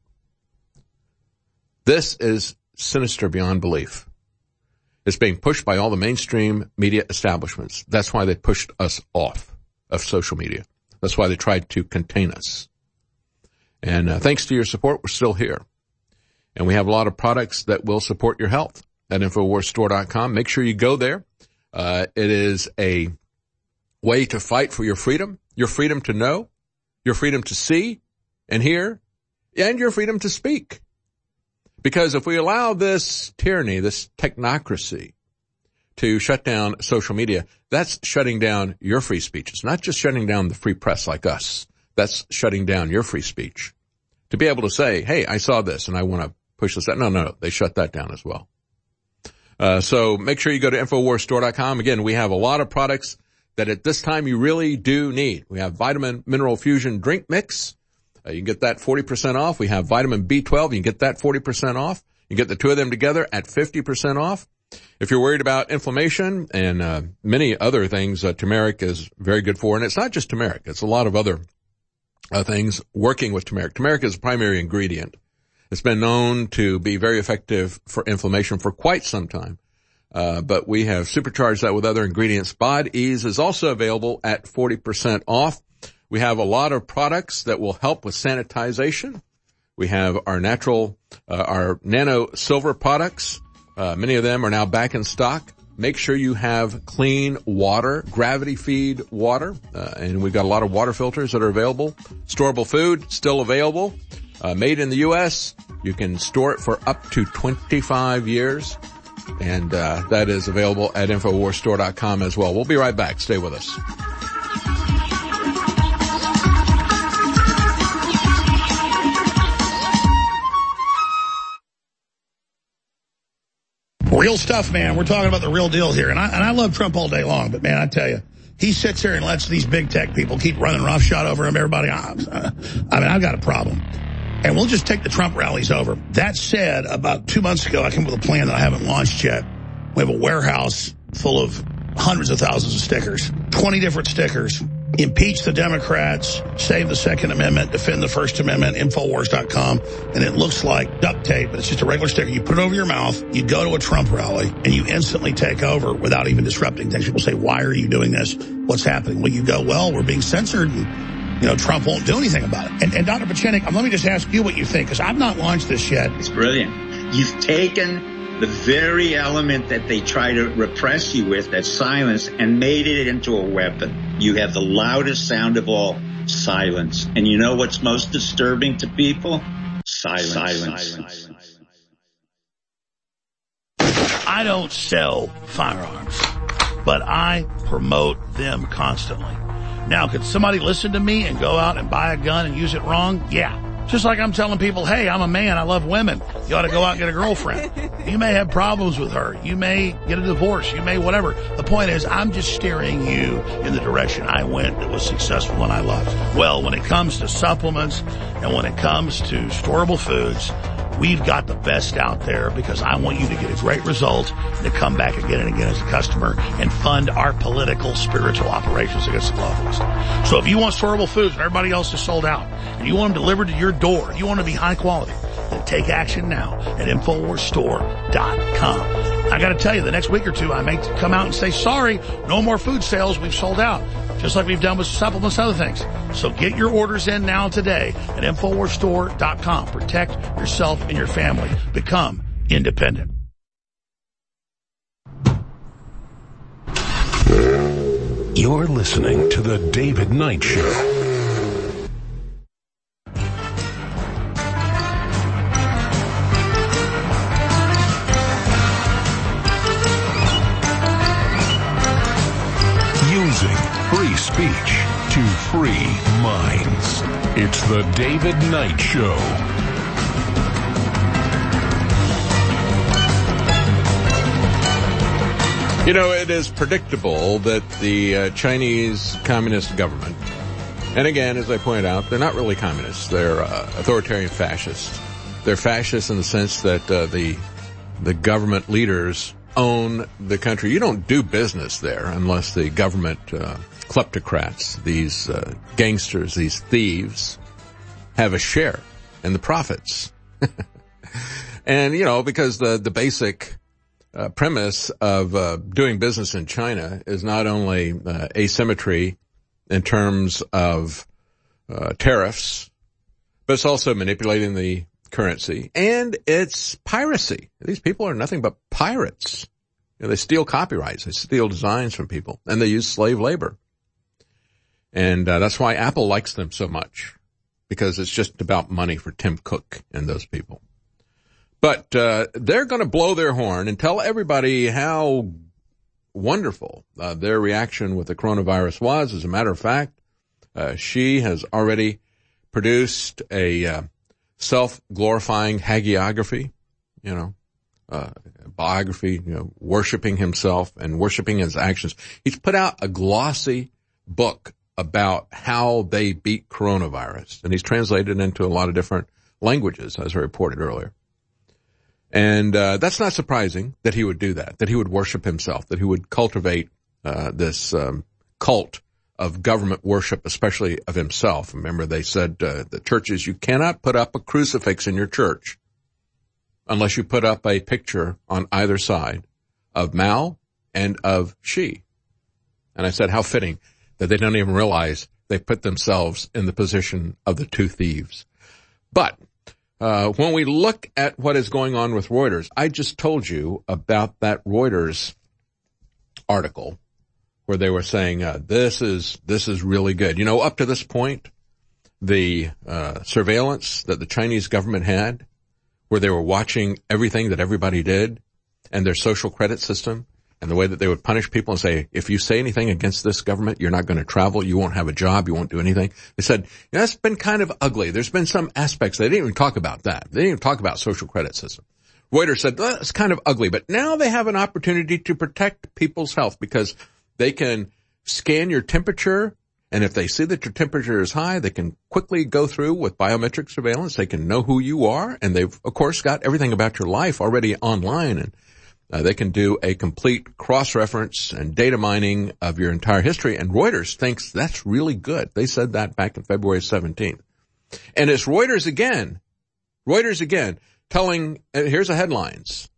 This is sinister beyond belief. It's being pushed by all the mainstream media establishments. That's why they pushed us off of social media. That's why they tried to contain us. And thanks to your support, we're still here. And we have a lot of products that will support your health at InfoWarsStore.com. Make sure you go there. It is a way to fight for your freedom to know, your freedom to see and hear, and your freedom to speak. Because if we allow this tyranny, this technocracy to shut down social media, that's shutting down your free speech. It's not just shutting down the free press like us. That's shutting down your free speech. To be able to say, hey, I saw this and I want to push this out. No, they shut that down as well. So make sure you go to InfoWarsStore.com. Again, we have a lot of products that at this time you really do need. We have Vitamin Mineral Fusion Drink Mix. You can get that 40% off. We have vitamin B12. You can get that 40% off. You can get the two of them together at 50% off. If you're worried about inflammation and many other things, turmeric is very good for. And it's not just turmeric. It's a lot of other things working with turmeric. Turmeric is a primary ingredient. It's been known to be very effective for inflammation for quite some time. But we have supercharged that with other ingredients. Bod Ease is also available at 40% off. We have a lot of products that will help with sanitization. We have our our nano silver products. Many of them are now back in stock. Make sure you have clean water, gravity feed water. And we've got a lot of water filters that are available. Storable food, still available. Made in the U.S. You can store it for up to 25 years. And that is available at InfoWarsStore.com as well. We'll be right back. Stay with us. Real stuff, man. We're talking about the real deal here. And I love Trump all day long, but, man, I tell you, he sits here and lets these big tech people keep running roughshod over him. Everybody, I've got a problem. And we'll just take the Trump rallies over. That said, about 2 months ago, I came up with a plan that I haven't launched yet. We have a warehouse full of hundreds of thousands of stickers, 20 different stickers, Impeach the Democrats, save the Second Amendment, defend the First Amendment, Infowars.com. And it looks like duct tape, but it's just a regular sticker. You put it over your mouth, you go to a Trump rally, and you instantly take over without even disrupting things. People say, why are you doing this? What's happening? Well, you go, well, we're being censored, and Trump won't do anything about it. And Dr. Pachenik, let me just ask you what you think, because I've not launched this yet. It's brilliant. You've taken the very element that they try to repress you with, that silence, and made it into a weapon. You have the loudest sound of all, silence. And you know what's most disturbing to people? Silence. I don't sell firearms, but I promote them constantly. Now, could somebody listen to me and go out and buy a gun and use it wrong? Yeah. Just like I'm telling people, hey, I'm a man, I love women. You ought to go out and get a girlfriend. You may have problems with her. You may get a divorce. You may whatever. The point is, I'm just steering you in the direction I went that was successful and I loved. Well, when it comes to supplements and when it comes to storable foods, we've got the best out there because I want you to get a great result and to come back again and again as a customer and fund our political, spiritual operations against the globalists. So if you want storable foods and everybody else is sold out and you want them delivered to your door, you want to be high quality, then take action now at InfoWarsStore.com. I got to tell you, the next week or two, I may come out and say, sorry, no more food sales. We've sold out. Just like we've done with supplements and other things. So get your orders in now today at InfoWarsStore.com. Protect yourself and your family. Become independent. You're listening to The David Knight Show. Using free speech to free minds. It's The David Knight Show. It is predictable that the Chinese Communist government, and again, as I pointed out, they're not really communists. They're authoritarian fascists. They're fascists in the sense that the government leaders own the country. You don't do business there unless the government kleptocrats, these gangsters, these thieves, have a share in the profits. And, because the basic premise of doing business in China is not only asymmetry in terms of tariffs, but it's also manipulating the currency, and it's piracy. These people are nothing but pirates. They steal copyrights, they steal designs from people, and they use slave labor. And that's why Apple likes them so much, because it's just about money for Tim Cook and those people. But they're going to blow their horn and tell everybody how wonderful their reaction with the coronavirus was. As a matter of fact, she has already produced a self-glorifying hagiography, biography, worshiping himself and worshiping his actions. He's put out a glossy book about how they beat coronavirus, and he's translated into a lot of different languages, as I reported earlier. And that's not surprising that he would do that he would worship himself, that he would cultivate this cult of government worship, especially of himself. Remember, they said the churches, you cannot put up a crucifix in your church unless you put up a picture on either side of Mao and of Xi. And I said, how fitting that they don't even realize they put themselves in the position of the two thieves. But when we look at what is going on with Reuters, I just told you about that Reuters article where they were saying, this is really good. Up to this point, the surveillance that the Chinese government had, where they were watching everything that everybody did, and their social credit system, and the way that they would punish people and say, if you say anything against this government, you're not going to travel, you won't have a job, you won't do anything. They said, that's been kind of ugly. There's been some aspects. They didn't even talk about that. They didn't even talk about social credit system. Reuters said, that's kind of ugly, but now they have an opportunity to protect people's health because they can scan your temperature, and if they see that your temperature is high, they can quickly go through with biometric surveillance. They can know who you are, and they've, of course, got everything about your life already online. They can do a complete cross-reference and data mining of your entire history, and Reuters thinks that's really good. They said that back in February 17th. And it's Reuters again, telling, here's the headlines.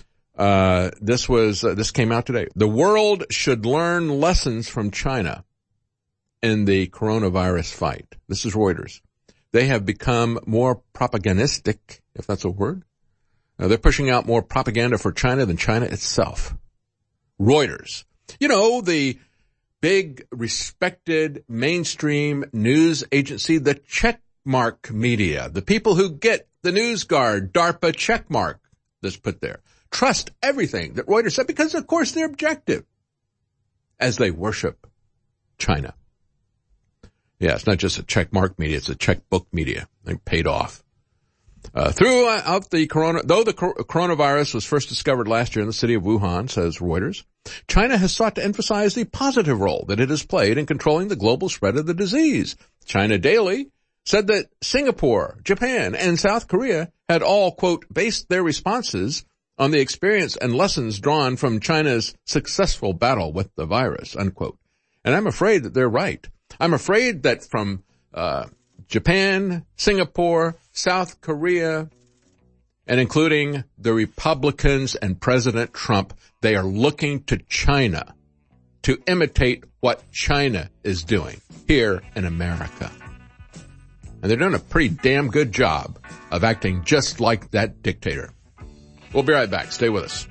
This came out today. The world should learn lessons from China in the coronavirus fight. This is Reuters. They have become more propagandistic, if that's a word. They're pushing out more propaganda for China than China itself. Reuters. You know, the big, respected, mainstream news agency, the checkmark media, the people who get the NewsGuard, DARPA checkmark that's put there. Trust everything that Reuters said because, of course, they're objective as they worship China. Yeah, it's not just a checkmark media, it's a checkbook media. They paid off. Throughout the coronavirus was first discovered last year in the city of Wuhan, says Reuters, China has sought to emphasize the positive role that it has played in controlling the global spread of the disease. China Daily said that Singapore, Japan, and South Korea had all, quote, based their responses on the experience and lessons drawn from China's successful battle with the virus, unquote. And I'm afraid that they're right. I'm afraid that from Japan, Singapore, South Korea, and including the Republicans and President Trump, they are looking to China to imitate what China is doing here in America. And they're doing a pretty damn good job of acting just like that dictator. We'll be right back. Stay with us.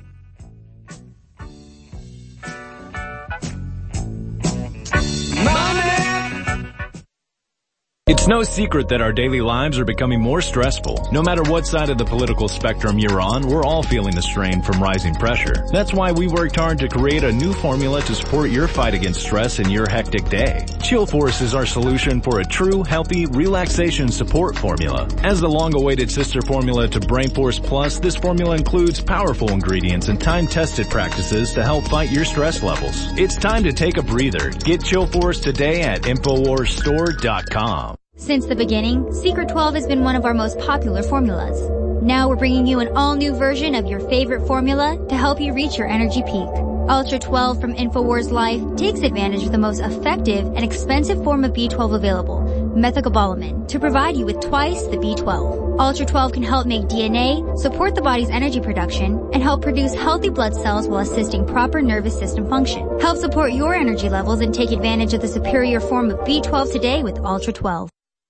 It's no secret that our daily lives are becoming more stressful. No matter what side of the political spectrum you're on, we're all feeling the strain from rising pressure. That's why we worked hard to create a new formula to support your fight against stress in your hectic day. Chill Force is our solution for a true, healthy, relaxation support formula. As the long-awaited sister formula to Brain Force Plus, this formula includes powerful ingredients and time-tested practices to help fight your stress levels. It's time to take a breather. Get Chill Force today at InfoWarsStore.com. Since the beginning, Secret 12 has been one of our most popular formulas. Now we're bringing you an all-new version of your favorite formula to help you reach your energy peak. Ultra 12 from InfoWars Life takes advantage of the most effective and expensive form of B12 available, methylcobalamin, to provide you with twice the B12. Ultra 12 can help make DNA, support the body's energy production, and help produce healthy blood cells while assisting proper nervous system function. Help support your energy levels and take advantage of the superior form of B12 today with Ultra 12.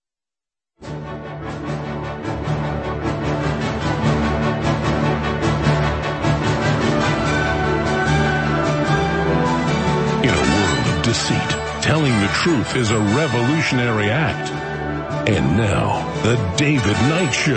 Deceit. Telling the truth is a revolutionary act. And now, the David Knight Show.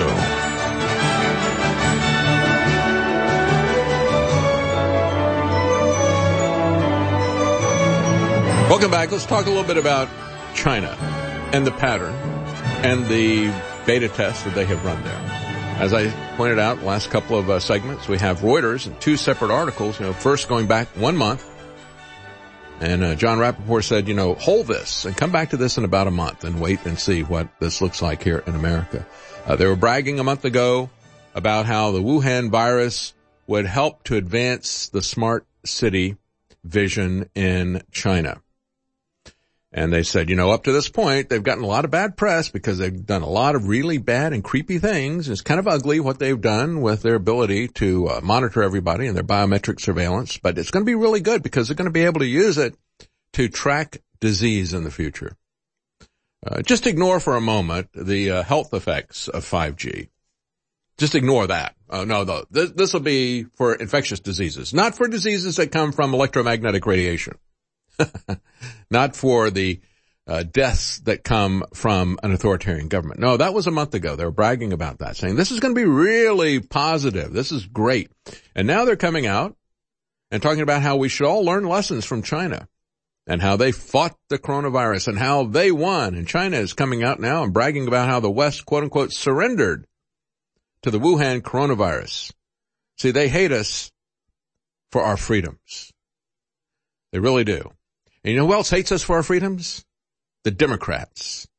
Welcome back. Let's talk a little bit about China and the pattern and the beta tests that they have run there. As I pointed out in the last couple of segments, we have Reuters and two separate articles, first going back 1 month. And John Rappaport said, hold this and come back to this in about a month and wait and see what this looks like here in America. They were bragging a month ago about how the Wuhan virus would help to advance the smart city vision in China. And they said, up to this point, they've gotten a lot of bad press because they've done a lot of really bad and creepy things. It's kind of ugly what they've done with their ability to monitor everybody and their biometric surveillance. But it's going to be really good because they're going to be able to use it to track disease in the future. Just ignore for a moment the health effects of 5G. Just ignore that. No, this will be for infectious diseases, not for diseases that come from electromagnetic radiation. Not for the deaths that come from an authoritarian government. No, that was a month ago. They were bragging about that, saying this is going to be really positive. This is great. And now they're coming out and talking about how we should all learn lessons from China and how they fought the coronavirus and how they won. And China is coming out now and bragging about how the West, quote unquote, surrendered to the Wuhan coronavirus. See, they hate us for our freedoms. They really do. And you know who else hates us for our freedoms? The Democrats.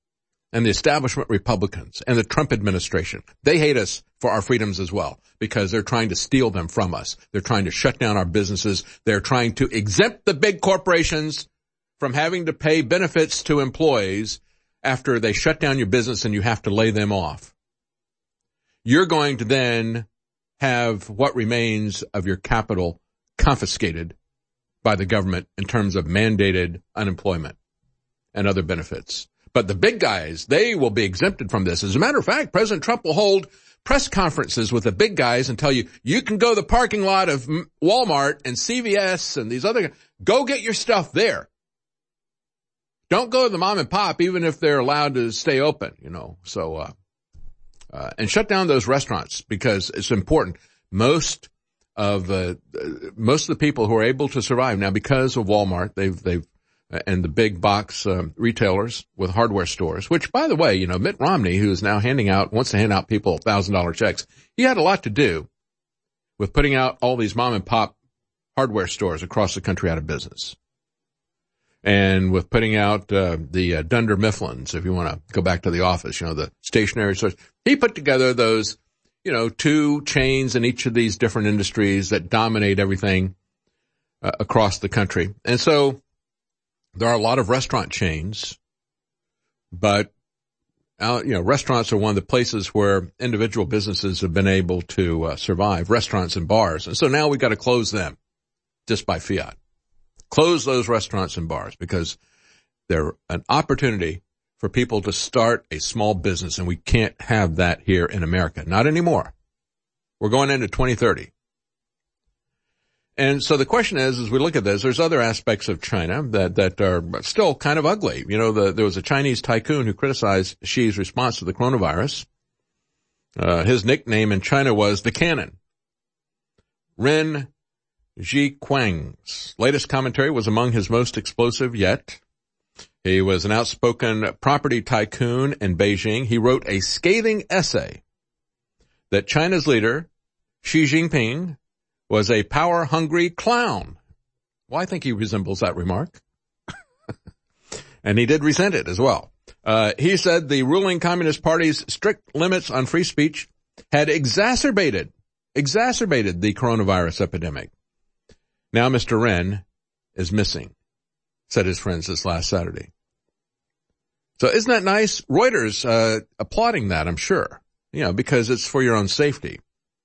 and the establishment Republicans and the Trump administration, they hate us for our freedoms as well because they're trying to steal them from us. They're trying to shut down our businesses. They're trying to exempt the big corporations from having to pay benefits to employees after they shut down your business and you have to lay them off. You're going to then have what remains of your capital confiscated by the government in terms of mandated unemployment and other benefits. But the big guys, they will be exempted from this. As a matter of fact, President Trump will hold press conferences with the big guys and tell you, you can go to the parking lot of Walmart and CVS and these other, go get your stuff there. Don't go to the mom and pop, even if they're allowed to stay open, so, and shut down those restaurants because it's important. Most of the people who are able to survive now because of Walmart, they've and the big box retailers with hardware stores, which, by the way, Mitt Romney, who is now wants to hand out people $1,000 checks, he had a lot to do with putting out all these mom and pop hardware stores across the country out of business. And with putting out the Dunder Mifflins, if you want to go back to the office, the stationery stores. He put together those, 2 chains in each of these different industries that dominate everything across the country. And so there are a lot of restaurant chains, but, restaurants are one of the places where individual businesses have been able to survive, restaurants and bars. And so now we've got to close them just by fiat. Close those restaurants and bars because they're an opportunity for people to start a small business, and we can't have that here in America. Not anymore. We're going into 2030. And so the question is, as we look at this, there's other aspects of China that are still kind of ugly. There was a Chinese tycoon who criticized Xi's response to the coronavirus. His nickname in China was the Cannon. Ren Zhiqiang's latest commentary was among his most explosive yet. He was an outspoken property tycoon in Beijing. He wrote a scathing essay that China's leader, Xi Jinping, was a power-hungry clown. Well, I think he resembles that remark. And he did resent it as well. He said the ruling Communist Party's strict limits on free speech had exacerbated the coronavirus epidemic. Now Mr. Ren is missing, said his friends this last Saturday. So isn't that nice? Reuters applauding that, I'm sure, because it's for your own safety.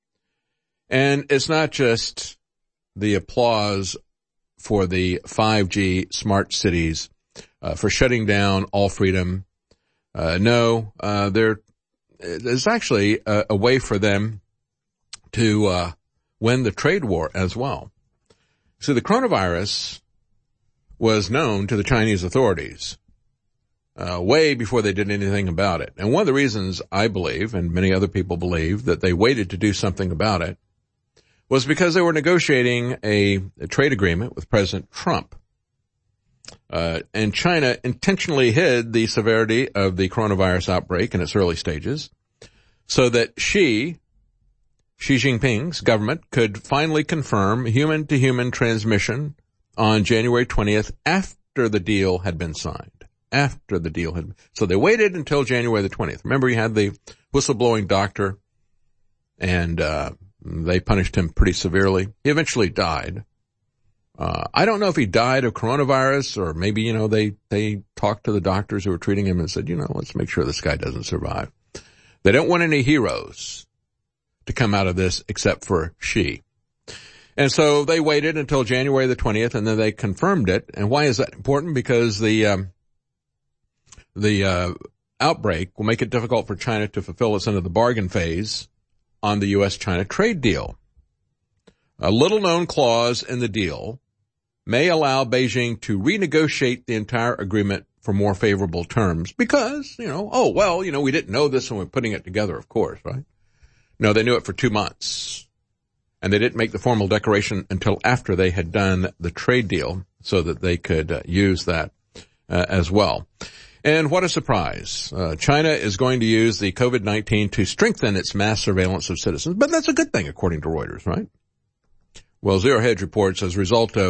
And it's not just the applause for the 5G smart cities, for shutting down all freedom. There's actually a way for them to win the trade war as well. So the coronavirus was known to the Chinese authorities way before they did anything about it. And one of the reasons I believe, and many other people believe, that they waited to do something about it was because they were negotiating a trade agreement with President Trump. And China intentionally hid the severity of the coronavirus outbreak in its early stages so that Xi Jinping's government could finally confirm human-to-human transmission on January 20th after the deal had been signed. So they waited until January the 20th. Remember, you had the whistleblowing doctor, and they punished him pretty severely. He eventually died. I don't know if he died of coronavirus or maybe, they talked to the doctors who were treating him and said, let's make sure this guy doesn't survive. They don't want any heroes to come out of this except for Xi. And so they waited until January the 20th and then they confirmed it. And why is that important? Because the outbreak will make it difficult for China to fulfill its end of the bargain phase on the U.S.-China trade deal. A little-known clause in the deal may allow Beijing to renegotiate the entire agreement for more favorable terms because, we didn't know this when we were putting it together, of course, right? No, they knew it for 2 months. And they didn't make the formal declaration until after they had done the trade deal so that they could use that as well. And what a surprise. China is going to use the COVID-19 to strengthen its mass surveillance of citizens. But that's a good thing, according to Reuters, right? Well, Zero Hedge reports as a result of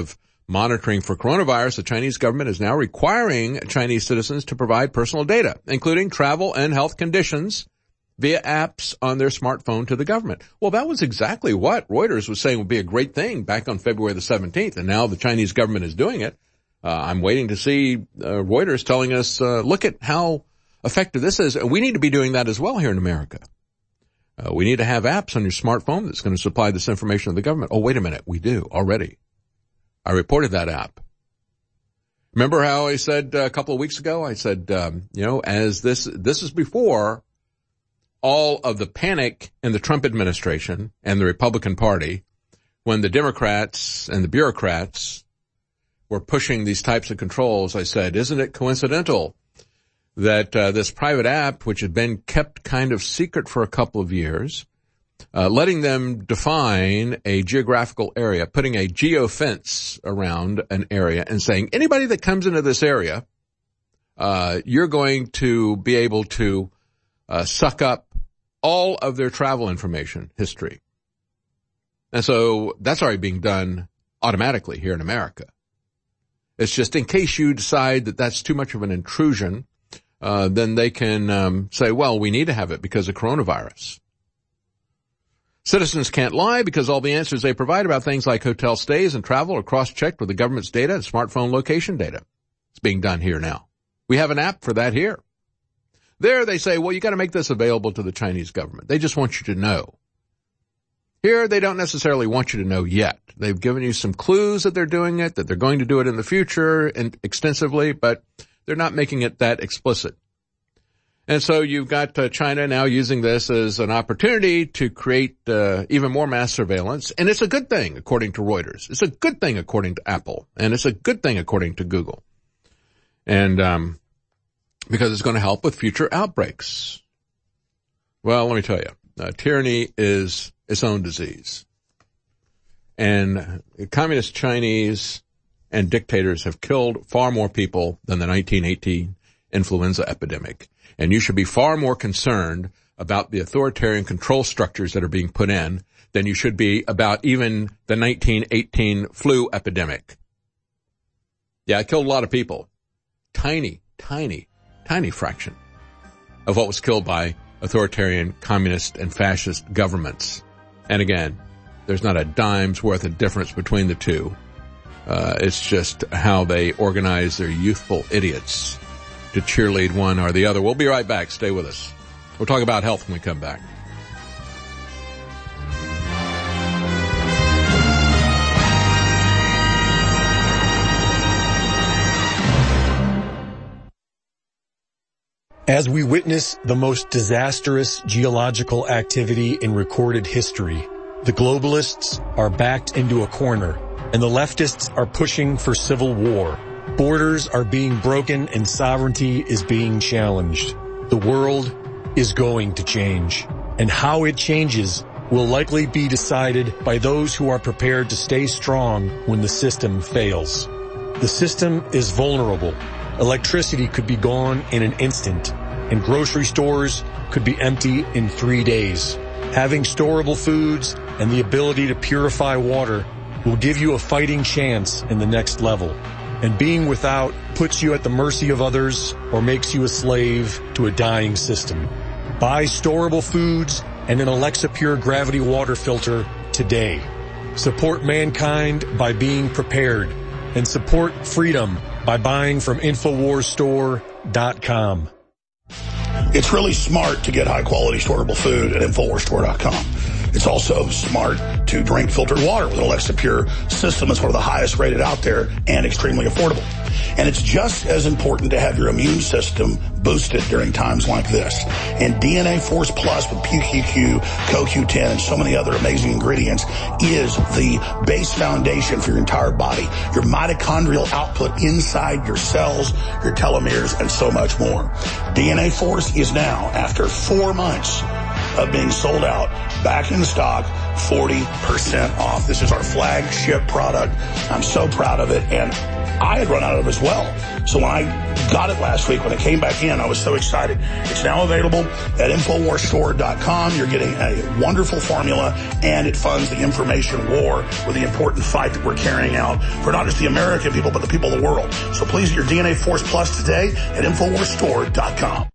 monitoring for coronavirus, the Chinese government is now requiring Chinese citizens to provide personal data, including travel and health conditions, via apps on their smartphone to the government. Well, that was exactly what Reuters was saying would be a great thing back on February the 17th, and now the Chinese government is doing it. I'm waiting to see Reuters telling us, look at how effective this is. We need to be doing that as well here in America. We need to have apps on your smartphone that's going to supply this information to the government. Oh, wait a minute. We do already. I reported that app. Remember how I said a couple of weeks ago, I said, as this is before all of the panic in the Trump administration and the Republican Party, when the Democrats and the bureaucrats were pushing these types of controls. I said, isn't it coincidental that this private app, which had been kept kind of secret for a couple of years, letting them define a geographical area, putting a geofence around an area and saying, anybody that comes into this area, you're going to be able to suck up all of their travel information history. And so that's already being done automatically here in America. It's just in case you decide that that's too much of an intrusion, then they can say, well, we need to have it because of coronavirus. Citizens can't lie because all the answers they provide about things like hotel stays and travel are cross-checked with the government's data and smartphone location data. It's being done here now. We have an app for that here. There they say, well, you got to make this available to the Chinese government. They just want you to know. Here, they don't necessarily want you to know yet. They've given you some clues that they're doing it, that they're going to do it in the future and extensively, but they're not making it that explicit. And so you've got China now using this as an opportunity to create even more mass surveillance. And it's a good thing, according to Reuters. It's a good thing, according to Apple. And it's a good thing, according to Google. And because it's going to help with future outbreaks. Well, let me tell you, tyranny is its own disease. And communist Chinese and dictators have killed far more people than the 1918 influenza epidemic. And you should be far more concerned about the authoritarian control structures that are being put in than you should be about even the 1918 flu epidemic. Yeah, it killed a lot of people. Tiny fraction of what was killed by authoritarian communist and fascist governments. And again, there's not a dime's worth of difference between the two. It's just how they organize their youthful idiots to cheerlead one or the other. We'll be right back. Stay with us. We'll talk about health when we come back. As we witness the most disastrous geological activity in recorded history, the globalists are backed into a corner, and the leftists are pushing for civil war. Borders are being broken and sovereignty is being challenged. The world is going to change, and how it changes will likely be decided by those who are prepared to stay strong when the system fails. The system is vulnerable. Electricity could be gone in an instant, and grocery stores could be empty in 3 days. Having storable foods and the ability to purify water will give you a fighting chance in the next level. And being without puts you at the mercy of others or makes you a slave to a dying system. Buy storable foods and an Alexa Pure Gravity water filter today. Support mankind by being prepared, and support freedom by buying from InfoWarsStore.com. It's really smart to get high-quality storable food at InfoWarsStore.com. It's also smart to drink filtered water with an Alexa Pure system. It's one of the highest rated out there and extremely affordable. And it's just as important to have your immune system boosted during times like this. And DNA Force Plus with PQQ, CoQ10, and so many other amazing ingredients is the base foundation for your entire body. Your mitochondrial output inside your cells, your telomeres, and so much more. DNA Force is now, after 4 months, of being sold out, back in stock, 40% off. This is our flagship product. I'm so proud of it, and I had run out of it as well. So when I got it last week, when it came back in, I was so excited. It's now available at InfoWarsStore.com. You're getting a wonderful formula, and it funds the information war with the important fight that we're carrying out for not just the American people, but the people of the world. So please get your DNA Force Plus today at InfoWarsStore.com.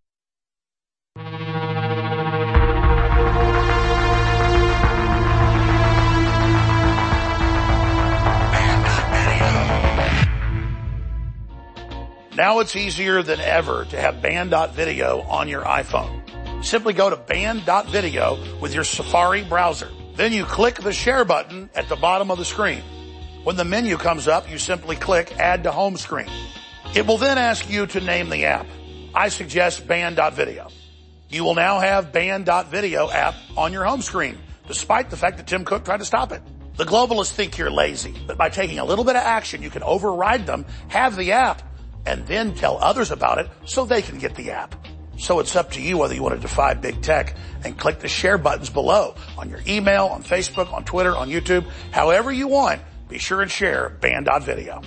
Now it's easier than ever to have Band.video on your iPhone. Simply go to Band.video with your Safari browser. Then you click the share button at the bottom of the screen. When the menu comes up, you simply click Add to Home Screen. It will then ask you to name the app. I suggest Band.video. You will now have Band.video app on your home screen, despite the fact that Tim Cook tried to stop it. The globalists think you're lazy, but by taking a little bit of action, you can override them, have the app, and then tell others about it so they can get the app. So it's up to you whether you want to defy big tech and click the share buttons below on your email, on Facebook, on Twitter, on YouTube, however you want. Be sure and share Band.video.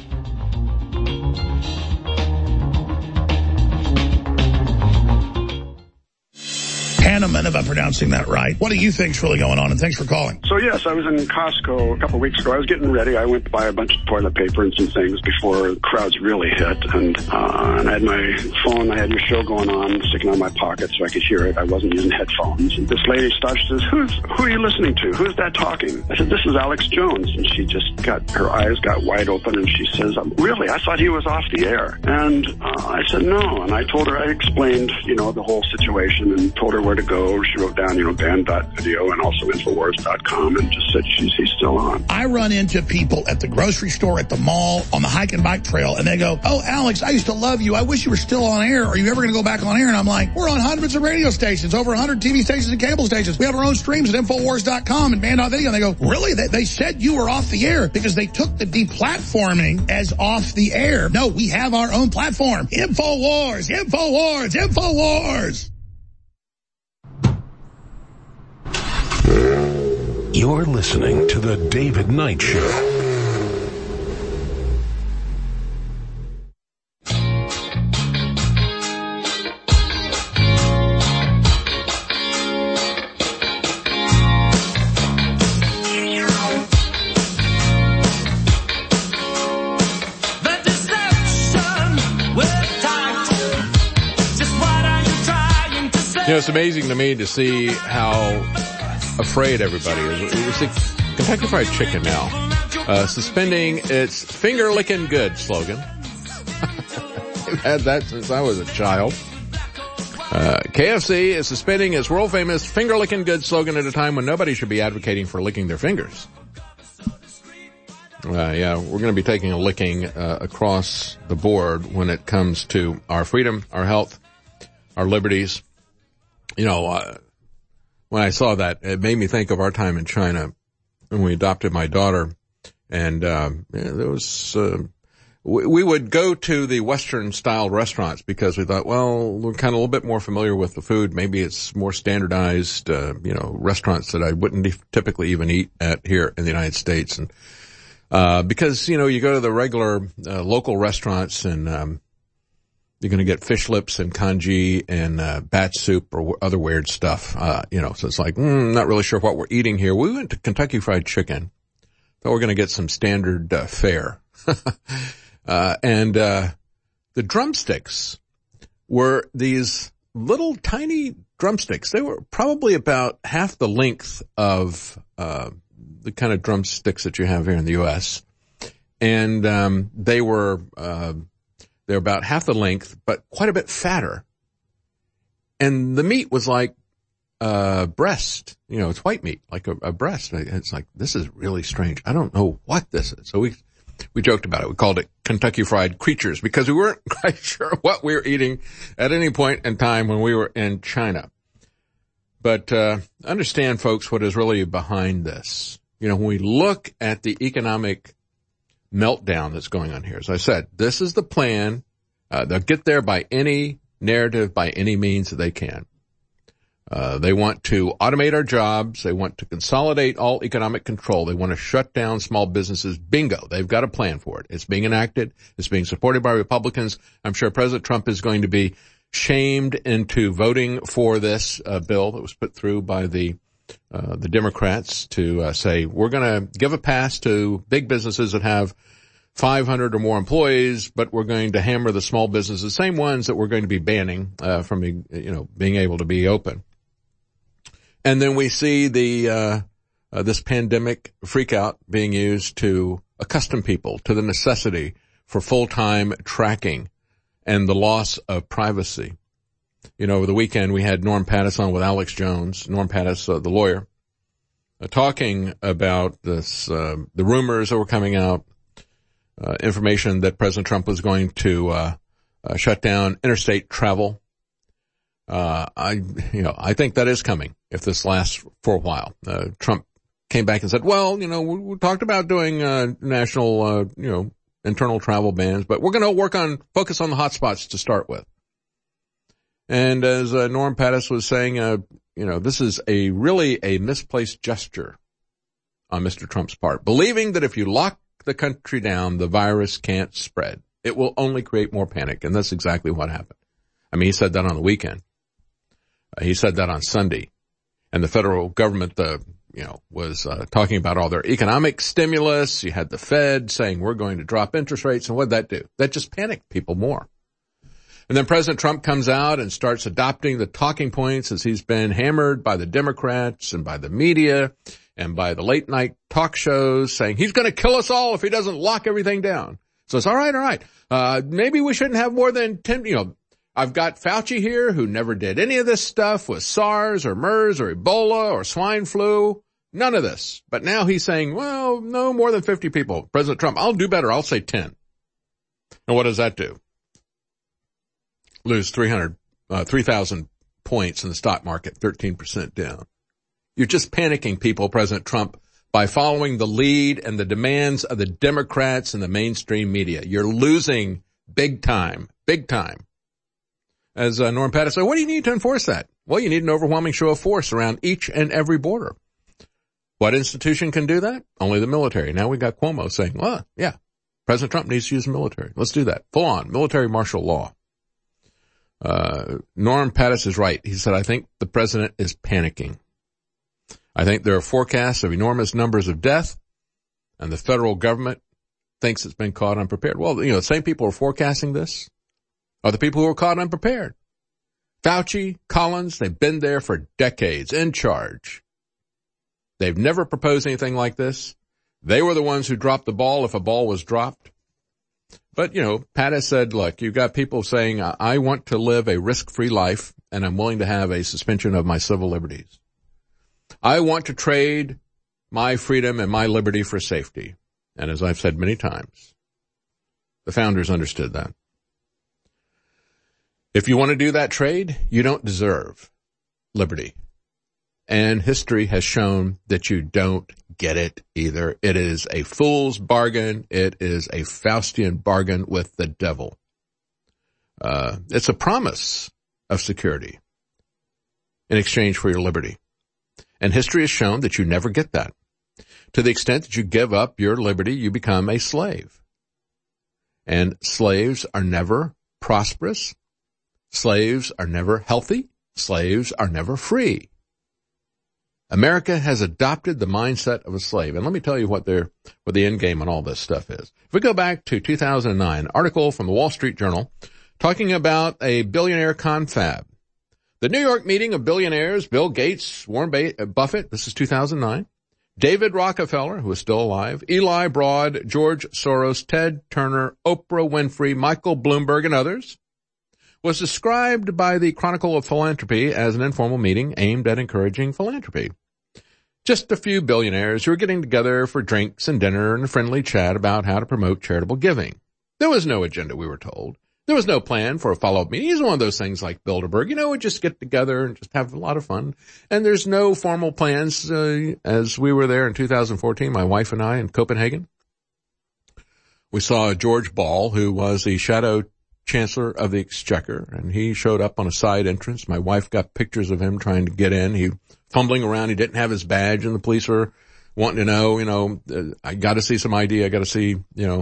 Hanneman, if I'm pronouncing that right. What do you think's really going on? And thanks for calling. So yes, I was in Costco a couple of weeks ago. I was getting ready. I went to buy a bunch of toilet paper and some things before the crowds really hit. And I had my phone. I had your show going on, sticking on my pocket so I could hear it. I wasn't using headphones. And this lady stops. She says, "Who are you listening to? Who's that talking?" I said, "This is Alex Jones." And she just her eyes got wide open, and she says, "Really? I thought he was off the air." And I said, "No." And I told her, I explained, the whole situation and told her where to go. She wrote down, Band.video and also Infowars.com, and just said he's still on. I run into people at the grocery store, at the mall, on the hike and bike trail, and they go, "Oh, Alex, I used to love you. I wish you were still on air. Are you ever going to go back on air?" And I'm like, we're on hundreds of radio stations, over 100 TV stations and cable stations. We have our own streams at Infowars.com and Band.video. And they go, "Really? They said you were off the air because they took the deplatforming as off the air." No, we have our own platform. Infowars, Infowars, Infowars. You're listening to The David Knight Show. It's amazing to me to see how afraid everybody is. We see Kentucky Fried Chicken now suspending its finger-licking good slogan. We've had that since I was a child. KFC is suspending its world-famous finger-licking good slogan at a time when nobody should be advocating for licking their fingers. We're going to be taking a licking across the board when it comes to our freedom, our health, our liberties. When I saw that, it made me think of our time in China when we adopted my daughter. And there was we would go to the Western-style restaurants because we thought, well, we're kind of a little bit more familiar with the food. Maybe it's more standardized, restaurants that I wouldn't typically even eat at here in the United States. And because, you go to the regular local restaurants and you're going to get fish lips and congee and bat soup or other weird stuff, so it's like, not really sure what we're eating here. We went to Kentucky Fried Chicken. Thought we're going to get some standard fare. And the drumsticks were these little tiny drumsticks. They were probably about half the length of the kind of drumsticks that you have here in the U.S. And they were about half the length, but quite a bit fatter. And the meat was like breast. It's white meat, like a breast. It's like, this is really strange. I don't know what this is. So we joked about it. We called it Kentucky Fried Creatures because we weren't quite sure what we were eating at any point in time when we were in China. But understand, folks, what is really behind this. When we look at the economic meltdown that's going on here, as I said, this is the plan. They'll get there by any narrative, by any means that they can. They want to automate our jobs. They want to consolidate all economic control. They want to shut down small businesses. Bingo. They've got a plan for it. It's being enacted. It's being supported by Republicans. I'm sure President Trump is going to be shamed into voting for this bill that was put through by the Democrats to say we're going to give a pass to big businesses that have 500 or more employees, but we're going to hammer the small businesses, the same ones that we're going to be banning from being able to be open. And then we see this pandemic freakout being used to accustom people to the necessity for full-time tracking and the loss of privacy. Over the weekend we had Norm Pattis on with Alex Jones, Norm Pattis, the lawyer, talking about this, the rumors that were coming out, information that President Trump was going to shut down interstate travel. I think that is coming if this lasts for a while. Trump came back and said, well, we talked about doing, national, internal travel bans, but we're going to focus on the hot spots to start with. And as, Norm Pattis was saying, this is really a misplaced gesture on Mr. Trump's part, believing that if you lock the country down, the virus can't spread. It will only create more panic. And that's exactly what happened. I mean, he said that on the weekend. He said that on Sunday, and the federal government, was talking about all their economic stimulus. You had the Fed saying we're going to drop interest rates, and what did that do? That just panicked people more. And then President Trump comes out and starts adopting the talking points as he's been hammered by the Democrats and by the media and by the late night talk shows, saying he's going to kill us all if he doesn't lock everything down. So it's all right. Maybe we shouldn't have more than 10, I've got Fauci here who never did any of this stuff with SARS or MERS or Ebola or swine flu. None of this. But now he's saying, well, no more than 50 people. President Trump, I'll do better. I'll say 10. And what does that do? Lose 3,000 points in the stock market, 13% down. You're just panicking people, President Trump, by following the lead and the demands of the Democrats and the mainstream media. You're losing big time. As Norm Pattis said, what do you need to enforce that? Well, you need an overwhelming show of force around each and every border. What institution can do that? Only the military. Now we got Cuomo saying, well, yeah, President Trump needs to use the military. Let's do that. Full on military martial law. Norm Pattis is right. He said, I think the president is panicking. I think there are forecasts of enormous numbers of death, and the federal government thinks it's been caught unprepared. Well, the same people who are forecasting this are the people who were caught unprepared. Fauci, Collins, they've been there for decades, in charge. They've never proposed anything like this. They were the ones who dropped the ball if a ball was dropped. But, Pattis said, look, you've got people saying, I want to live a risk-free life, and I'm willing to have a suspension of my civil liberties. I want to trade my freedom and my liberty for safety. And as I've said many times, the founders understood that. If you want to do that trade, you don't deserve liberty. And history has shown that you don't get it either. It is a fool's bargain. It is a Faustian bargain with the devil. It's a promise of security in exchange for your liberty. And history has shown that you never get that. To the extent that you give up your liberty, you become a slave. And slaves are never prosperous. Slaves are never healthy. Slaves are never free. America has adopted the mindset of a slave. And let me tell you what the end game on all this stuff is. If we go back to 2009, an article from the Wall Street Journal talking about a billionaire confab. The New York meeting of billionaires, Bill Gates, Warren Buffett, this is 2009, David Rockefeller, who is still alive, Eli Broad, George Soros, Ted Turner, Oprah Winfrey, Michael Bloomberg, and others, was described by the Chronicle of Philanthropy as an informal meeting aimed at encouraging philanthropy. Just a few billionaires who were getting together for drinks and dinner and a friendly chat about how to promote charitable giving. There was no agenda, we were told. There was no plan for a follow-up meeting. He's one of those things like Bilderberg. We just get together and just have a lot of fun. And there's no formal plans. As we were there in 2014, my wife and I in Copenhagen, we saw George Ball, who was the shadow Chancellor of the Exchequer, and he showed up on a side entrance. My wife got pictures of him trying to get in. He fumbling around. He didn't have his badge, and the police were wanting to know, I got to see some ID. I got to see,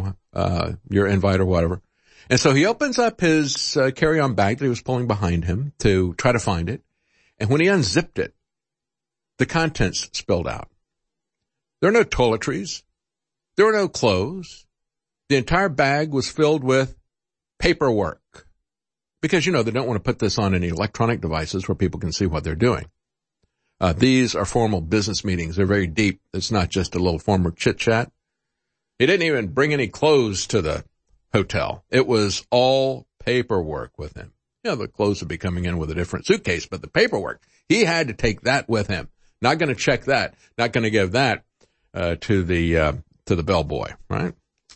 your invite or whatever. And so he opens up his carry-on bag that he was pulling behind him to try to find it. And when he unzipped it, the contents spilled out. There are no toiletries. There were no clothes. The entire bag was filled with paperwork. Because, they don't want to put this on any electronic devices where people can see what they're doing. These are formal business meetings. They're very deep. It's not just a little formal chit-chat. He didn't even bring any clothes to the hotel. It was all paperwork with him. The clothes would be coming in with a different suitcase, but the paperwork, he had to take that with him. Not going to check that. Not going to give that to the bellboy, right?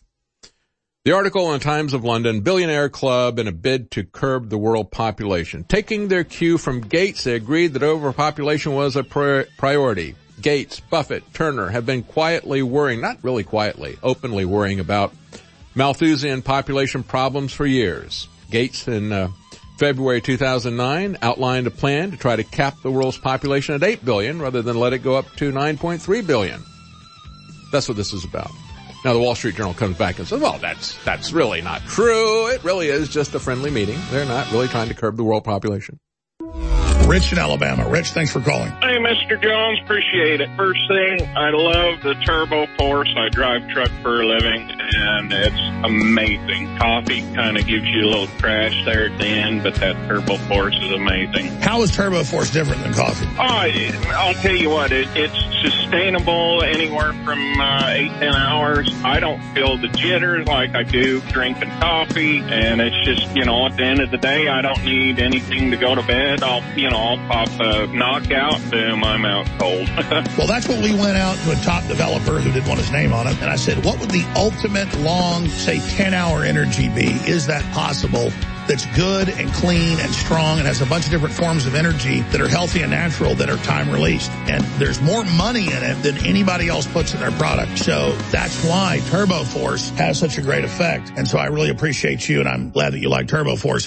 The article in Times of London, Billionaire Club in a bid to curb the world population. Taking their cue from Gates, they agreed that overpopulation was a priority. Gates, Buffett, Turner have been quietly worrying, not really quietly, openly worrying about Malthusian population problems for years. Gates in February 2009 outlined a plan to try to cap the world's population at 8 billion rather than let it go up to 9.3 billion. That's what this is about. Now the Wall Street Journal comes back and says, well, that's really not true. It really is just a friendly meeting. They're not really trying to curb the world population. Rich in Alabama. Rich, thanks for calling. Hey, Mr. Jones, appreciate it. First thing, I love the Turbo Force. I drive truck for a living, and it's amazing. Coffee kind of gives you a little crash there at the end, but that Turbo Force is amazing. How is Turbo Force different than coffee? I'll tell you what, it's sustainable anywhere from 8-10 hours. I don't feel the jitters like I do drinking coffee, and it's just, at the end of the day, I don't need anything to go to bed. I'll pop a knockout, boom, I'm out cold. Well, that's what we went out to a top developer who didn't want his name on it, and I said, what would the ultimate long, say, 10-hour energy be? Is that possible? That's good and clean and strong and has a bunch of different forms of energy that are healthy and natural that are time released. And there's more money in it than anybody else puts in their product. So that's why Turbo Force has such a great effect. And so I really appreciate you, and I'm glad that you like Turbo Force.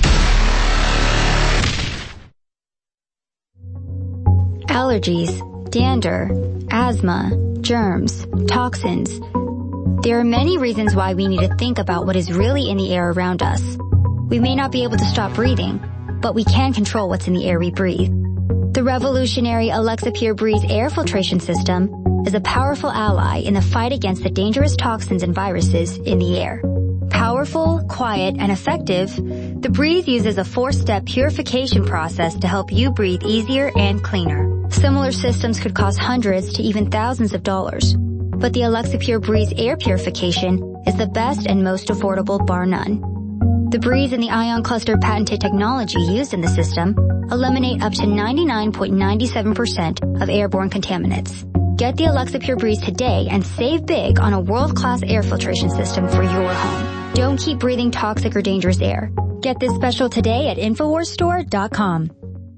Allergies, dander, asthma, germs, toxins. There are many reasons why we need to think about what is really in the air around us. We may not be able to stop breathing, but we can control what's in the air we breathe. The revolutionary Alexa Pure Breeze air filtration system is a powerful ally in the fight against the dangerous toxins and viruses in the air. Powerful, quiet, and effective, the Breeze uses a 4-step purification process to help you breathe easier and cleaner. Similar systems could cost hundreds to even thousands of dollars, but the Alexa Pure Breeze air purification is the best and most affordable, bar none. The Breeze and the Ion Cluster patented technology used in the system eliminate up to 99.97% of airborne contaminants. Get the Alexa Pure Breeze today and save big on a world-class air filtration system for your home. Don't keep breathing toxic or dangerous air. Get this special today at InfoWarsStore.com.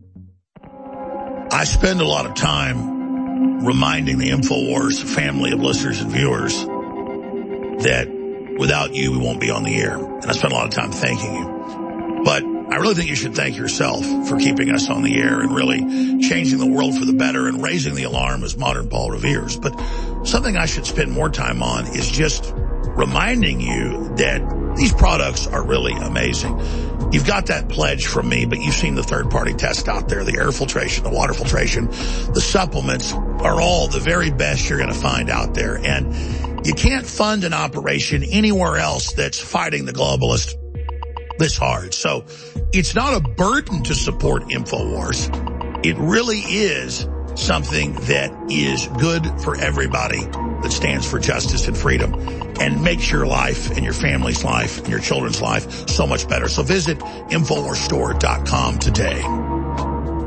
I spend a lot of time reminding the InfoWars family of listeners and viewers that without you, we won't be on the air. And I spend a lot of time thanking you. But I really think you should thank yourself for keeping us on the air and really changing the world for the better and raising the alarm as modern Paul Revere's. But something I should spend more time on is just reminding you that these products are really amazing. You've got that pledge from me, but you've seen the third-party test out there. The air filtration, the water filtration, the supplements are all the very best you're going to find out there. And you can't fund an operation anywhere else that's fighting the globalist this hard. So it's not a burden to support InfoWars. It really is something that is good for everybody that stands for justice and freedom and makes your life and your family's life and your children's life so much better. So visit InfoWarsStore.com today.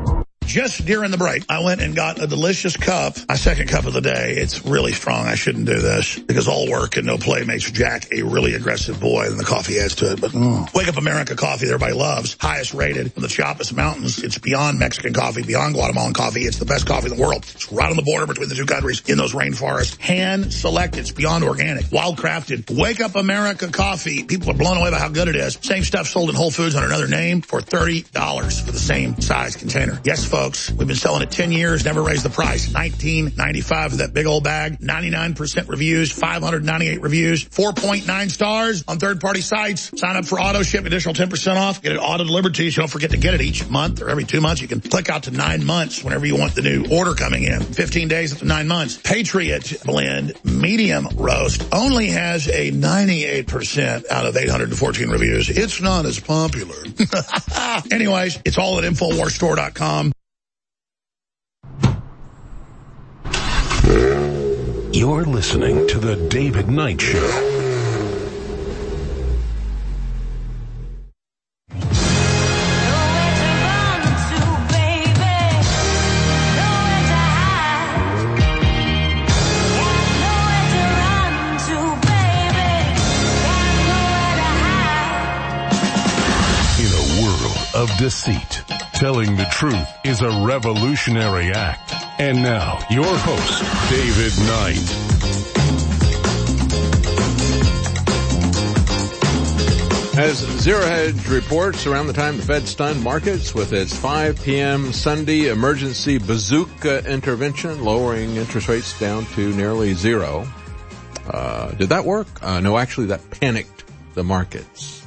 just during the break, I went and got a delicious cup, my second cup of the day. It's really strong. I shouldn't do this because all work and no play makes Jack a really aggressive boy, and the coffee adds to it. But Wake Up America coffee that everybody loves, highest rated in the Chiapas Mountains. It's beyond Mexican coffee, beyond Guatemalan coffee. It's the best coffee in the world. It's right on the border between the two countries in those rainforests. Hand selected. It's beyond organic. Wild crafted. Wake Up America coffee. People are blown away by how good it is. Same stuff sold in Whole Foods under another name for $30 for the same size container. Yes, folks. We've been selling it 10 years, never raised the price. $19.95 for that big old bag. 99% reviews, 598 reviews, 4.9 stars on third-party sites. Sign up for auto ship, additional 10% off. Get it auto-delivered to you, so don't forget to get it each month or every 2 months. You can click out to 9 months whenever you want the new order coming in. 15 days up to 9 months. Patriot Blend Medium Roast only has a 98% out of 814 reviews. It's not as popular. Anyways, it's all at InfoWarsStore.com. You're listening to The David Knight Show. Of deceit. Telling the truth is a revolutionary act. And now, your host, David Knight. As Zero Hedge reports, around the time the Fed stunned markets with its 5 p.m. Sunday emergency bazooka intervention, lowering interest rates down to nearly zero. Did that work? No, actually that panicked the markets.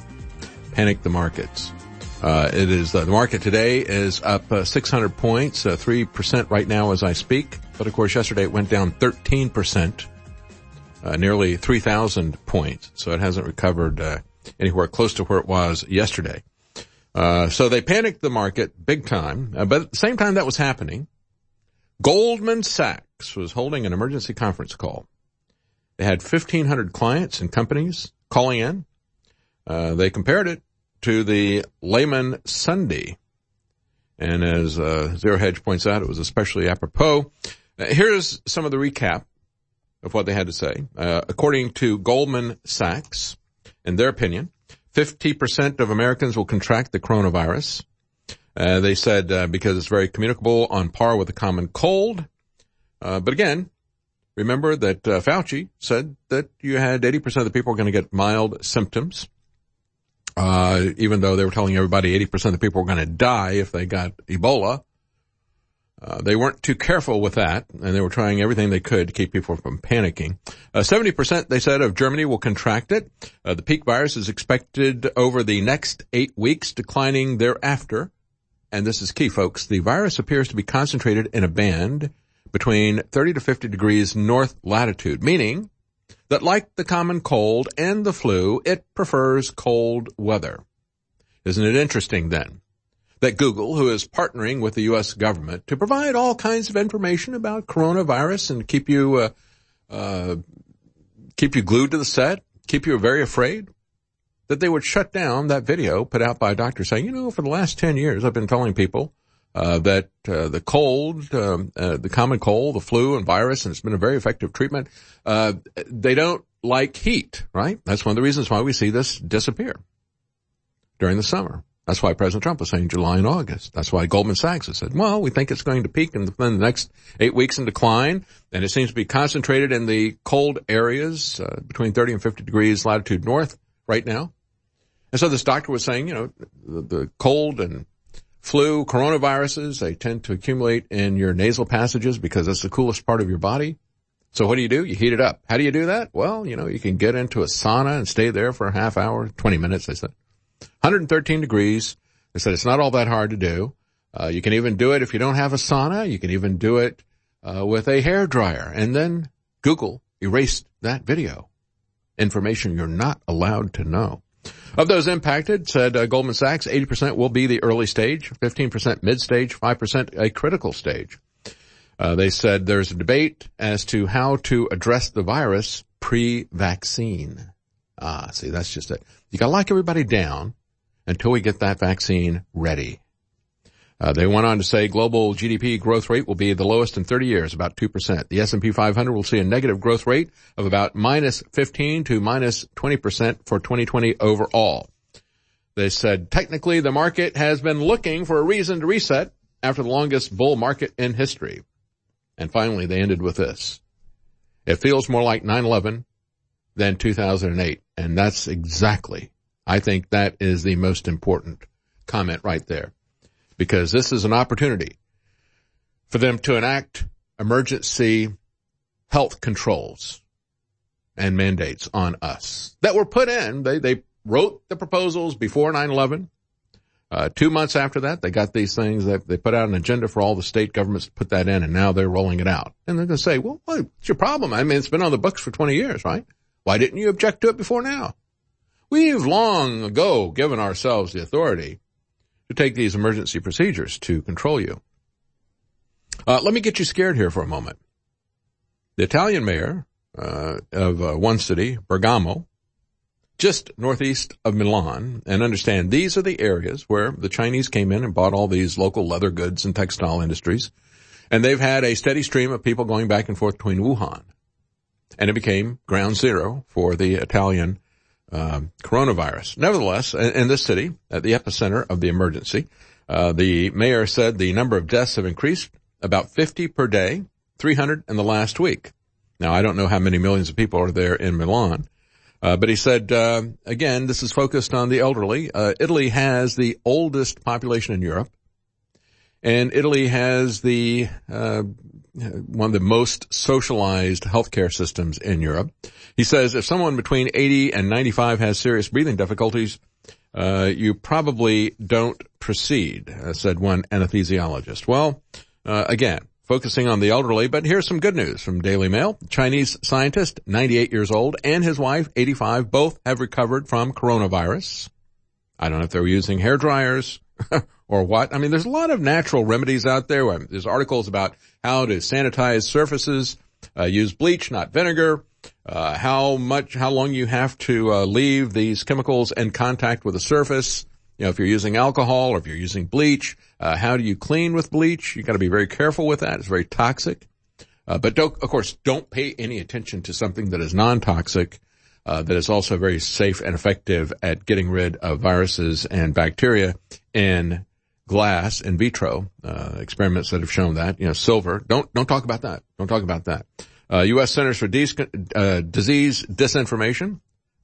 The market today is up 600 points, 3% right now as I speak. But of course, yesterday it went down 13%, nearly 3,000 points. So it hasn't recovered anywhere close to where it was yesterday. So they panicked the market big time. But at the same time that was happening, Goldman Sachs was holding an emergency conference call. They had 1,500 clients and companies calling in. They compared it to the Lehman Sunday. And as Zero Hedge points out, it was especially apropos. Here's some of the recap of what they had to say. According to Goldman Sachs, in their opinion, 50% of Americans will contract the coronavirus. They said because it's very communicable, on par with the common cold. But again, remember that Fauci said that you had 80% of the people are going to get mild symptoms. Even though they were telling everybody 80% of the people were going to die if they got Ebola. They weren't too careful with that, and they were trying everything they could to keep people from panicking. 70%, they said, of Germany will contract it. The peak virus is expected over the next 8 weeks, declining thereafter. And this is key, folks. The virus appears to be concentrated in a band between 30 to 50 degrees north latitude, meaning that like the common cold and the flu, it prefers cold weather. Isn't it interesting then that Google, who is partnering with the U.S. government to provide all kinds of information about coronavirus and keep you glued to the set, keep you very afraid, that they would shut down that video put out by a doctor saying, for the last 10 years I've been telling people that the cold, the common cold, the flu and virus, and it's been a very effective treatment. They don't like heat, right? That's one of the reasons why we see this disappear during the summer. That's why President Trump was saying July and August. That's why Goldman Sachs has said, well, we think it's going to peak in the next 8 weeks and decline. And it seems to be concentrated in the cold areas, between 30 and 50 degrees latitude north right now. And so this doctor was saying, the cold and flu, coronaviruses, they tend to accumulate in your nasal passages because that's the coolest part of your body. So what do? You heat it up. How do you do that? Well, you can get into a sauna and stay there for a half hour, 20 minutes, they said. 113 degrees. They said it's not all that hard to do. You can even do it if you don't have a sauna. You can even do it with a hairdryer. And then Google erased that video. Information you're not allowed to know. Of those impacted, said Goldman Sachs, 80% will be the early stage, 15% mid-stage, 5% a critical stage. They said there's a debate as to how to address the virus pre-vaccine. See, that's just it. You gotta lock everybody down until we get that vaccine ready. They went on to say global GDP growth rate will be the lowest in 30 years, about 2%. The S&P 500 will see a negative growth rate of about minus 15 to minus 20% for 2020 overall. They said technically the market has been looking for a reason to reset after the longest bull market in history. And finally, they ended with this. It feels more like 9/11 than 2008. And that's exactly, I think that is the most important comment right there. Because this is an opportunity for them to enact emergency health controls and mandates on us that were put in. They wrote the proposals before 9/11. 2 months after that, they got these things that they put out an agenda for all the state governments to put that in, and now they're rolling it out. And they're going to say, well, what's your problem? I mean, it's been on the books for 20 years, right? Why didn't you object to it before now? We've long ago given ourselves the authority to take these emergency procedures to control you. Let me get you scared here for a moment. The Italian mayor of one city, Bergamo, just northeast of Milan, and understand these are the areas where the Chinese came in and bought all these local leather goods and textile industries, and they've had a steady stream of people going back and forth between Wuhan. And it became ground zero for the Italian coronavirus. Nevertheless, in this city, at the epicenter of the emergency, the mayor said the number of deaths have increased about 50 per day, 300 in the last week. Now, I don't know how many millions of people are there in Milan, but he said, again, this is focused on the elderly. Italy has the oldest population in Europe, and Italy has the one of the most socialized healthcare systems in Europe. He says if someone between 80 and 95 has serious breathing difficulties, you probably don't proceed, said one anesthesiologist. Well, again, focusing on the elderly, but here's some good news from Daily Mail. Chinese scientist, 98 years old, and his wife, 85, both have recovered from coronavirus. I don't know if they were using hair dryers or what. I mean, there's a lot of natural remedies out there. There's articles about how to sanitize surfaces, use bleach, not vinegar, how long you have to leave these chemicals in contact with a surface. You know, if you're using alcohol or if you're using bleach, how do you clean with bleach? You got to be very careful with that. It's very toxic. But don't pay any attention to something that is non-toxic, that is also very safe and effective at getting rid of viruses and bacteria in glass in vitro, experiments that have shown that, silver. Don't talk about that. Don't talk about that. U.S. Centers for Disease Disinformation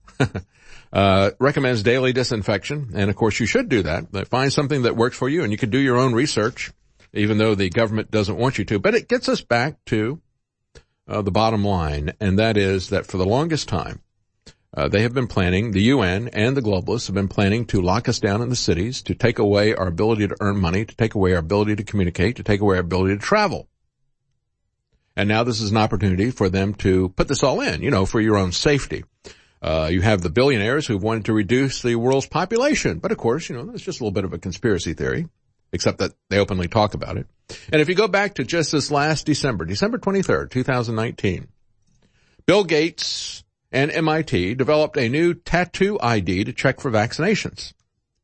recommends daily disinfection. And of course you should do that. Find something that works for you, and you can do your own research, even though the government doesn't want you to. But it gets us back to the bottom line, and that is that for the longest time, they have been planning, the UN and the globalists have been planning to lock us down in the cities, to take away our ability to earn money, to take away our ability to communicate, to take away our ability to travel. And now this is an opportunity for them to put this all in, for your own safety. You have the billionaires who've wanted to reduce the world's population. But of course, that's just a little bit of a conspiracy theory, except that they openly talk about it. And if you go back to just this last December 23rd, 2019, Bill Gates and MIT developed a new tattoo ID to check for vaccinations.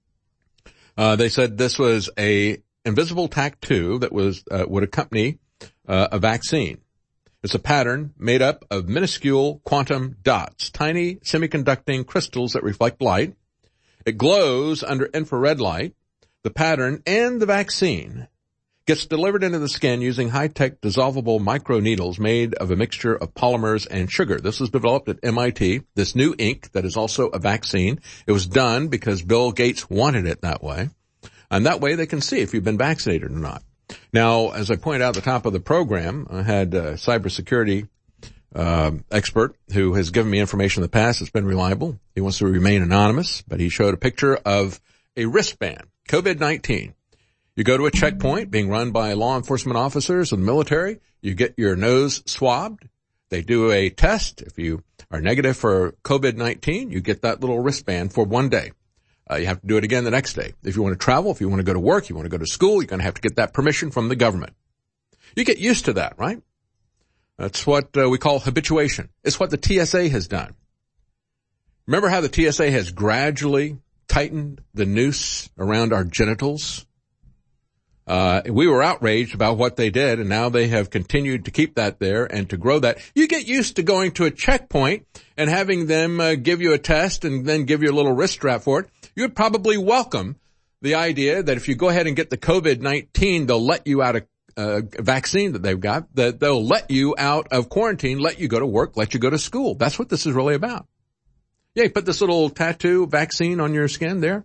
They said this was a invisible tattoo that would accompany a vaccine. It's a pattern made up of minuscule quantum dots, tiny semiconducting crystals that reflect light. It glows under infrared light. The pattern and the vaccine gets delivered into the skin using high-tech dissolvable microneedles made of a mixture of polymers and sugar. This was developed at MIT, this new ink that is also a vaccine. It was done because Bill Gates wanted it that way. And that way they can see if you've been vaccinated or not. Now, as I pointed out at the top of the program, I had a cybersecurity expert who has given me information in the past that's been reliable. He wants to remain anonymous, but he showed a picture of a wristband, COVID-19. You go to a checkpoint being run by law enforcement officers and the military. You get your nose swabbed. They do a test. If you are negative for COVID-19, you get that little wristband for 1 day. You have to do it again the next day. If you want to travel, if you want to go to work, you want to go to school, you're going to have to get that permission from the government. You get used to that, right? That's what we call habituation. It's what the TSA has done. Remember how the TSA has gradually tightened the noose around our genitals? We were outraged about what they did, and now they have continued to keep that there and to grow that. You get used to going to a checkpoint and having them give you a test and then give you a little wrist strap for it. You'd probably welcome the idea that if you go ahead and get the COVID-19, they'll let you out of vaccine that they've got, that they'll let you out of quarantine, let you go to work, let you go to school. That's what this is really about. Yeah, you put this little tattoo vaccine on your skin there.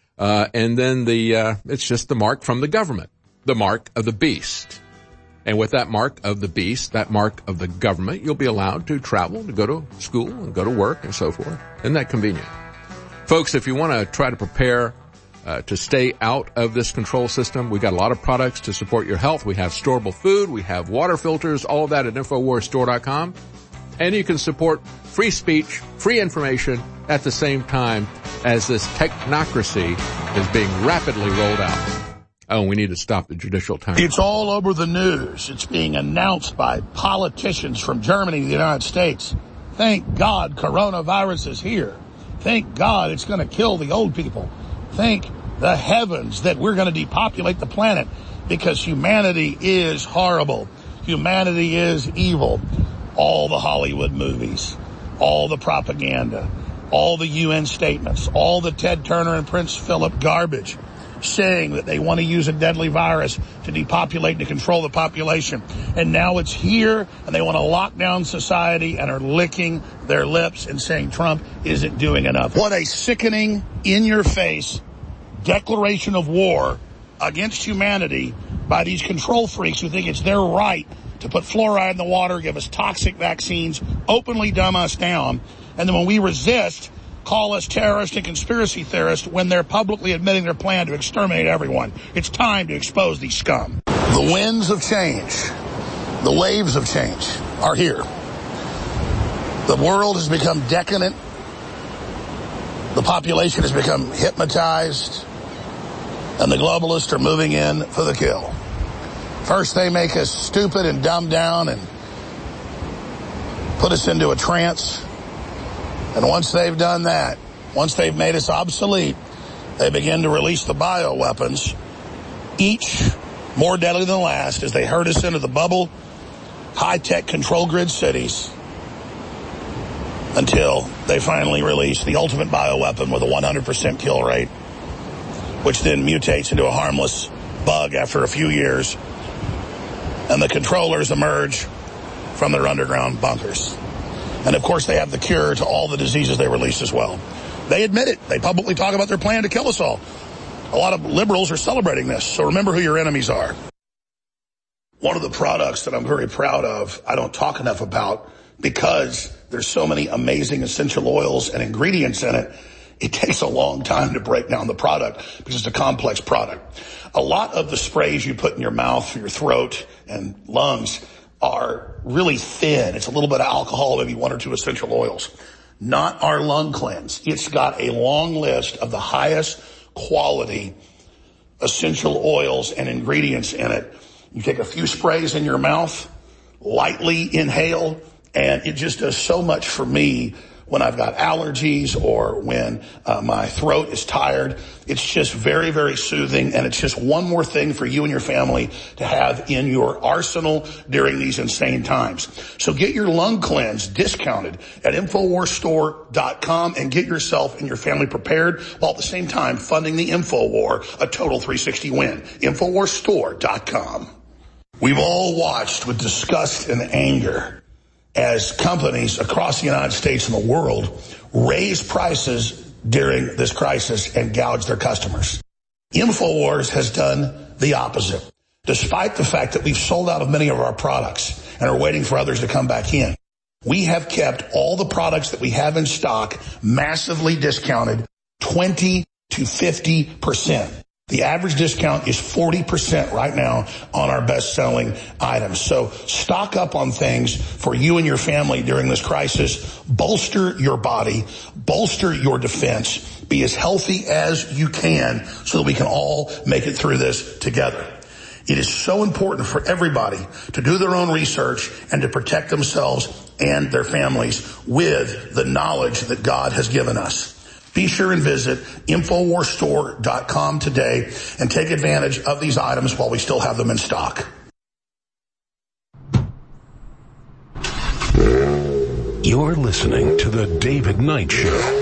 And then it's just the mark from the government, the mark of the beast. And with that mark of the beast, that mark of the government, you'll be allowed to travel, to go to school and go to work and so forth. Isn't that convenient? Folks, if you want to try to prepare to stay out of this control system, we got a lot of products to support your health. We have storable food, we have water filters, all of that at InfoWarsStore.com. And you can support free speech, free information at the same time as this technocracy is being rapidly rolled out. Oh, we need to stop the judicial time. It's all over the news. It's being announced by politicians from Germany to the United States. Thank God coronavirus is here. Thank God it's going to kill the old people. Thank the heavens that we're going to depopulate the planet because humanity is horrible. Humanity is evil. All the Hollywood movies, all the propaganda, all the UN statements, all the Ted Turner and Prince Philip garbage saying that they want to use a deadly virus to depopulate and to control the population. And now it's here, and they want to lock down society and are licking their lips and saying Trump isn't doing enough. What a sickening, in-your-face declaration of war against humanity by these control freaks who think it's their right to put fluoride in the water, give us toxic vaccines, openly dumb us down. And then when we resist, call us terrorists and conspiracy theorists when they're publicly admitting their plan to exterminate everyone. It's time to expose these scum. The winds of change, the waves of change are here. The world has become decadent. The population has become hypnotized. And the globalists are moving in for the kill. First, they make us stupid and dumb down and put us into a trance. And once they've done that, once they've made us obsolete, they begin to release the bioweapons, each more deadly than the last, as they herd us into the bubble, high-tech control grid cities, until they finally release the ultimate bioweapon with a 100% kill rate, which then mutates into a harmless bug after a few years, and the controllers emerge from their underground bunkers. And, of course, they have the cure to all the diseases they release as well. They admit it. They publicly talk about their plan to kill us all. A lot of liberals are celebrating this, so remember who your enemies are. One of the products that I'm very proud of, I don't talk enough about, because there's so many amazing essential oils and ingredients in it, it takes a long time to break down the product because it's a complex product. A lot of the sprays you put in your mouth for your throat and lungs are really thin. It's a little bit of alcohol, maybe one or two essential oils. Not our lung cleanse. It's got a long list of the highest quality essential oils and ingredients in it. You take a few sprays in your mouth, lightly inhale, and it just does so much for me when I've got allergies or when my throat is tired. It's just very, very soothing, and it's just one more thing for you and your family to have in your arsenal during these insane times. So get your lung cleanse discounted at InfoWarsStore.com and get yourself and your family prepared while at the same time funding the InfoWar, a total 360 win. InfoWarsStore.com. We've all watched with disgust and anger as companies across the United States and the world raise prices during this crisis and gouge their customers. InfoWars has done the opposite. Despite the fact that we've sold out of many of our products and are waiting for others to come back in, we have kept all the products that we have in stock massively discounted 20 to 50%. The average discount is 40% right now on our best-selling items. So stock up on things for you and your family during this crisis. Bolster your body. Bolster your defense. Be as healthy as you can so that we can all make it through this together. It is so important for everybody to do their own research and to protect themselves and their families with the knowledge that God has given us. Be sure and visit InfoWarsStore.com today and take advantage of these items while we still have them in stock. You're listening to The David Knight Show.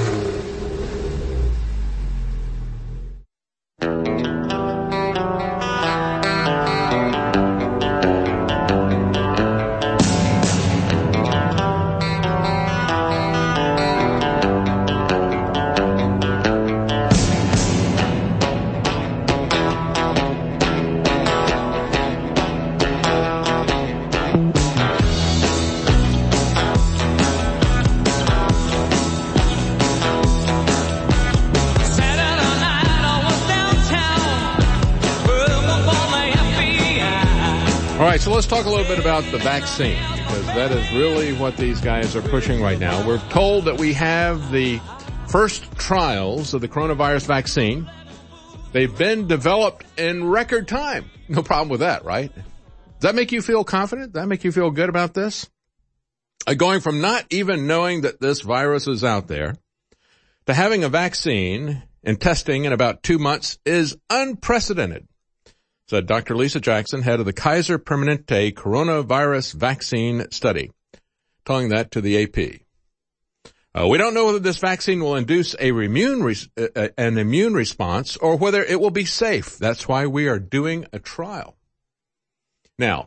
So let's talk a little bit about the vaccine, because that is really what these guys are pushing right now. We're told that we have the first trials of the coronavirus vaccine. They've been developed in record time. No problem with that, right? Does that make you feel confident? Does that make you feel good about this? Going from not even knowing that this virus is out there to having a vaccine and testing in about 2 months is unprecedented, said Dr. Lisa Jackson, head of the Kaiser Permanente coronavirus vaccine study, telling that to the AP. We don't know whether this vaccine will induce an immune response or whether it will be safe. That's why we are doing a trial. Now,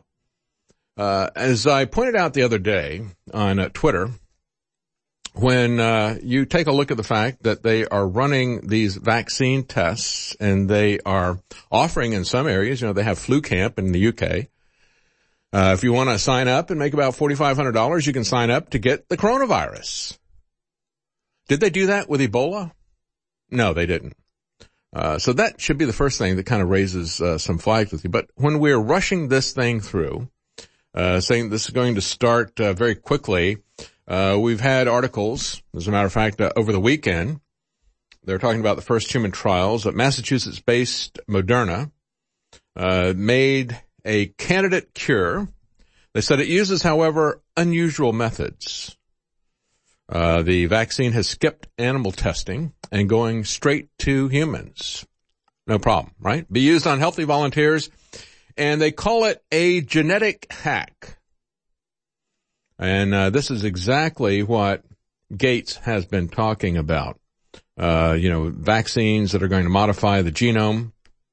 as I pointed out the other day on Twitter, when you take a look at the fact that they are running these vaccine tests and they are offering in some areas, they have flu camp in the UK. If you want to sign up and make about $4,500, you can sign up to get the coronavirus. Did they do that with Ebola? No, they didn't. So that should be the first thing that kind of raises some flags with you. But when we're rushing this thing through, saying this is going to start very quickly, we've had articles, as a matter of fact, over the weekend. They're talking about the first human trials. Massachusetts-based Moderna made a candidate cure. They said it uses, however, unusual methods. The vaccine has skipped animal testing and going straight to humans. No problem, right? Be used on healthy volunteers, and they call it a genetic hack. And this is exactly what Gates has been talking about. Vaccines that are going to modify the genome.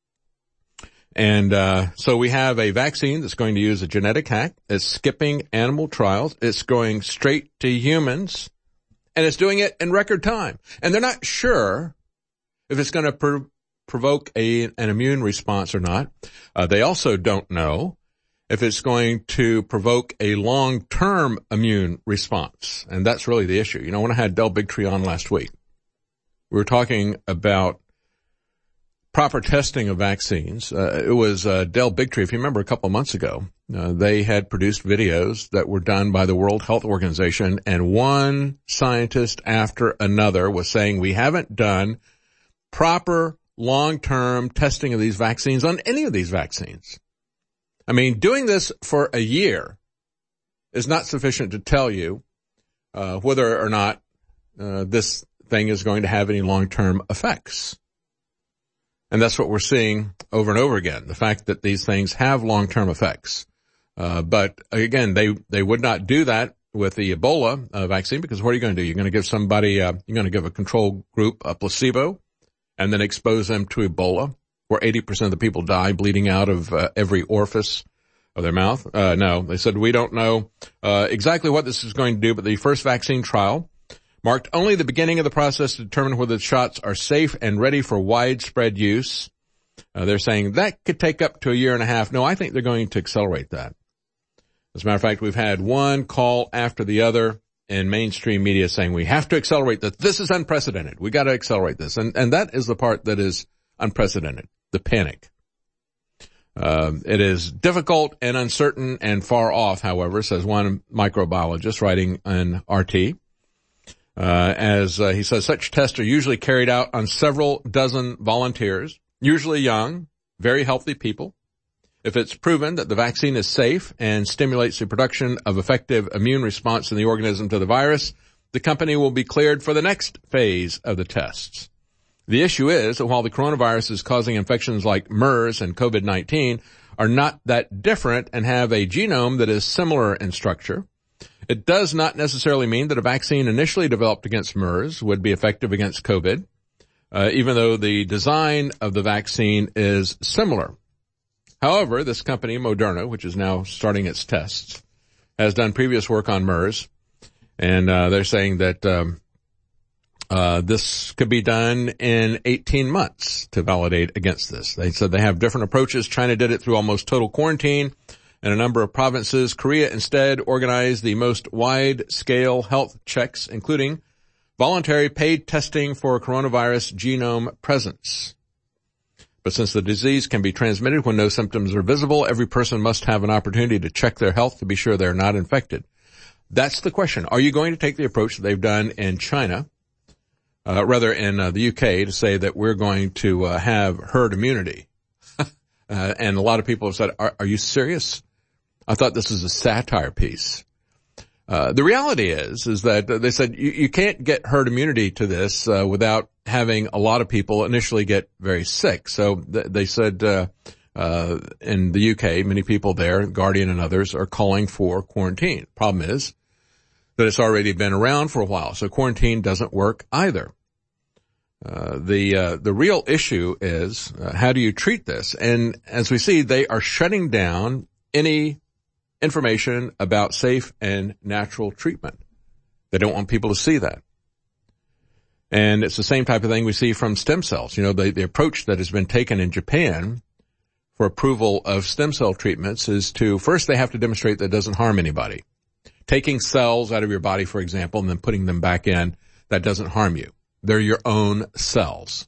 And so we have a vaccine that's going to use a genetic hack. It's skipping animal trials. It's going straight to humans. And it's doing it in record time. And they're not sure if it's going to provoke an immune response or not. They also don't know if it's going to provoke a long-term immune response. And that's really the issue. When I had Del Bigtree on last week, we were talking about proper testing of vaccines. It was Del Bigtree, if you remember a couple of months ago, they had produced videos that were done by the World Health Organization, and one scientist after another was saying we haven't done proper long-term testing of these vaccines on any of these vaccines. I mean, doing this for a year is not sufficient to tell you whether or not this thing is going to have any long-term effects. And that's what we're seeing over and over again, the fact that these things have long-term effects. But again, they would not do that with the Ebola vaccine, because what are you going to do? You're going to give somebody, you're going to give a control group a placebo and then expose them to Ebola, where 80% of the people die bleeding out of every orifice of their mouth. No, they said we don't know exactly what this is going to do, but the first vaccine trial marked only the beginning of the process to determine whether the shots are safe and ready for widespread use. They're saying that could take up to a year and a half. No, I think they're going to accelerate that. As a matter of fact, we've had one call after the other in mainstream media saying we have to accelerate this. This is unprecedented. We got to accelerate this. And that is the part that is unprecedented, the panic. It is difficult and uncertain and far off, however, says one microbiologist writing in RT. As he says, such tests are usually carried out on several dozen volunteers, usually young, very healthy people. If it's proven that the vaccine is safe and stimulates the production of effective immune response in the organism to the virus, the company will be cleared for the next phase of the tests. The issue is that while the coronavirus is causing infections like MERS and COVID-19 are not that different and have a genome that is similar in structure, it does not necessarily mean that a vaccine initially developed against MERS would be effective against COVID, even though the design of the vaccine is similar. However, this company, Moderna, which is now starting its tests, has done previous work on MERS, and they're saying that this could be done in 18 months to validate against this. They said they have different approaches. China did it through almost total quarantine in a number of provinces. Korea instead organized the most wide-scale health checks, including voluntary paid testing for coronavirus genome presence. But since the disease can be transmitted when no symptoms are visible, every person must have an opportunity to check their health to be sure they're not infected. That's the question. Are you going to take the approach that they've done in China, in the UK, to say that we're going to have herd immunity? And a lot of people have said, are you serious? I thought this was a satire piece. The reality is that they said you can't get herd immunity to this without having a lot of people initially get very sick. So they said in the UK, many people there, Guardian and others, are calling for quarantine. Problem is that it's already been around for a while, so quarantine doesn't work either. The real issue is how do you treat this? And as we see, they are shutting down any information about safe and natural treatment. They don't want people to see that. And it's the same type of thing we see from stem cells. You know, the approach that has been taken in Japan for approval of stem cell treatments is to, first they have to demonstrate that it doesn't harm anybody. Taking cells out of your body, for example, and then putting them back in, that doesn't harm you. They're your own cells.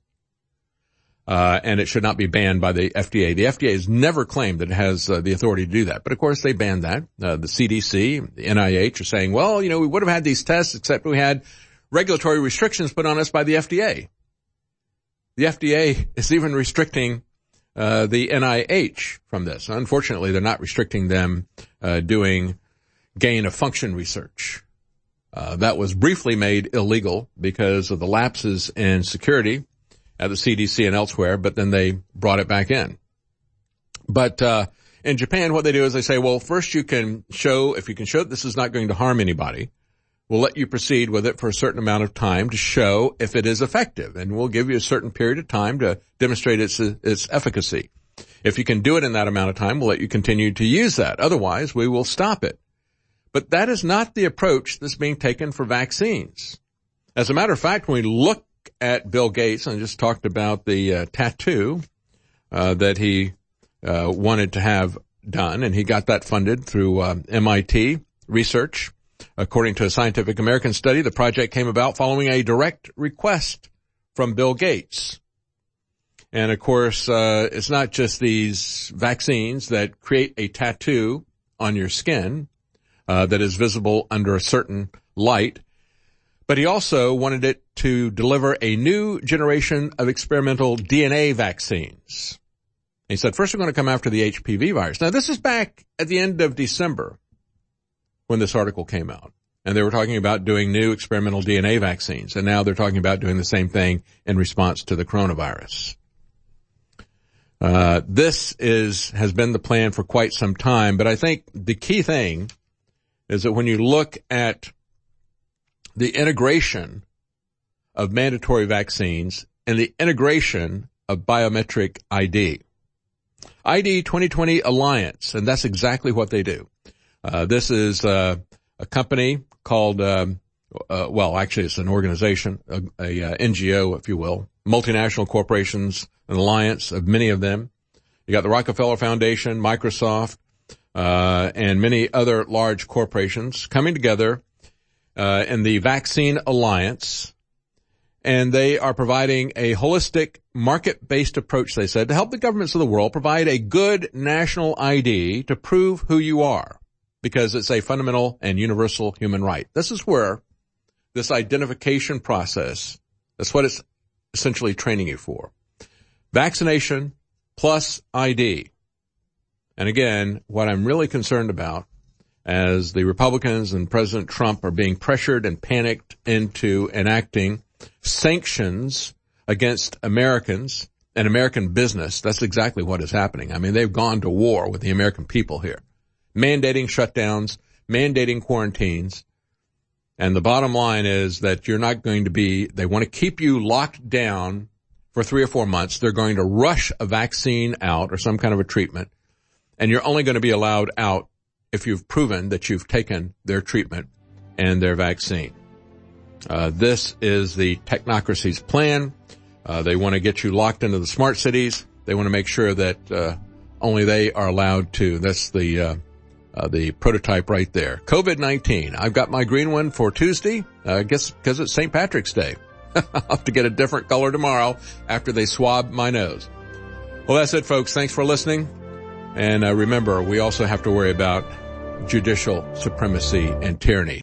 And it should not be banned by the FDA. The FDA has never claimed that it has the authority to do that. But of course they banned that. The CDC, the NIH are saying, well, you know, we would have had these tests except we had regulatory restrictions put on us by the FDA. The FDA is even restricting the NIH from this. Unfortunately, they're not restricting them doing gain of function research. That was briefly made illegal because of the lapses in security at the CDC and elsewhere, but then they brought it back in. But in Japan, what they do is they say, well, first you can show, if you can show that this is not going to harm anybody, we'll let you proceed with it for a certain amount of time to show if it is effective, and we'll give you a certain period of time to demonstrate its efficacy. If you can do it in that amount of time, we'll let you continue to use that. Otherwise, we will stop it. But that is not the approach that's being taken for vaccines. As a matter of fact, when we look at Bill Gates, and I just talked about the tattoo that he wanted to have done, and he got that funded through MIT research. According to a Scientific American study, the project came about following a direct request from Bill Gates. And of course, it's not just these vaccines that create a tattoo on your skin that is visible under a certain light, but he also wanted it to deliver a new generation of experimental DNA vaccines. He said, first we're going to come after the HPV virus. Now, this is back at the end of December when this article came out. And they were talking about doing new experimental DNA vaccines. And now they're talking about doing the same thing in response to the coronavirus. This has been the plan for quite some time. But I think the key thing is that when you look at the integration of mandatory vaccines and the integration of biometric ID. ID 2020 Alliance, and that's exactly what they do. This is a company called, actually it's an organization, a NGO, if you will, multinational corporations, an alliance of many of them. You got the Rockefeller Foundation, Microsoft, and many other large corporations coming together in the Vaccine Alliance, and they are providing a holistic market-based approach, they said, to help the governments of the world provide a good national ID to prove who you are, because it's a fundamental and universal human right. This is where this identification process, that's what it's essentially training you for. Vaccination plus ID. And again, what I'm really concerned about, as the Republicans and President Trump are being pressured and panicked into enacting sanctions against Americans and American business. That's exactly what is happening. I mean, they've gone to war with the American people here, mandating shutdowns, mandating quarantines. And the bottom line is that you're not going to be, they want to keep you locked down for 3 or 4 months. They're going to rush a vaccine out or some kind of a treatment. And you're only going to be allowed out if you've proven that you've taken their treatment and their vaccine. This is the technocracy's plan. They want to get you locked into the smart cities. They want to make sure that only they are allowed to. That's the prototype right there. COVID-19. I've got my green one for Tuesday. I guess because it's St. Patrick's Day. I'll have to get a different color tomorrow after they swab my nose. Well, that's it, folks. Thanks for listening. And remember, we also have to worry about judicial supremacy and tyranny.